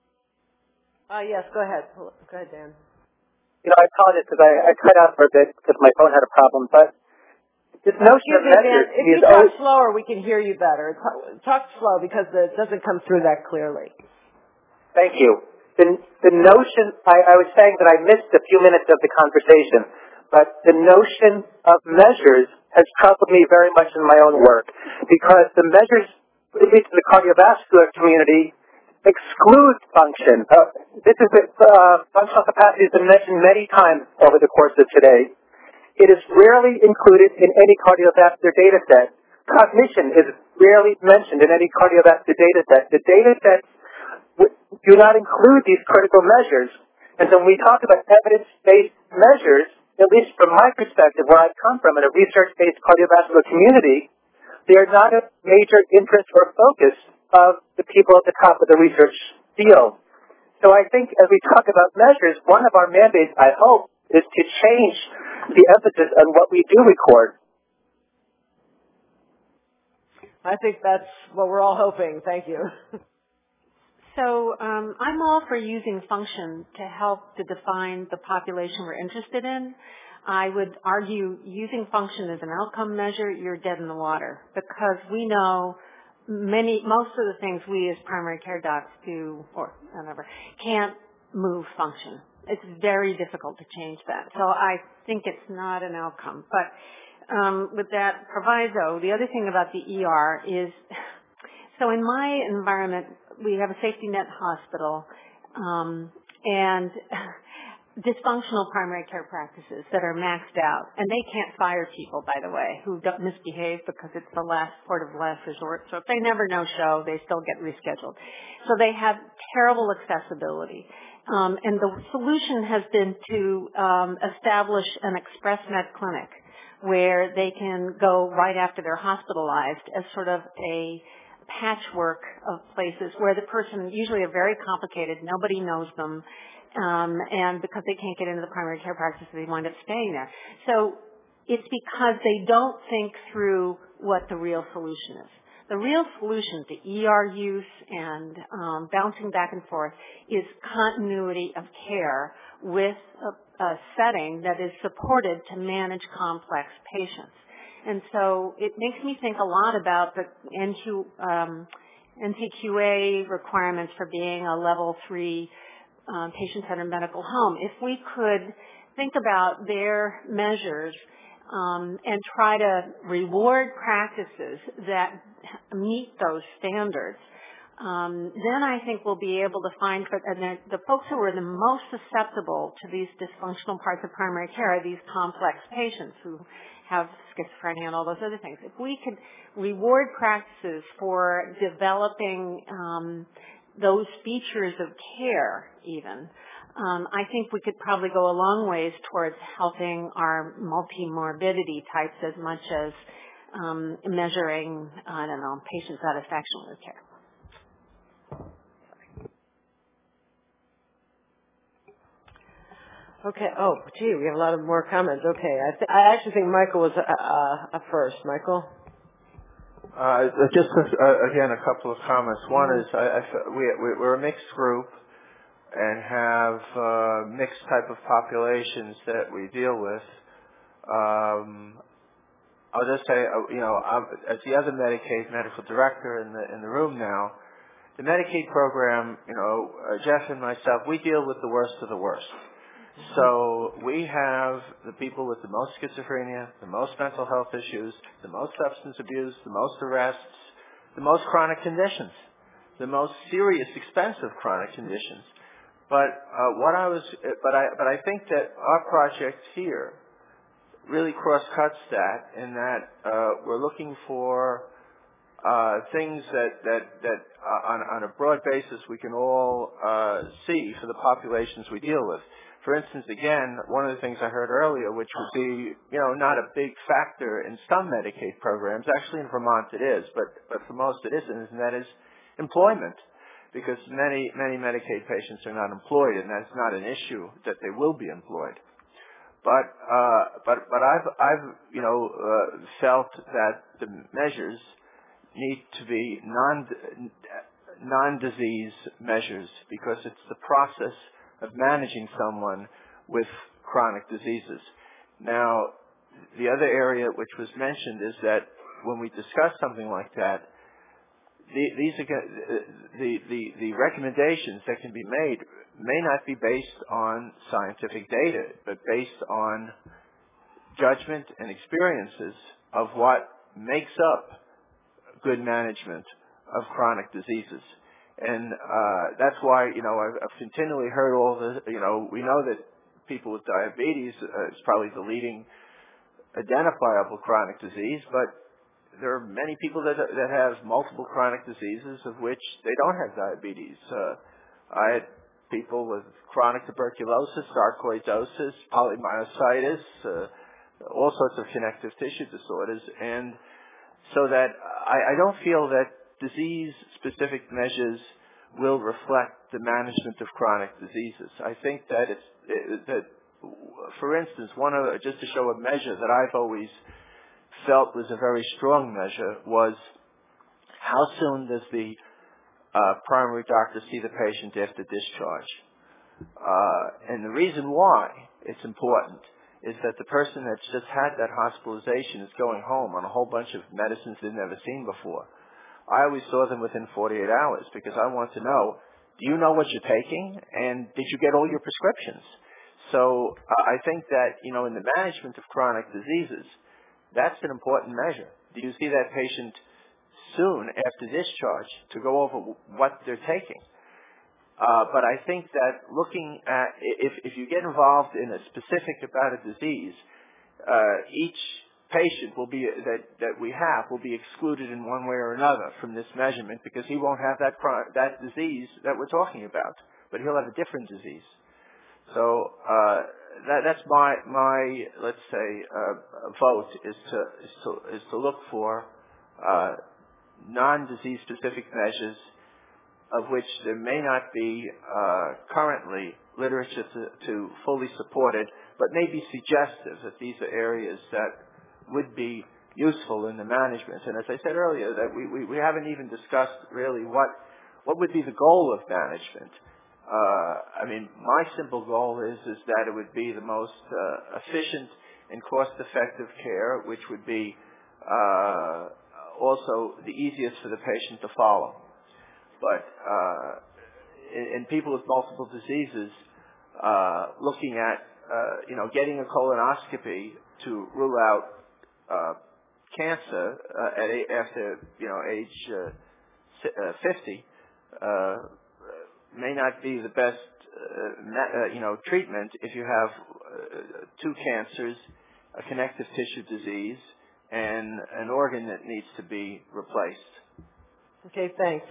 Uh, yes, go ahead. Go ahead, Dan. You know, I apologize because I, I cut out for a bit because my phone had a problem, but this notion of measures if you is talk always... slower, we can hear you better. Talk slow because it doesn't come through that clearly. Thank you. The, the notion, I, I was saying that I missed a few minutes of the conversation, but the notion of measures has troubled me very much in my own work because the measures, at least in the cardiovascular community, exclude function. Uh, this is uh, functional capacity has been mentioned many times over the course of today. It is rarely included in any cardiovascular data set. Cognition is rarely mentioned in any cardiovascular data set. The data sets do not include these critical measures. And so when we talk about evidence-based measures, at least from my perspective, where I come from in a research-based cardiovascular community, they are not a major interest or focus of the people at the top of the research field. So I think as we talk about measures, one of our mandates, I hope, is to change the emphasis on what we do record. I think that's what we're all hoping. Thank you. So um, I'm all for using function to help to define the population we're interested in. I would argue using function as an outcome measure, you're dead in the water because we know many, most of the things we as primary care docs do, or whatever, can't move function. It's very difficult to change that. So I think it's not an outcome. But um, with that proviso, the other thing about the E R is, so in my environment, we have a safety net hospital, um, and dysfunctional primary care practices that are maxed out. And they can't fire people, by the way, who don't misbehave because it's the last port of last resort. So if they never no-show, they still get rescheduled. So they have terrible accessibility. Um, and the solution has been to um, establish an express med clinic where they can go right after they're hospitalized as sort of a patchwork of places where the person, usually are very complicated, nobody knows them, um, and because they can't get into the primary care practice, they wind up staying there. So it's because they don't think through what the real solution is. The real solution to E R use and um, bouncing back and forth is continuity of care with a, a setting that is supported to manage complex patients. And so it makes me think a lot about the N Q, um, N C Q A requirements for being a level three um, patient-centered medical home. If we could think about their measures um, and try to reward practices that meet those standards, um, then I think we'll be able to find, and the, the folks who are the most susceptible to these dysfunctional parts of primary care are these complex patients who have schizophrenia and all those other things. If we could reward practices for developing um, those features of care even, um, I think we could probably go a long ways towards helping our multi-morbidity types as much as um, measuring, I don't know, patient satisfaction with care. Okay. Oh, gee, we have a lot of more comments. Okay. I, th- I actually think Michael was uh, uh, first. Michael? Uh, just uh, again, a couple of comments. One is I, I, we, we're a mixed group and have uh, mixed type of populations that we deal with. Um, I'll just say, uh, you know, I'm, as the other Medicaid medical director in the in the room now, the Medicaid program, you know, uh, Jeff and myself, we deal with the worst of the worst. So we have the people with the most schizophrenia, the most mental health issues, the most substance abuse, the most arrests, the most chronic conditions, the most serious, expensive chronic conditions. But uh, what I was, but I, but I think that our project here really cross-cuts that in that uh, we're looking for uh, things that that that uh, on, on a broad basis we can all uh, see for the populations we deal with. For instance, again, one of the things I heard earlier, which would be, you know, not a big factor in some Medicaid programs. Actually, in Vermont it is, but but for most it isn't, and that is employment, because many many Medicaid patients are not employed, and that's not an issue that they will be employed. But uh, but but I've I've you know uh, felt that the measures need to be non non-disease measures, because it's the process of managing someone with chronic diseases. Now, the other area which was mentioned is that when we discuss something like that, the, these are, the, the, the recommendations that can be made may not be based on scientific data, but based on judgment and experiences of what makes up good management of chronic diseases. And uh, that's why, you know, I've, I've continually heard all this, you know, we know that people with diabetes uh, is probably the leading identifiable chronic disease, but there are many people that that have multiple chronic diseases of which they don't have diabetes. Uh, I had people with chronic tuberculosis, sarcoidosis, polymyositis, uh, all sorts of connective tissue disorders, and so that I, I don't feel that disease-specific measures will reflect the management of chronic diseases. I think that it's it, that, for instance, one of just to show a measure that I've always felt was a very strong measure was how soon does the uh, primary doctor see the patient after discharge. Uh, and the reason why it's important is that the person that's just had that hospitalization is going home on a whole bunch of medicines they've never seen before. I always saw them within forty-eight hours because I want to know, do you know what you're taking, and did you get all your prescriptions? So uh, I think that, you know, in the management of chronic diseases, that's an important measure. Do you see that patient soon after discharge to go over what they're taking? Uh, but I think that looking at, if, if you get involved in a specific about a disease, uh, each patient will be, that, that we have will be excluded in one way or another from this measurement because he won't have that, that disease that we're talking about, but he'll have a different disease. So uh, that, that's my, my let's say, uh, vote is to, is to, is to look for uh, non-disease specific measures of which there may not be uh, currently literature to, to fully support it, but may be suggestive that these are areas that would be useful in the management. And as I said earlier, that we, we, we haven't even discussed really what what would be the goal of management. Uh, I mean, my simple goal is is that it would be the most uh, efficient and cost-effective care, which would be uh, also the easiest for the patient to follow. But uh, in, in people with multiple diseases, uh, looking at uh, you know getting a colonoscopy to rule out uh, cancer uh, at a, after you know age uh, uh, fifty uh, may not be the best uh, uh, you know treatment if you have uh, two cancers, a connective tissue disease, and an organ that needs to be replaced. Okay, thanks.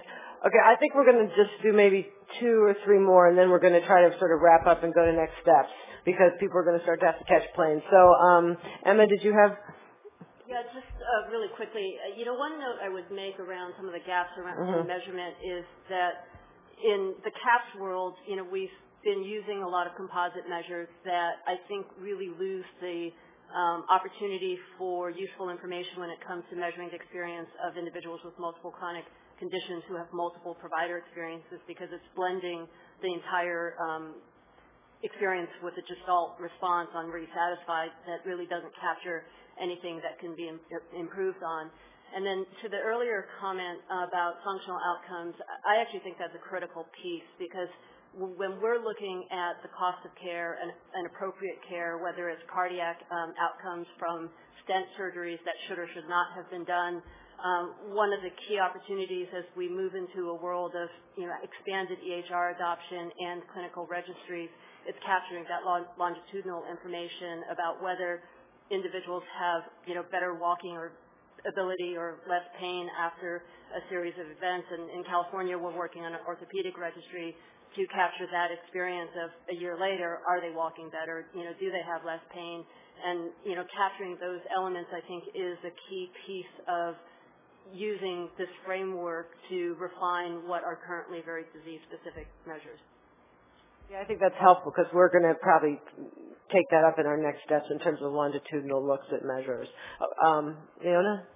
Okay, I think we're going to just do maybe two or three more, and then we're going to try to sort of wrap up and go to next steps because people are going to start to have to catch planes. So, um, Emma, did you have? Yeah, just uh, really quickly, uh, you know, one note I would make around some of the gaps around Mm-hmm. measurement is that in the CAPS world, you know, we've been using a lot of composite measures that I think really lose the um, opportunity for useful information when it comes to measuring the experience of individuals with multiple chronic conditions who have multiple provider experiences, because it's blending the entire um, experience with a gestalt response on Were You Satisfied that really doesn't capture anything that can be im- improved on. And then to the earlier comment about functional outcomes, I actually think that's a critical piece, because when we're looking at the cost of care and, and appropriate care, whether it's cardiac um, outcomes from stent surgeries that should or should not have been done, Um, one of the key opportunities as we move into a world of, you know, expanded E H R adoption and clinical registries is capturing that long, longitudinal information about whether individuals have, you know, better walking or ability or less pain after a series of events. And in California, we're working on an orthopedic registry to capture that experience of a year later. Are they walking better? You know, do they have less pain? And, you know, capturing those elements, I think, is a key piece of using this framework to refine what are currently very disease-specific measures. Yeah, I think that's helpful because we're going to probably take that up in our next steps in terms of longitudinal looks at measures. Um, Leona?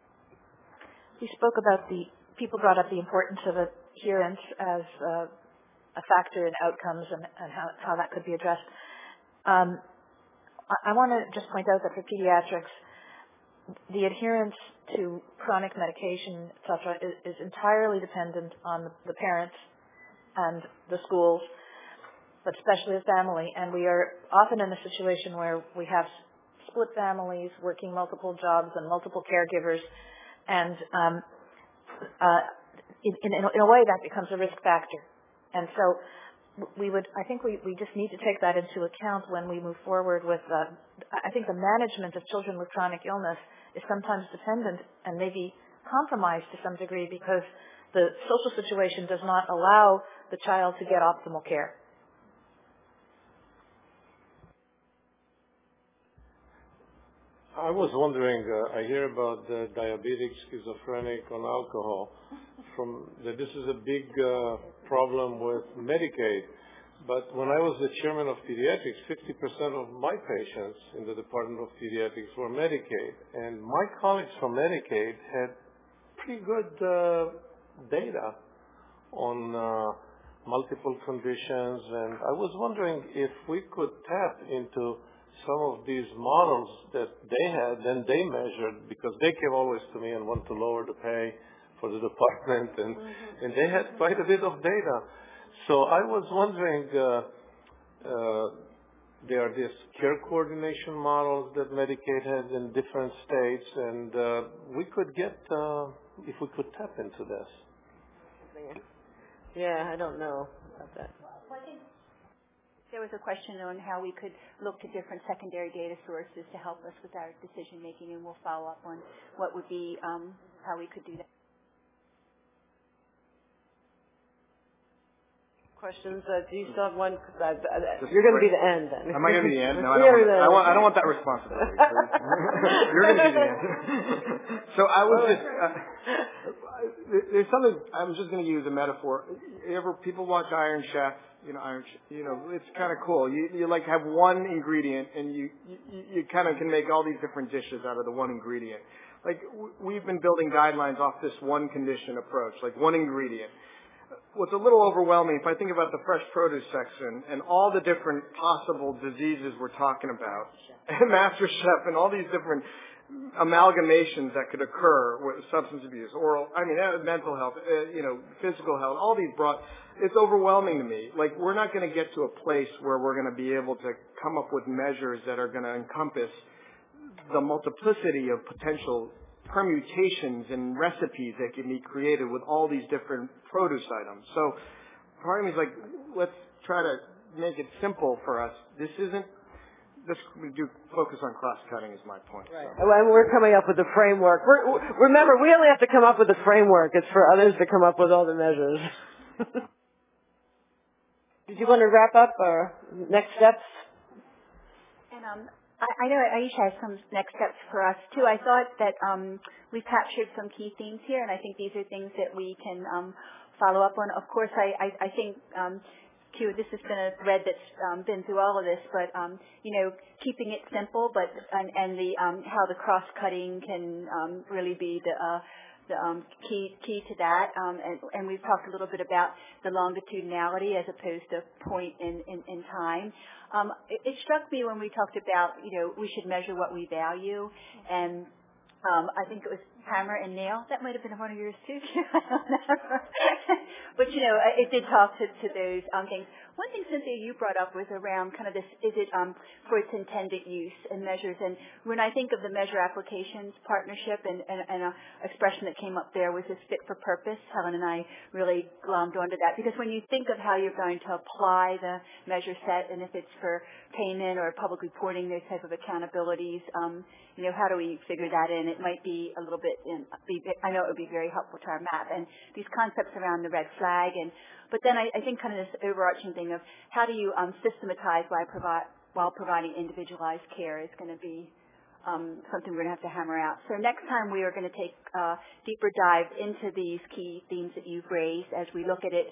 We spoke about the, people brought up the importance of adherence as uh, a factor in outcomes and, and how, how that could be addressed. Um, I, I want to just point out that for pediatrics, the adherence to chronic medication, et cetera, is, is entirely dependent on the, the parents and the schools, but especially the family. And we are often in a situation where we have split families, working multiple jobs and multiple caregivers, and um, uh, in, in, in a way that becomes a risk factor. And so we would, I think we, we just need to take that into account when we move forward with, uh, I think the management of children with chronic illness is sometimes dependent and maybe compromised to some degree because the social situation does not allow the child to get optimal care. I was wondering, uh, I hear about the diabetic, schizophrenic on alcohol, from that this is a big uh, problem with Medicaid. But when I was the chairman of pediatrics, fifty percent of my patients in the Department of Pediatrics were Medicaid. And my colleagues from Medicaid had pretty good uh, data on uh, multiple conditions. And I was wondering if we could tap into some of these models that they had, then they measured, because they came always to me and want to lower the pay for the department. And, mm-hmm. and they had quite a bit of data. So I was wondering, uh, uh, there are these care coordination models that Medicaid has in different states, and uh, we could get, uh, if we could tap into this. Yeah, I don't know about that. Well, I think there was a question on how we could look to different secondary data sources to help us with our decision making, and we'll follow up on what would be, um, how we could do that. Questions? Uh, do you still have one? Uh, uh, you're going to be the end then. Am I going to be the end? No, I don't, want, I, want, I don't want that responsibility. You're going to be the end. So I was just, uh, there's something, I'm just going to use a metaphor. You ever, people watch Iron Chef, you know, Iron, you know, it's kind of cool. You, you like have one ingredient and you, you, you kind of can make all these different dishes out of the one ingredient. Like we've been building guidelines off this one condition approach, like one ingredient. What's a little overwhelming, if I think about the fresh produce section and all the different possible diseases we're talking about, and Master Chef and all these different amalgamations that could occur with substance abuse, oral, I mean, mental health, uh, you know, physical health, all these broad, it's overwhelming to me. Like, we're not going to get to a place where we're going to be able to come up with measures that are going to encompass the multiplicity of potential permutations and recipes that can be created with all these different produce items. So part of me is like, let's try to make it simple for us. This isn't this we do focus on cross-cutting is my point. Right. So. And we're coming up with a framework. We're, remember, we only have to come up with a framework. It's for others to come up with all the measures. Did you want to wrap up or next steps? And um, I, I know Aisha has some next steps for us too. I thought that um, we've captured some key themes here, and I think these are things that we can um, follow up on. Of course, I, I, I think um, Q, this has been a thread that's um, been through all of this, but um, you know, keeping it simple, but and, and the um, how the cross-cutting can um, really be the uh, the um, key key to that. Um, and, and we've talked a little bit about the longitudinality as opposed to point in in, in time. Um, it, it struck me when we talked about, you know, we should measure what we value, and um, I think it was hammer and nail. That might have been one of yours too. I don't know. But you know, it did talk to, to those um, things. One thing, Cynthia, you brought up was around kind of this: is it um, for its intended use and measures? And when I think of the measure applications partnership, and, and, and an expression that came up there was this fit for purpose. Helen and I really glommed onto that, because when you think of how you're going to apply the measure set, and if it's for payment or public reporting, those type of accountabilities, um, you know, how do we figure that in? It might be a little bit. In, be, I know it would be very helpful to our map, and these concepts around the red flag, and but then I, I think kind of this overarching thing of how do you um, systematize while, provide, while providing individualized care is going to be um, something we're going to have to hammer out. So next time we are going to take a deeper dive into these key themes that you've raised as we look at it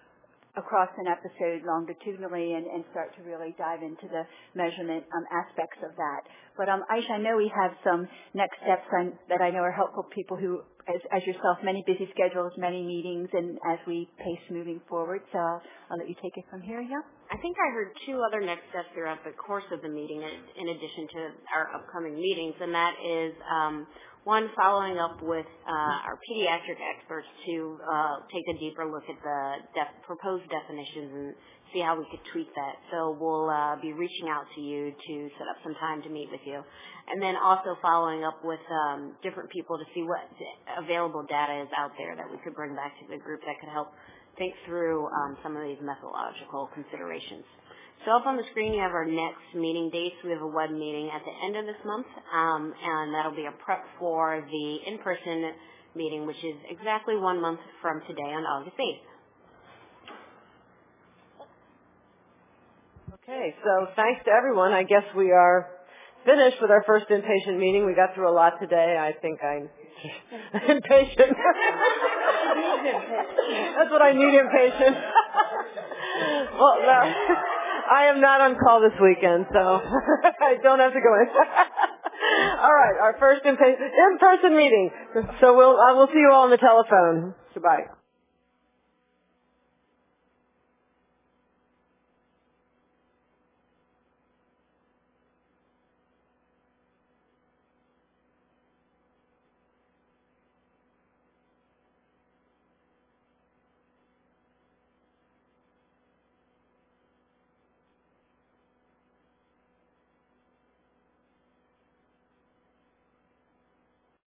across an episode longitudinally, and, and start to really dive into the measurement um, aspects of that. But um, Aisha, I know we have some next steps on, that I know are helpful to people who, as, as yourself, many busy schedules, many meetings, and as we pace moving forward. So I'll let you take it from here, yeah? I think I heard two other next steps throughout the course of the meeting in, in addition to our upcoming meetings, and that is um, one, following up with uh, our pediatric experts to uh, take a deeper look at the def- proposed definitions and see how we could tweak that. So we'll uh, be reaching out to you to set up some time to meet with you. And then also following up with um, different people to see what available data is out there that we could bring back to the group that could help think through um, some of these methodological considerations. So up on the screen, you have our next meeting dates. We have a web meeting at the end of this month, um, and that'll be a prep for the in-person meeting, which is exactly one month from today on August eighth. Okay, so thanks to everyone. I guess we are finished with our first inpatient meeting. We got through a lot today. I think I'm impatient. That's what I need, impatient. Well, no. I am not on call this weekend, so I don't have to go in. All right, our first in-person meeting. So we'll uh, we'll see you all on the telephone. Goodbye.